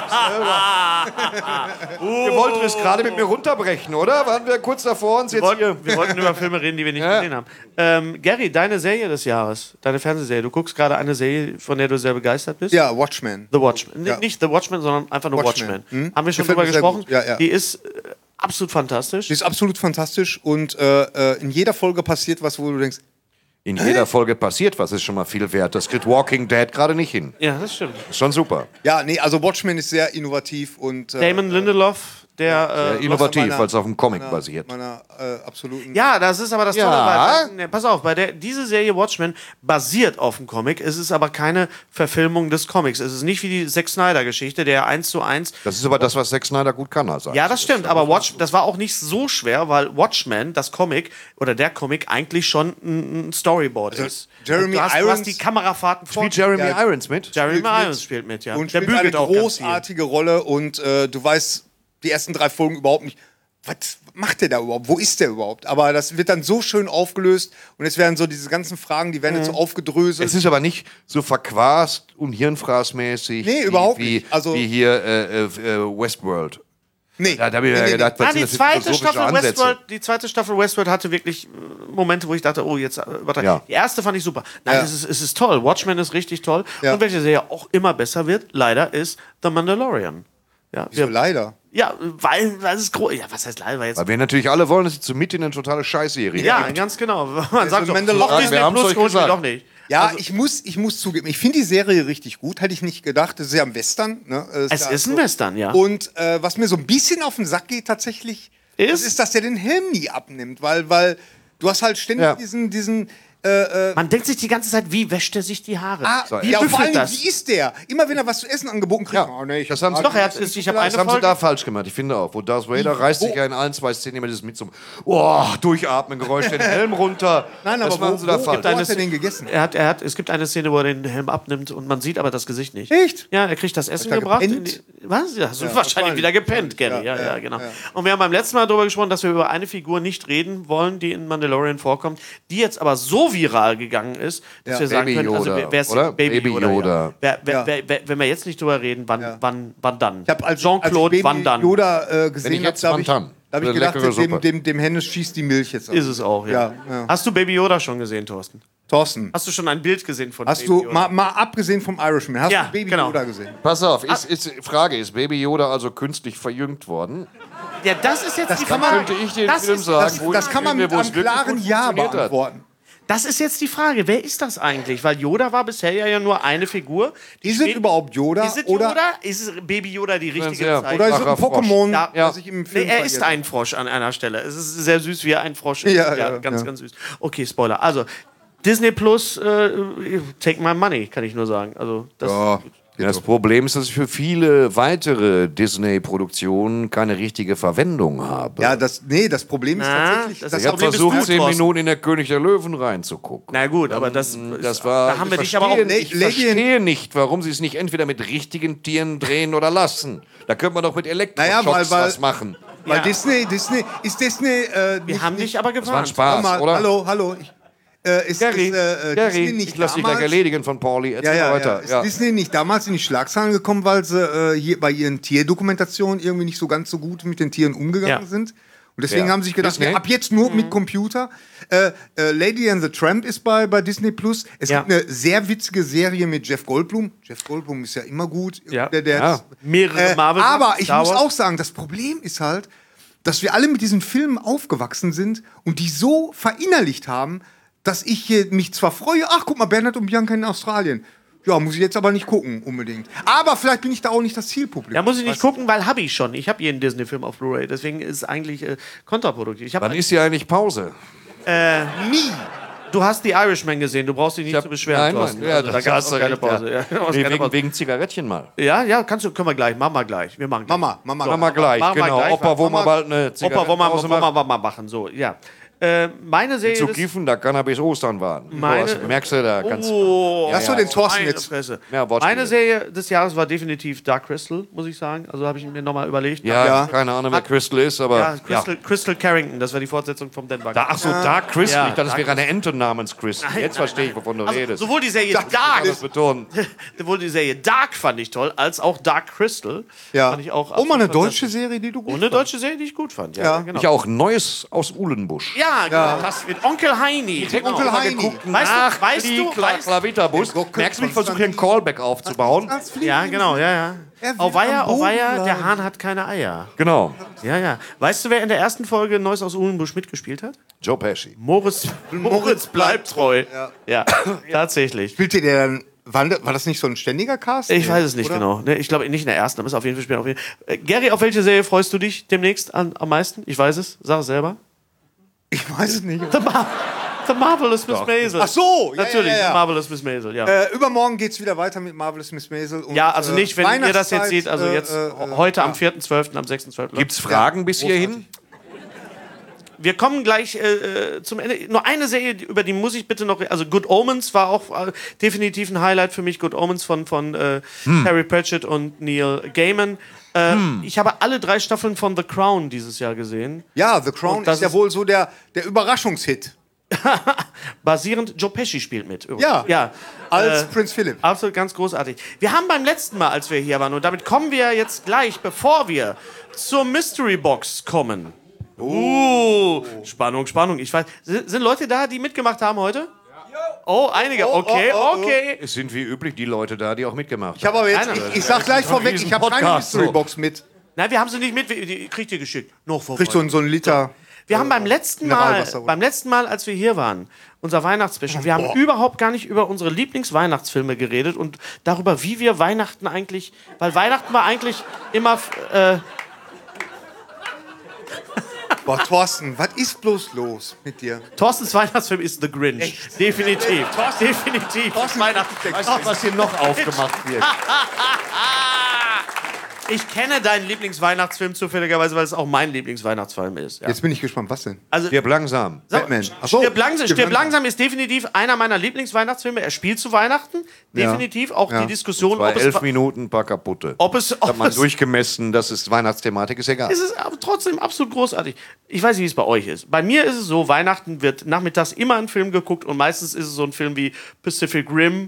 B: Ihr wolltet es gerade mit mir runterbrechen, oder? Waren wir kurz davor, uns
C: wir,
B: jetzt hier...
C: wollten, wir wollten über Filme reden, die wir nicht
B: Ja.
C: gesehen haben. Ähm, Gary, deine Serie des Jahres, deine Fernsehserie. Du guckst gerade eine Serie, von der du sehr begeistert bist.
D: Ja, Watchmen.
C: The Watchmen.
D: Ja.
C: Nicht The Watchmen, sondern einfach nur
D: Watchmen.
C: Watchmen.
D: Hm?
C: Haben wir schon
D: Gefällt
C: drüber
D: mir sehr
C: gesprochen.
D: gut. Ja, ja.
C: Die ist äh, absolut fantastisch.
D: Die ist absolut fantastisch und äh, äh, in jeder Folge passiert was, wo du denkst,
B: In jeder Folge passiert was, ist schon mal viel wert. Das kriegt Walking Dead gerade nicht hin.
C: Ja, das stimmt.
B: Ist schon super.
D: ja, nee, also Watchmen ist sehr innovativ und äh,
C: Damon Lindelof, der...
B: Sehr
C: Äh,
B: innovativ,
D: meiner-
B: weil es auf dem Comic
D: meiner,
B: basiert.
D: meiner äh, absoluten...
C: ja, das ist aber das Tolle.
B: Ja.
C: Bei, ne, pass auf, bei der, diese Serie Watchmen basiert auf dem Comic. Es ist aber keine Verfilmung des Comics. Es ist nicht wie die Zack Snyder-Geschichte, der eins zu eins.
B: Das ist aber das, was Zack Snyder gut kann. Also.
C: Ja, das stimmt, aber Watch, das war auch nicht so schwer, weil Watchmen, das Comic oder der Comic eigentlich schon ein, ein Storyboard ist.
D: Jeremy
C: du, hast, du
D: Irons-
C: hast die Kamerafahrten vor.
B: Spielt Jeremy
D: Ja.
B: Irons mit?
C: Jeremy
D: spielt mit.
C: Irons spielt mit, ja.
D: Und
C: der
D: spielt eine
C: bügelt auch ganz viel.
D: großartige Rolle und äh, du weißt die ersten drei Folgen überhaupt nicht, was macht der da überhaupt, wo ist der überhaupt? Aber das wird dann so schön aufgelöst und es werden so diese ganzen Fragen, die werden jetzt so aufgedröselt.
B: Es ist aber nicht so verquast und hirnfraßmäßig
D: Nee,
B: wie,
D: überhaupt
B: wie,
D: nicht. Also-
B: wie hier äh, äh, Westworld.
D: nee,
B: Da habe ich
D: nee,
B: mir
D: nee,
B: gedacht, was
C: Ah,
B: sind
C: die
B: das für
C: zweite
B: philosophische
C: Staffel
B: Ansätze?
C: Westworld, die zweite Staffel Westworld hatte wirklich äh, Momente, wo ich dachte, oh, jetzt äh, übertreib-
B: Ja.
C: Die erste fand ich super. Nein,
D: Ja.
C: es, ist, es ist toll. Watchmen ist richtig toll.
D: Ja.
C: Und welche Serie auch immer besser wird, leider, ist The Mandalorian. Ja,
D: Wieso
C: wir,
D: leider.
C: ja weil das ist groß. Ja, was heißt leider? Weil jetzt
B: Weil wir natürlich alle wollen, dass sie zu mit in eine totale Scheißserie
C: ja,
B: gibt.
C: ganz genau. Man sagt so,
D: Mandalorian-
C: doch, Disney
B: Wir haben's
C: Plus
B: euch
C: holt mich
B: gesagt.
C: doch nicht.
D: Ja,
C: Also-
D: ich, muss, ich muss zugeben, ich finde die Serie richtig gut, hätte ich nicht gedacht. Das ist ja ein Western. Ne? Das
C: Es
D: ja
C: ist ein
D: so-
C: Western, ja.
D: Und äh, was mir so ein bisschen auf den Sack geht tatsächlich,
C: Ist?
D: das ist, dass der den Helm nie abnimmt, weil, weil du hast halt ständig
B: Ja.
D: diesen, diesen äh, äh,
C: Man denkt sich die ganze Zeit, wie wäscht er sich die Haare?
D: ah,
C: wie
D: ja, und vor
C: büffelt
D: allem,
C: das?
D: wie ist der? Immer wenn er was zu essen angeboten kriegt,
B: Ja.
D: oh, nee, ich
B: Das haben sie-
C: Doch, er hat, ich habe eine
B: Das haben sie
C: Folge.
B: da falsch gemacht, ich finde auch. Wo Darth Vader reißt sich ja in allen zwei Szenen immer dieses mit so einem oh, durchatmen Geräusch, den Helm runter.
D: Nein, aber
B: das machen
D: wo-
B: sie da
D: wo-
B: falsch.
D: wo- hat er den gegessen?
C: Er hat, er hat, es gibt eine Szene, wo er den Helm abnimmt und man sieht aber das Gesicht nicht.
D: Echt?
C: Ja, er kriegt das Essen
D: er
C: gebracht.
D: gepennt?
C: In die, was? Ja, hast du
D: Ja,
C: wahrscheinlich
D: wahrscheinlich.
C: wieder gepennt, Gary. Ja,
D: Ja,
C: ja,
D: ja,
C: genau.
D: ja.
C: Und wir haben beim letzten Mal darüber gesprochen, dass wir über eine Figur nicht reden wollen, die in Mandalorian vorkommt, die jetzt aber so viral gegangen ist, dass
D: Ja.
C: wir sagen
B: Baby
C: können, also
B: Yoda,
C: wer, wer ist
B: oder?
C: Baby,
B: Baby
C: Yoda?
B: Yoda.
C: Ja. Wer, wer,
D: Ja.
C: wer, wer, wenn wir jetzt nicht drüber reden, wann,
D: Ja.
C: wann, wann dann?
D: Ich habe als,
C: Jean-Claude
D: als Baby
C: Van Damme.
D: Yoda äh,
B: Wenn
D: gesehen
B: ich
D: habe,
B: jetzt
D: da habe ich,
B: Van Damme.
D: da hab ich
B: Eine
D: gedacht,
B: leckere
D: dem,
B: Suppe.
D: dem, dem Hennes schießt die Milch jetzt ab.
C: Ist es auch, ja.
D: Ja, ja.
C: Hast du Baby Yoda schon gesehen, Thorsten?
D: Thorsten,
C: Hast du schon ein Bild gesehen von
D: hast
C: Baby
D: du,
C: Yoda?
D: mal, mal abgesehen vom Irishman, hast
C: Ja,
D: du Baby
C: genau.
D: Yoda gesehen?
B: Pass auf, ist, ist, Frage, ist Baby Yoda also künstlich verjüngt worden?
C: Ja, das ist jetzt
D: Das
C: die
D: kann
C: Frage.
D: man-
B: Könnte ich den
C: das
B: Film
C: ist,
B: sagen,
D: Das,
B: wo
D: das
B: ich
D: kann man
B: finde,
D: mit
B: wo es
D: einem
B: wirklich
D: klaren
B: gut
D: Ja
B: funktioniert hat.
D: beantworten.
C: Das ist jetzt die Frage. Wer ist das eigentlich? Weil Yoda war bisher ja nur eine Figur. Die
D: Ist es
C: steht-
D: überhaupt Yoda?
C: Ist es
D: oder,
C: Yoda? Ist es Baby Yoda die richtige
B: sehr-
C: Bezeichnung?
D: oder ist es ein
B: Flacher Frosch.
D: Pokémon,
C: Ja.
D: das ich im Film
C: Nee, er ist
D: vergesse?
C: ein Frosch an einer Stelle. Es ist sehr süß, wie er ein Frosch ist.
D: Ja, ja,
C: ganz,
D: ja.
C: ganz süß. Okay, Spoiler. Also, Disney Plus, äh, take my money, kann ich nur sagen. Also, das
B: Ja. Das Problem ist, dass ich für viele weitere Disney-Produktionen keine richtige Verwendung habe.
D: Ja, das, nee, das Problem ist
C: Na,
D: tatsächlich,
C: das
D: das
B: ich
C: ist
B: habe
C: Problem bist
B: versucht,
C: du,
B: zehn
C: Thorsten.
B: Minuten in der König der Löwen reinzugucken.
C: Na gut, aber das,
B: Das war,
C: da haben wir
B: ich
C: dich aber auch.
B: verstehe- Ich
D: Lady in-
B: verstehe nicht, warum sie es nicht entweder mit richtigen Tieren drehen oder lassen. Da könnte man doch mit Elektroschocks
D: Naja, weil- weil-
B: was machen.
D: weil
C: Ja.
D: Disney, Disney, ist Disney, äh,
C: Wir
D: nicht,
C: haben dich aber
B: Das war ein
C: gewarnt.
B: Spaß,
D: Mal,
B: oder?
D: hallo, hallo, ich, äh, ist,
B: Gary,
D: ist äh,
B: Gary,
D: Disney nicht
B: ich lasse dich gleich
D: damals-
B: erledigen von Pauli. Erzähl
D: Ja, ja,
B: mal weiter.
D: ja. Ist
B: Ja.
D: Disney nicht damals in die Schlagzeilen gekommen, weil sie äh, hier bei ihren Tierdokumentationen irgendwie nicht so ganz so gut mit den Tieren umgegangen
C: Ja.
D: sind? Und deswegen
B: Ja.
D: haben sie sich gedacht,
B: Disney?
D: ja, ab jetzt nur
C: Mhm.
D: mit Computer. Äh, äh, Lady and the Tramp ist bei, bei Disney Plus. Es
C: Ja.
D: gibt eine sehr witzige Serie mit Jeff Goldblum. Jeff Goldblum ist ja immer gut.
C: Ja.
D: Der, der
B: Ja.
C: Mehrere
D: äh,
C: Marvel.
D: aber ich
C: Star
D: muss
C: Wars.
D: auch sagen, das Problem ist halt, dass wir alle mit diesen Filmen aufgewachsen sind und die so verinnerlicht haben, dass ich hier mich zwar freue, ach guck mal, Bernhard und Bianca in Australien. Ja, muss ich jetzt aber nicht gucken, unbedingt. Aber vielleicht bin ich da auch nicht das Zielpublikum.
C: Da muss ich nicht
D: Weißt
C: gucken, weil habe ich schon. Ich habe jeden Disney-Film auf Blu-ray. Deswegen ist es eigentlich äh, kontraproduktiv. Ich habe
B: Wann ist hier eigentlich Pause?
D: du? Nie.
C: du hast die Irishman gesehen, du brauchst dich nicht
B: hab-
C: zu beschweren,
B: Nein,
C: Thorsten.
B: Mann, ja,
C: Also, da
B: das
C: gab
B: hast
C: es
B: du
C: keine
B: recht,
C: Pause.
B: ja.
C: Ja, da gab's
B: Nee,
C: keine
B: wegen,
C: Pause.
B: wegen Zigarettchen mal.
C: ja, ja, kannst du, können wir gleich, machen wir gleich. Wir machen gleich.
D: Mama, Mama,
B: Machen wir gleich,
C: Machen wir
B: genau.
C: gleich,
B: Opa, wo
D: Mama-
B: wir bald eine
C: Opa, wollen wir,
B: Zigarettenpause
C: wollen
B: machen.
C: wir mal machen, so, ja. Äh, meine Serie
B: Zu
C: des-
B: kiffen, da kann er bis Ostern warten.
C: Meine-
B: Du hast- merkst du, da kannst
C: Oh,
D: Lass doch den Thorsten
C: meine
D: jetzt.
C: Fresse.
B: Ja, Wortspiele.
C: Meine Serie des Jahres war definitiv Dark Crystal, muss ich sagen. Also habe ich mir nochmal überlegt.
B: Ja,
D: Ja.
B: keine Ahnung, wer Crystal ist, aber.
C: Ja, Crystal, Crystal Carrington, das war die Fortsetzung vom Denver.
B: Da, ach so, Dark Crystal.
C: Ja,
B: ich dachte, es
C: Dark
B: wäre eine Ente namens Crystal.
C: Nein,
B: Jetzt
C: nein,
B: verstehe ich, wovon du
C: also,
B: redest.
C: sowohl die Serie
B: Kann
C: Dark,
B: das betonen.
C: sowohl die Serie Dark fand ich toll, als auch Dark Crystal.
D: Ja.
C: Fand ich auch
D: Oh, mal eine
C: absolut
D: deutsche Serie, die du gut
C: Und eine deutsche Serie, die ich gut fand. Ja,
D: Ja.
C: genau.
B: Ich auch Neues aus Uhlenbusch.
C: Ja, genau. Das mit Onkel Heini. Genau.
D: Onkel Heini.
C: Weißt du, weißt du,
B: Kla
C: weißt,
B: Klaviterbus. Merkst du, ich versuche hier einen Callback aufzubauen?
C: ja, genau, ja, ja.
D: Er will
C: Auweia,
D: am Boden
C: auweia, der
D: bleiben.
C: Hahn hat keine Eier.
B: Genau.
C: Ja, ja. Weißt du, wer in der ersten Folge Neues aus Uhlenbusch mitgespielt hat?
B: Joe Pesci.
C: Moritz, Moritz bleibt treu. Ja, tatsächlich.
D: Spielte der dann, war war das nicht so ein ständiger Cast?
C: Ich weiß es nicht
D: Oder?
C: genau. Ne, ich glaube nicht in der ersten, aber ist auf jeden Fall spielen. Auf jeden Fall. Äh, Gary, auf welche Serie freust du dich demnächst an, am meisten? Ich weiß es. Sag es selber.
D: Ich weiß es nicht.
C: The, Mar The Marvelous Miss Maisel.
D: Ach so, ja,
C: Natürlich,
D: ja, ja.
C: The Marvelous Miss Maisel, ja.
D: Äh, übermorgen geht's wieder weiter mit Marvelous Miss Maisel. Und,
C: ja, also
D: äh,
C: nicht, wenn ihr das jetzt
D: Weihnachtszeit,
C: seht, also
D: äh,
C: jetzt
D: äh,
C: heute
D: ja.
C: am vierten zwölften, am sechsten zwölften
B: Gibt's Fragen bis hierhin?
C: Wir kommen gleich äh, zum Ende. Nur eine Serie, die- über die muss ich bitte noch. Also Good Omens war auch äh, definitiv ein Highlight für mich. Good Omens von, von äh,
B: Hm.
C: Terry Pratchett und Neil Gaiman. Äh, Ich habe alle drei Staffeln von The Crown dieses Jahr gesehen.
D: Ja, The Crown
C: Und das
D: ist ja
C: ist-
D: wohl so der, der Überraschungshit.
C: Basierend, Joe Pesci spielt mit. übrigens.
D: Ja,
C: ja.
D: als
C: Äh,
D: Prinz Philipp.
C: Absolut ganz großartig. Wir haben beim letzten Mal, als wir hier waren, und damit kommen wir jetzt gleich, bevor wir zur Mystery Box kommen. Uh, Spannung, Spannung. Ich weiß, sind, sind Leute da, die mitgemacht haben heute? Oh, einige. Okay,
D: oh, oh, oh.
C: okay.
B: Es sind wie üblich die Leute da, die auch mitgemacht
D: Ich habe aber jetzt,
C: Nein, nein,
D: ich, ich sag gleich vorweg,
B: riesen
D: ich habe keine
B: Podcast,
D: Mystery
B: so.
D: Box mit.
C: Nein, wir haben sie nicht mit. Wir- Die kriegt ihr geschickt. Noch vor.
D: Kriegt so, ein- so einen Liter.
C: Wir haben beim letzten Mal,
D: Mineralwasser.
C: beim letzten Mal, als wir hier waren, unser Weihnachtsspecial, wir haben überhaupt gar nicht über unsere Lieblingsweihnachtsfilme geredet und darüber, wie wir Weihnachten eigentlich, weil Weihnachten war eigentlich immer, äh,
D: Boah, Thorsten, was ist bloß los mit dir?
C: Thorstens Weihnachtsfilm ist The Grinch. Definitiv. Definitiv. Weihnachten.
B: Weißt du, was hier noch aufgemacht wird?
C: Ich kenne deinen Lieblingsweihnachtsfilm zufälligerweise, weil es auch mein Lieblingsweihnachtsfilm ist. Ja.
D: Jetzt bin ich gespannt, was denn?
C: Also,
B: Stirb langsam.
D: Batman. Ach so,
C: Stirb langsam,
D: Stirb
C: Stirb
D: langsam.
C: langsam ist definitiv einer meiner Lieblingsweihnachtsfilme. Er spielt zu Weihnachten. Definitiv. Auch
D: Ja.
C: die Diskussion,
B: Bei
C: ob es,
B: elf Minuten, ein paar kaputte.
C: ob es,
B: Hat
C: ob
B: man
C: es
B: durchgemessen, das ist Weihnachtsthematik, ist egal.
C: Es ist aber trotzdem absolut großartig. Ich weiß nicht, wie es bei euch ist. Bei mir ist es so, Weihnachten wird nachmittags immer ein Film geguckt und meistens ist es so ein Film wie Pacific Rim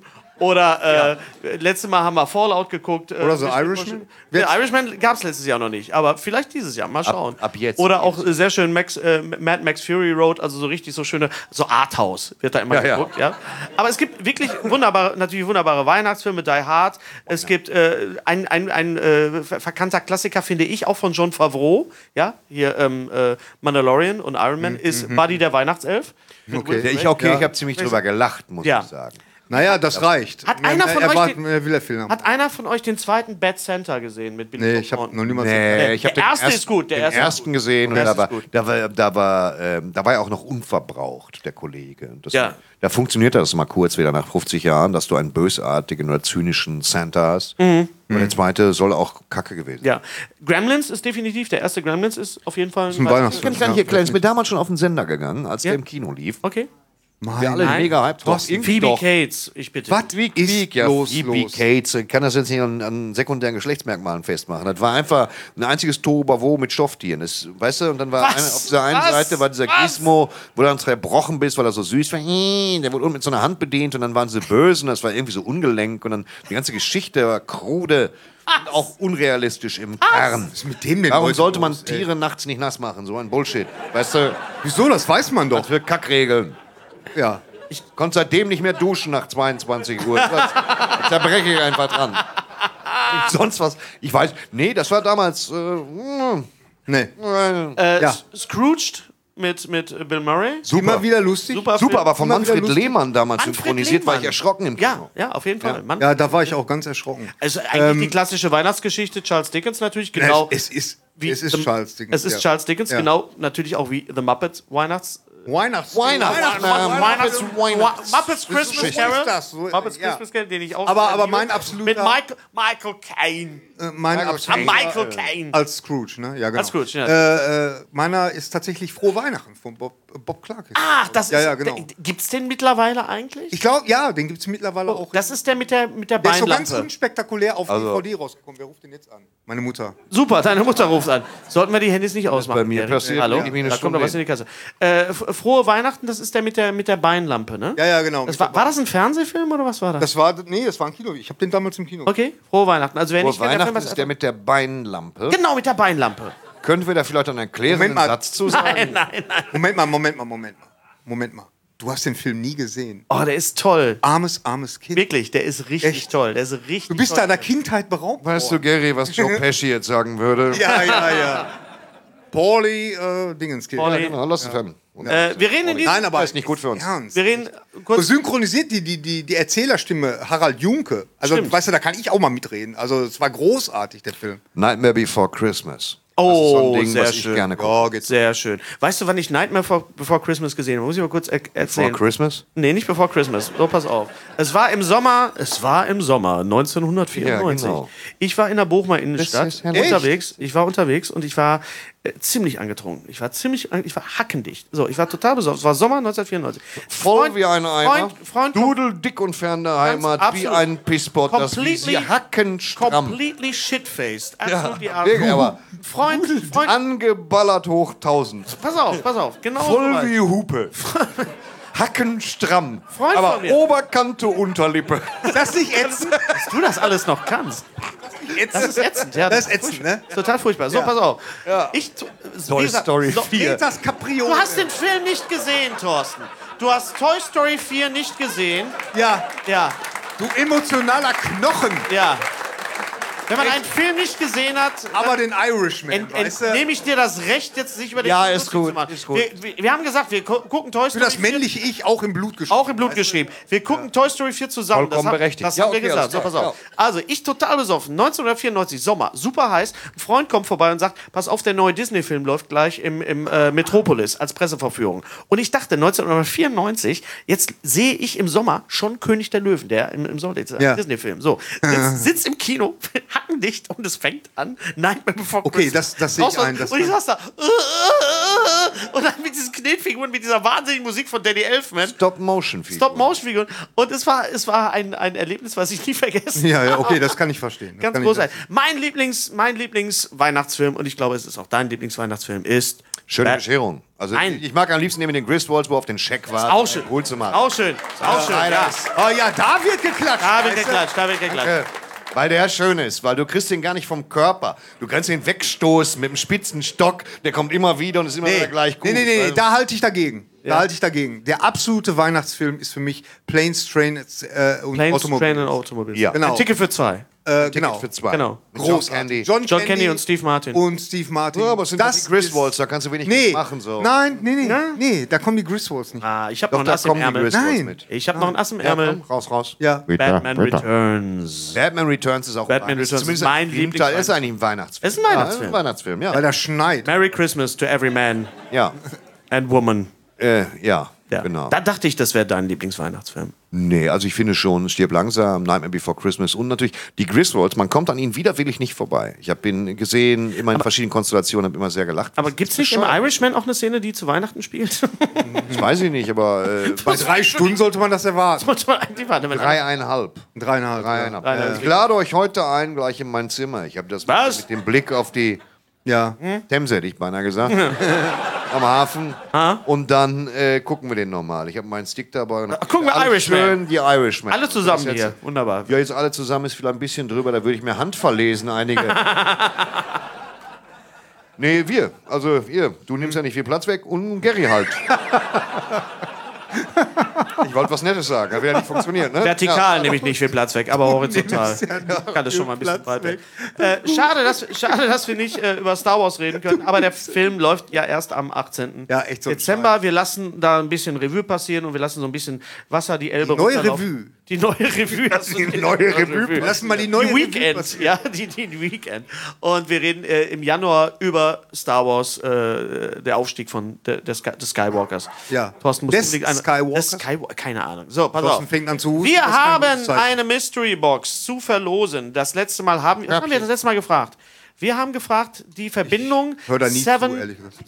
C: oder äh, letztes Mal haben wir Fallout geguckt. Äh,
D: Oder so
C: Mission
D: Irishman?
C: Impossible. Der Irishman gab es letztes Jahr noch nicht, aber vielleicht dieses Jahr. Mal schauen.
B: ab jetzt.
C: Oder auch äh, sehr schön Max, äh, Mad Max Fury Road, also so richtig so schöne, so Arthouse wird da immer
B: Ja, ja.
C: geguckt. Ja. Aber es gibt wirklich wunderbare, natürlich wunderbare Weihnachtsfilme, Die Hard. Es gibt äh, ein, ein, ein äh, ver- verkannter Klassiker, finde ich, auch von Jon Favreau. Ja, hier ähm, äh, Mandalorian und Iron Man ist Buddy der Weihnachtself. Mit
D: Okay.
C: Will
B: Der
C: Smith.
B: ich okay,
D: Ja.
B: ich habe ziemlich drüber gelacht, muss
C: Ja.
B: ich sagen.
D: Naja, das reicht.
C: Hat einer von
D: er
C: euch
D: war,
C: den-
D: er will der Film haben.
C: Hat einer von euch den zweiten Bad Santa gesehen mit Billy
D: Nee,
C: Bob
D: ich habe
C: Thornton?
D: noch niemals.
B: Nee, ich
C: Der
B: habe den
C: erste
B: ersten,
C: ist gut, der
B: den
C: erste ist
B: ersten
C: gut.
B: gesehen und
C: Der
B: da
C: erste
B: war,
C: ist gut.
B: da war, da war, ähm, da war er auch noch unverbraucht, der Kollege. Das,
C: Ja.
B: Da funktioniert das mal kurz wieder nach fünfzig Jahren, dass du einen bösartigen oder zynischen Santa hast.
C: Mhm.
B: Und der zweite soll auch Kacke gewesen sein.
C: Ja. Gremlins ist definitiv, der erste Gremlins ist auf jeden Fall
D: ein Weihnachtsfilm.
B: Ich kann nicht erklären, ist mir damals schon auf den Sender gegangen, als
C: Ja.
B: der im Kino lief.
C: Okay.
B: Wir alle
C: Nein.
B: mega hyped drauf.
D: Thorsten,
B: Irgendwie
C: Phoebe
B: doch.
C: Cates, ich bitte.
D: Was
B: Wieg,
D: ist
B: Wieg, ja,
D: los,
B: Phoebe
D: los?
B: Cates. Ich kann das jetzt nicht an, an sekundären Geschlechtsmerkmalen festmachen. Das war einfach ein einziges Tohuwabohu mit Stofftieren. Das, weißt du, und dann war
C: Was?
B: eine, auf dieser einen
C: Was?
B: Seite war dieser
C: Was?
B: Gizmo, wo du dann zerbrochen bist, weil er so süß war. Der wurde unten mit so einer Hand bedient und dann waren sie böse und das war irgendwie so ungelenk und dann die ganze Geschichte war krude und auch unrealistisch im Kern.
D: Was ist mit dem denn
B: Warum
D: heute
B: sollte man
D: los, ey?
B: Tiere nachts nicht nass machen? So ein Bullshit. Weißt du,
D: Wieso? Das weiß man doch.
B: für Kackregeln.
D: Ja.
B: Ich konnte seitdem nicht mehr duschen nach zweiundzwanzig Uhr. Das, da breche ich einfach dran. Und sonst was. Ich weiß, nee, das war damals. Äh, äh,
D: Nee.
C: Äh,
D: Ja.
C: S- Scrooged mit, mit Bill Murray.
D: Immer wieder lustig.
C: Super.
B: super, aber von
D: Immer wieder
B: Manfred
D: lustig.
B: Lehmann damals
C: Manfred
B: synchronisiert, war ich
C: Lehmann.
B: erschrocken im Kino.
C: Ja, ja, auf jeden Fall. Mann.
D: Ja, da war ich auch ganz erschrocken.
C: Also eigentlich
D: Ähm,
C: die klassische Weihnachtsgeschichte, Charles Dickens natürlich, genau.
D: Es, es ist,
C: wie
D: es ist
C: The-
D: Charles Dickens.
C: Es ist
D: ja.
C: Charles Dickens,
D: Ja.
C: genau, natürlich auch wie The Muppets Weihnachts
D: Weihnachts
B: Weihnachts-
C: Weihnachts-
B: Weihnachts-
C: Muppets Christmas
D: So ist
C: Carol.
D: das, so,
C: Muppets
D: ja.
C: Christmas Carol, den ich auch
D: Aber-
C: sehr
D: aber
C: liebe.
D: mein absoluter-
C: Mit Michael, Michael Caine.
D: Äh, mein
B: Michael
C: Ah,
D: absoluter,
C: Michael Caine.
D: als Scrooge, ne? Ja, genau.
C: Als Scrooge, ja.
D: Äh, äh, meiner ist tatsächlich Frohe Weihnachten von Bob, Bob Clark.
C: Ach, das
D: ja,
C: ist.
D: ja, genau.
C: d- Gibt's den mittlerweile eigentlich?
D: Ich glaube, ja, den gibt es mittlerweile auch.
C: Das ist der mit der, mit der
D: Der ist so ganz
C: Beinlampe.
D: unspektakulär auf
B: Also-
D: D V D rausgekommen. Wer ruft den jetzt an? Meine Mutter.
C: Super, deine Mutter ruft an. Sollten wir die Handys nicht ausmachen?
B: bei mir
C: Erik?
B: passiert,
C: Hallo?
B: wenn ich mich eine
C: Da kommt
B: Stunde
C: doch was in die Kasse. Äh, f- Frohe Weihnachten, das ist der mit der, mit der Beinlampe, ne?
D: Ja, ja, genau.
C: Das war, war das ein Fernsehfilm oder was war das?
D: Das war, nee, das war ein Kino. Ich habe den damals im Kino.
C: Okay, Frohe Weihnachten. Also wer
B: Vor
C: nicht kennt, der Film
B: Weihnachten ist der mit der Beinlampe.
C: Genau, mit der Beinlampe.
B: Können wir da vielleicht einen erklärenden
D: Moment mal.
B: Satz zu sagen?
C: Nein, nein, nein.
D: Moment mal, Moment mal, Moment mal. Moment mal. Du hast den Film nie gesehen.
C: Oh, der ist toll.
D: Armes, armes Kind.
C: Wirklich, der ist richtig
D: Echt?
C: toll. Der ist richtig
D: Du bist
C: toll.
D: deiner Kindheit beraubt
B: Weißt du, Gary, was Joe Pesci jetzt sagen würde?
D: Ja, ja, ja. Pauli, äh, Dingenskind.
C: Pauli.
B: Ja, genau, lass es hören.
C: Äh, wir reden in diesem...
D: Nein, aber
B: Das ist nicht gut für uns.
D: Ernst.
C: Wir reden kurz...
D: Synchronisiert die, die, die, die Erzählerstimme Harald Junke. Also,
C: Stimmt.
D: weißt du, da kann ich auch mal mitreden. Also, es war großartig, der Film.
B: Nightmare Before Christmas.
C: Oh,
B: das ist so ein Ding,
C: sehr
B: was ich
C: schön.
B: gerne gucke.
D: Ja, geht's.
C: Sehr schön. Weißt du, wann ich Nightmare Before, Before Christmas gesehen habe? Muss ich mal kurz er erzählen.
B: Before Christmas?
C: Nee, nicht Before Christmas. So, pass auf. Es war im Sommer, es war im Sommer neunzehnhundertvierundneunzig.
B: Ja, genau.
C: Ich war in der Bochumer Innenstadt
B: ist ja
C: unterwegs. Ich war unterwegs und ich war äh, ziemlich angetrunken. Ich war ziemlich, an- ich war hackendicht. So, ich war total besorgt. Es war Sommer neunzehnhundertvierundneunzig.
B: Voll
C: Freund-
B: wie ein Eimer.
C: Freund, Freund,
B: Dudel dick und fern der Heimat, wie
C: absolut.
B: ein Pisspot, das wie
C: Completely-
B: sie hackenstramm.
C: completely shit-faced. Absolutely
B: Ja, wirklich, aber
C: Freund, Freund,
B: angeballert hoch tausend.
C: pass auf, pass auf. Genau so
B: Voll
C: war es.
B: wie Hupe. Hackenstramm.
C: Freund
B: aber
C: von mir.
B: Oberkante, Unterlippe.
D: Ist das nicht ätzend?
C: Dass du das alles noch kannst. Das ist ätzend, ja.
D: Das ist ätzend, ne?
C: Total furchtbar. So, pass auf. Ich, tu-
B: Toy
C: wie gesagt,
B: Story
C: so,
B: vier.
D: Peters Capriole.
C: Du hast den Film nicht gesehen, Thorsten. Du hast Toy Story vier nicht gesehen.
D: Ja,
C: Ja,
D: du emotionaler Knochen.
C: ja. Wenn man einen Film nicht gesehen hat,
D: Aber den Irishman,
C: ent, ent,
D: weißt du?
C: nehme ich dir das Recht, jetzt sich über den
B: Ja,
C: Film
B: ist
C: lustig
B: gut,
C: zu machen.
B: ist gut.
C: Wir, wir, wir haben gesagt, wir gu gucken Toy
D: Für
C: Story
D: das männliche Ich auch im Blut geschrieben.
C: auch im Blut geschrieben. Wir gucken Toy Story vier zusammen.
B: Vollkommen
C: das hab-
B: berechtigt.
C: Das
B: Ja,
C: haben wir
B: okay,
C: gesagt.
B: alles
C: So,
B: klar,
C: pass auf. Also, ich total besoffen. neunzehnhundertvierundneunzig, Sommer, super heiß. Ein Freund kommt vorbei und sagt, pass auf, der neue Disney-Film läuft gleich im, im äh, Metropolis als Presseverführung. Und ich dachte, neunzehnhundertvierundneunzig, jetzt sehe ich im Sommer schon König der Löwen, der im, im Sommer, der
D: Ja.
C: Disney-Film. So, jetzt sitzt im Kino, hackendicht und es fängt an. Nightmare Before
D: Okay,
C: Christmas.
D: das- das sehe ich
C: Raus-
D: ein, das
C: und ich
D: kann-
C: saß da. äh, äh, äh, Und dann mit diesen Knetfiguren, mit dieser wahnsinnigen Musik von Danny Elfman.
B: Stop-Motion-Figur.
C: Stop-Motion-Figuren. Und es war, es war ein, ein Erlebnis, was ich nie vergessen
D: Ja, ja, okay, das kann ich verstehen. Das
C: Ganz
D: kann ich
C: großartig. Mein Lieblings, mein Lieblings-Weihnachtsfilm, und ich glaube, es ist auch dein Lieblings-Weihnachtsfilm, ist.
B: Schöne
C: Ba-
B: Bescherung. Also
C: Nein.
B: ich mag am liebsten neben den Griswolds, wo auf den Scheck war.
C: Auch schön.
B: Cool zu machen.
C: Auch schön. Ist auch schön.
B: nein,
C: Ja.
B: das-
D: Oh ja, da wird geklatscht.
C: Da wird
D: weißt du?
C: geklatscht, da wird geklatscht.
B: Äh, Weil der schön ist, weil du kriegst den gar nicht vom Körper. Du kannst ihn wegstoßen mit dem spitzen Stock, der kommt immer wieder und ist immer
D: Nee,
B: wieder gleich gut.
D: nee, nee, nee,
B: Also-
D: da halte ich dagegen. Da halte ich dagegen. Der absolute Weihnachtsfilm ist für mich Planes, Trains äh, und
C: Planes,
D: Automobil.
C: Train and Automobiles.
B: Ja.
D: Genau.
C: Ein Ticket für zwei.
D: Äh,
B: Ticket
D: genau.
B: für zwei.
C: Genau.
B: Mit John
D: Großartig.
B: Candy.
C: John Candy und Steve Martin.
D: Und Steve Martin.
B: Ja, aber es sind
D: das
B: das die Griswolds,
D: ist-
B: da kannst du wenig
D: Nee,
B: machen. So.
D: nein, nee, nee, nee, da kommen die Griswolds nicht.
C: Ah, ich habe
B: Doch,
C: noch ein
B: da
C: Ass im
B: kommen die
C: Ärmel.
B: Griswolds
D: Nein.
B: mit.
C: Ich habe noch ein Ass im
B: Ja,
C: Ärmel.
B: komm, raus, raus.
D: Ja.
C: Batman Returns.
B: Batman Returns ist auch
C: Batman
B: ein Weihnachts-
C: Returns ist
B: zumindest
C: mein
B: ein Teil ist
C: Lieblingsweihnachtsfilm.
B: eigentlich ein Weihnachtsfilm.
C: Es ist ein Weihnachtsfilm.
B: Ja, ein Weihnachtsfilm, ja.
D: Weil da schneit.
C: Merry Christmas to every man
B: Ja,
C: and woman.
B: äh, ja,
C: Ja.
B: genau.
C: Da dachte ich, das wäre dein Lieblingsweihnachtsfilm.
B: Nee, also ich finde schon, Stirb langsam, Nightmare Before Christmas und natürlich die Griswolds, man kommt an ihnen widerwillig nicht vorbei. Ich habe ihn gesehen, immer in verschiedenen Konstellationen, habe immer sehr gelacht.
C: Aber gibt es nicht im Irishman auch eine Szene, die zu Weihnachten spielt?
B: Das weiß ich nicht, aber äh,
D: Bei drei Stunden sollte man das erwarten.
C: Sollte man eigentlich warten, wenn
B: dreieinhalb.
D: Dreieinhalb.
B: Dreieinhalb.
C: Dreieinhalb.
B: Ich lade euch heute ein, gleich in mein Zimmer. Ich habe das
C: Was?
B: mit dem Blick auf die
D: Ja.
B: Themse, hätte ich beinahe gesagt, am Hafen. Und dann äh, gucken wir den nochmal. Ich habe meinen Stick dabei. Und
C: gucken wir
B: alles
C: Irishman.
B: Schön, die Irishman.
C: Alle zusammen
B: Das ist
C: hier.
B: jetzt-
C: Wunderbar.
B: Ja, jetzt alle zusammen ist vielleicht ein bisschen drüber, da würde ich mir Hand verlesen, einige. Nee, wir. Also ihr. Du nimmst ja nicht viel Platz weg und Gary halt. Ich wollte was Nettes sagen, das wäre ja nicht funktioniert, ne?
C: Vertikal nehme ich nicht viel Platz weg, aber horizontal. Kann das schon mal ein bisschen breit weg. Äh, schade, dass, schade, dass wir nicht äh, über Star Wars reden können, aber der Film läuft ja erst am achtzehnten
D: Ja, echt so ein
C: Dezember. Wir lassen da ein bisschen Revue passieren und wir lassen so ein bisschen Wasser die Elbe
D: Neue
C: runterlaufen.
D: Revue.
C: Die neue Revue. Also
D: Die neue Revue. Lass mal die neue
C: die
D: Revue
C: Weekend,
D: passieren.
C: ja, die, die, die Weekend. Und wir reden äh, im Januar über Star Wars, äh, der Aufstieg von der, der Sky, des Skywalkers.
D: Ja.
C: Thorsten muss
D: Des
C: unbedingt eine-
D: Skywalkers?
C: Des Skywalker, keine Ahnung. So, pass
D: Thorsten
C: auf.
D: fängt an zu husten,
C: Wir
D: das ist kein
C: haben
D: gutes Zeichen.
C: eine Mystery Box zu verlosen. Das letzte Mal haben wir, was haben wir das letzte Mal gefragt? Wir haben gefragt, die Verbindung
D: hör da nie
C: Seven,
D: zu, ehrlich gesagt.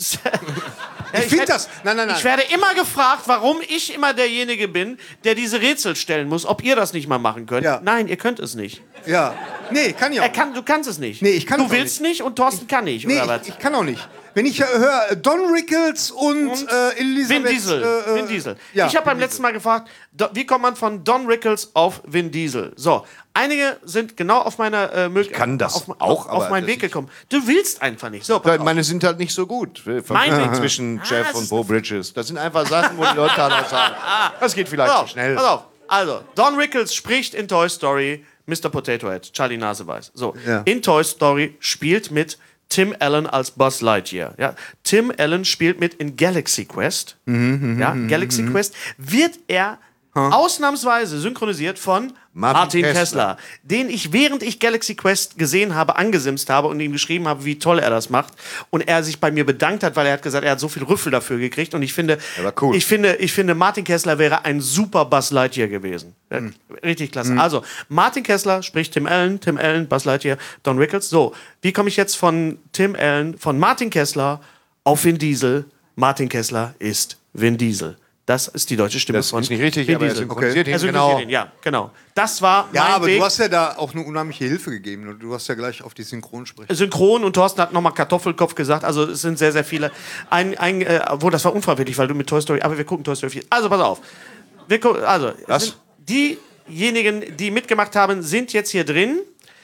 C: Ja,
D: Ich finde
C: werde-
D: das. Nein, nein, nein.
C: Ich werde immer gefragt, warum ich immer derjenige bin, der diese Rätsel stellen muss, ob ihr das nicht mal machen könnt.
D: Ja.
C: Nein, ihr könnt es nicht.
D: Ja. Nee, kann ich auch
C: Er kann, du kannst es nicht.
D: Nee, ich kann
C: Du
D: es auch
C: willst nicht. und Thorsten kann nicht,
D: Nee,
C: oder was?
D: ich, ich kann auch nicht. Wenn ich höre äh, Don Rickles und,
C: Und
D: äh, Elisabeth...
C: Vin Diesel.
D: Äh, äh,
C: Vin Diesel.
D: Ja,
C: ich habe beim
D: Vin
C: letzten Mal gefragt, do, wie kommt man von Don Rickles auf Vin Diesel? So, einige sind genau auf meiner äh, Möglichkeit.
B: kann das
C: auf,
B: auch,
C: auf, auf
B: aber
C: meinen
B: das
C: Weg gekommen. Du willst einfach nicht. So, pass
B: Weil
C: auf.
B: meine sind halt nicht so gut.
C: Mein Weg-
B: Zwischen
C: Ah,
B: Jeff
C: das
B: und
C: ist
B: Bo Bridges. Das sind einfach Sachen, wo die Leute halt auch sagen, das geht vielleicht
C: Pass
B: zu
C: auf,
B: schnell.
C: pass auf. Also, Don Rickles spricht in Toy Story Mister Potato Head, Charlie Naseweiß. So,
D: Ja.
C: in Toy Story spielt mit Tim Allen als Buzz Lightyear. Ja, Tim Allen spielt mit in Galaxy Quest. ja, Galaxy Quest wird er ausnahmsweise synchronisiert von
B: Martin
C: Martin, Kessler.
B: Kessler.
C: den ich, während ich Galaxy Quest gesehen habe, angesimst habe und ihm geschrieben habe, wie toll er das macht. Und er sich bei mir bedankt hat, weil er hat gesagt, er hat so viel Rüffel dafür gekriegt. Und ich finde,
B: Er war cool.
C: ich finde, ich finde, Martin Kessler wäre ein super Buzz Lightyear gewesen. Ja, Richtig klasse. Also, Martin Kessler spricht Tim Allen, Tim Allen, Buzz Lightyear, Don Rickles. So, wie komme ich jetzt von Tim Allen, von Martin Kessler auf Vin Diesel? Martin Kessler ist Vin Diesel. Das ist die deutsche Stimme
B: Das
C: von
B: ist nicht richtig,
C: Vin
B: aber er
C: Diesel.
B: synchronisiert ihn
C: Er synchronisiert
B: genau.
C: ihn, ja, genau. Das war
D: Ja,
C: mein
D: aber
C: Weg.
D: du hast ja da auch eine unheimliche Hilfe gegeben. Und du hast ja gleich auf die Synchronsprecher.
C: Synchron und Thorsten hat nochmal Kartoffelkopf gesagt. Also es sind sehr, sehr viele. Ein, ein, äh, obwohl, das war unfreiwillig, weil du mit Toy Story. Aber wir gucken Toy Story vier. Also pass auf. Wir gucken, also
B: Was?
C: sind diejenigen, die mitgemacht haben, sind jetzt hier drin.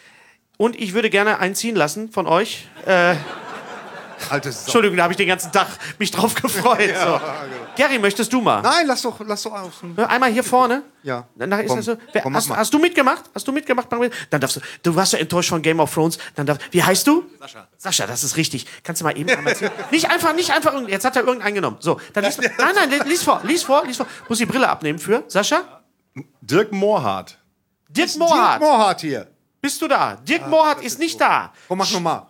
C: Und ich würde gerne einen ziehen lassen von euch. Äh,
D: Altes Sau.
C: Entschuldigung, da habe ich den ganzen Tag mich drauf gefreut. so. Gary, möchtest du mal?
D: Nein, lass doch, lass doch aus.
C: Einmal hier vorne.
D: Ja.
C: Danach ist
D: Komm,
C: das so. Wer,
D: komm, mach
C: hast,
D: mal.
C: hast du mitgemacht? Hast du mitgemacht? Dann darfst du. Du warst ja enttäuscht von Game of Thrones. Dann darf, wie heißt du? Sascha. Sascha, das ist richtig. Kannst du mal eben einmal ziehen? Nicht einfach, nicht einfach. irgend- Jetzt hat er irgendeinen genommen. So, dann lies, nein, nein, lies vor, lies vor, lies vor. Muss die Brille abnehmen für Sascha?
G: Dirk Mohrhardt.
C: Dirk
D: Dirk
C: Mohrhardt.
D: Mohrhardt hier.
C: Bist du da? Dirk Mohrhardt ist nicht da.
D: Komm, mach nochmal.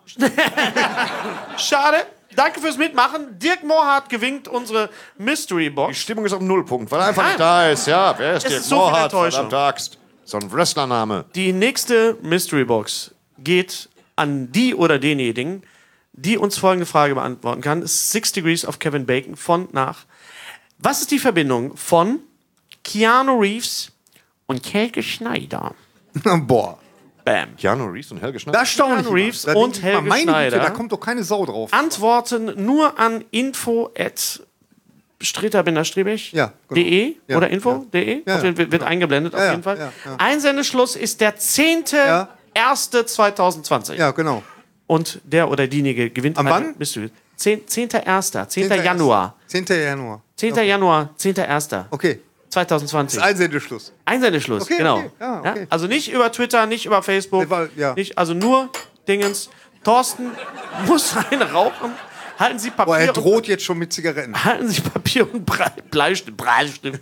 C: Schade. Danke fürs Mitmachen. Dirk Mohrhardt gewinnt unsere Mystery
B: Die
C: Box.
B: Stimmung ist auf Nullpunkt, weil er einfach
C: Nein.
B: nicht da ist. Ja, wer ist
C: Es
B: der
C: ist so viel
B: Mohrhardt?
C: Enttäuschung.
B: Verdammte Axt. So ein Wrestlername.
C: Die nächste Mystery Box geht an die oder denjenigen, die uns folgende Frage beantworten kann. Six Degrees of Kevin Bacon von nach. Was ist die Verbindung von Keanu Reeves und Helge Schneider?
D: Boah.
C: Bam.
B: Keanu Reeves und Helge Schneider.
D: Da staune ich
C: Keanu
D: immer.
C: Reeves
D: Da
C: und
D: denk ich mal,
C: Helge
D: meine Güte,
C: Schneider.
D: da kommt doch keine Sau drauf.
C: Antworten nur an info at streter-strebech.de
D: Ja, genau. Ja,
C: oder info.de.
D: Ja, ja,
C: wird, wird eingeblendet auf
D: Ja, ja,
C: jeden Fall.
D: ja, ja.
C: Einsendeschluss ist der zehnte erste zweitausendzwanzig.
D: Ja, genau.
C: Und der oder diejenige gewinnt.
D: Am
C: eine-
D: wann?
C: Bist du? Zehn- zehnter erster zehnter
D: zehnter
C: Januar.
D: zehnter Januar.
C: zehnter Januar, zehnter erster
D: Okay.
C: zweitausendzwanzig.
D: Einsendeschluss.
C: Einsendeschluss,
D: Okay,
C: genau.
D: okay. Ja, okay.
C: Also nicht über Twitter, nicht über Facebook.
D: Nee, weil- ja.
C: Nicht, also nur Dingens. Thorsten muss eine rauchen. Halten Sie Papier
D: Boah, er
C: und
D: droht jetzt schon mit Zigaretten.
C: Halten Sie Papier und Brei- Bleistift. Bleistift.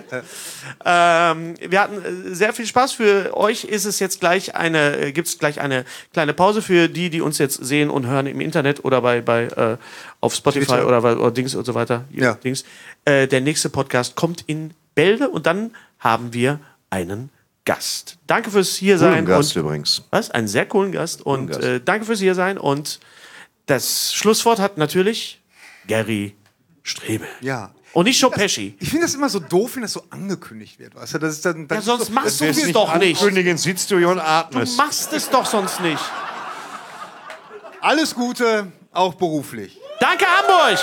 C: ähm, wir hatten äh, sehr viel Spaß. Für euch ist es jetzt gleich eine, äh, gibt es gleich eine kleine Pause für die, die uns jetzt sehen und hören im Internet oder bei, bei äh, auf Spotify
D: Twitter.
C: oder, bei- oder Dings und so weiter.
D: Ja.
C: Dings. Äh, der nächste Podcast kommt in Bälde und dann haben wir einen Gast. Danke fürs hier sein.
B: Coolen Gast
C: und,
B: übrigens.
C: was? Einen sehr coolen Gast. Und
B: Gast.
C: Äh, danke fürs hier sein. Und das Schlusswort hat natürlich Gary Strebe.
D: Ja.
C: Und nicht Joe Pesci.
D: Ich finde das immer so doof, wenn das so angekündigt wird. Weißt du, das ist dann, dann
C: Ja, sonst
D: so,
C: machst du
B: Wer
C: es doch nicht.
B: Königin sitzt du hier und
C: Du
B: atmest.
C: machst es doch sonst nicht.
D: Alles Gute, auch beruflich.
C: Danke, Hamburg!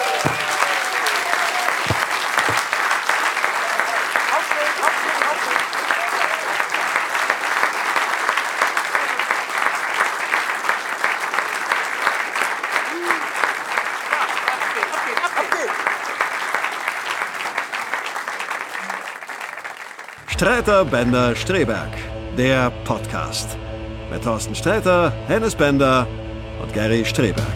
E: Streiter, Bender, Streberg, der Podcast. Mit Thorsten Sträter, Hennes Bender und Gary Streberg.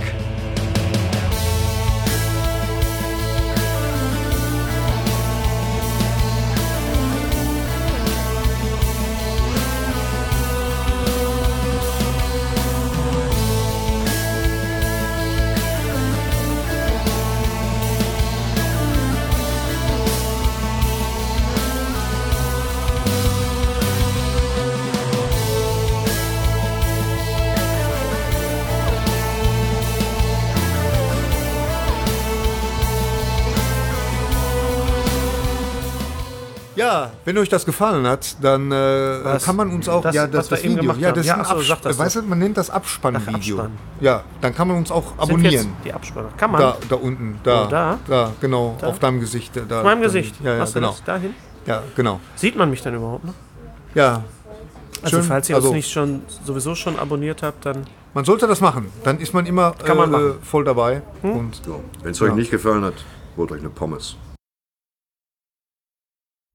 H: Wenn euch das gefallen hat, dann äh, kann man uns auch...
I: Das,
H: ja, das,
I: was wir
H: das
I: eben
H: Video.
I: gemacht
H: Ja,
I: haben.
H: das
I: Ja,
H: ist ein
I: ach so,
H: Abs-
I: sag das
H: weißt
I: doch.
H: du, man nennt das Abspannvideo.
I: Abspann.
H: Ja, dann kann man uns auch
I: Sind jetzt
H: abonnieren.
I: die Abspanner. Kann man?
H: Da, da unten, da,
I: Oh, da?
H: da, genau,
I: Da?
H: auf deinem Gesicht. Da,
I: Auf meinem
H: da,
I: Gesicht.
H: Ja, ja,
I: Hast du
H: genau.
I: das dahin?
H: Ja, genau.
I: Sieht man mich denn überhaupt noch?
H: Ja.
I: Also
H: Schön,
I: falls ihr
H: also-
I: uns nicht schon sowieso schon abonniert habt, dann
H: Man sollte das machen. Dann ist man immer
I: Kann man
H: äh,
I: machen.
H: voll dabei. Und
B: So, wenn es euch nicht gefallen hat, holt euch eine Pommes.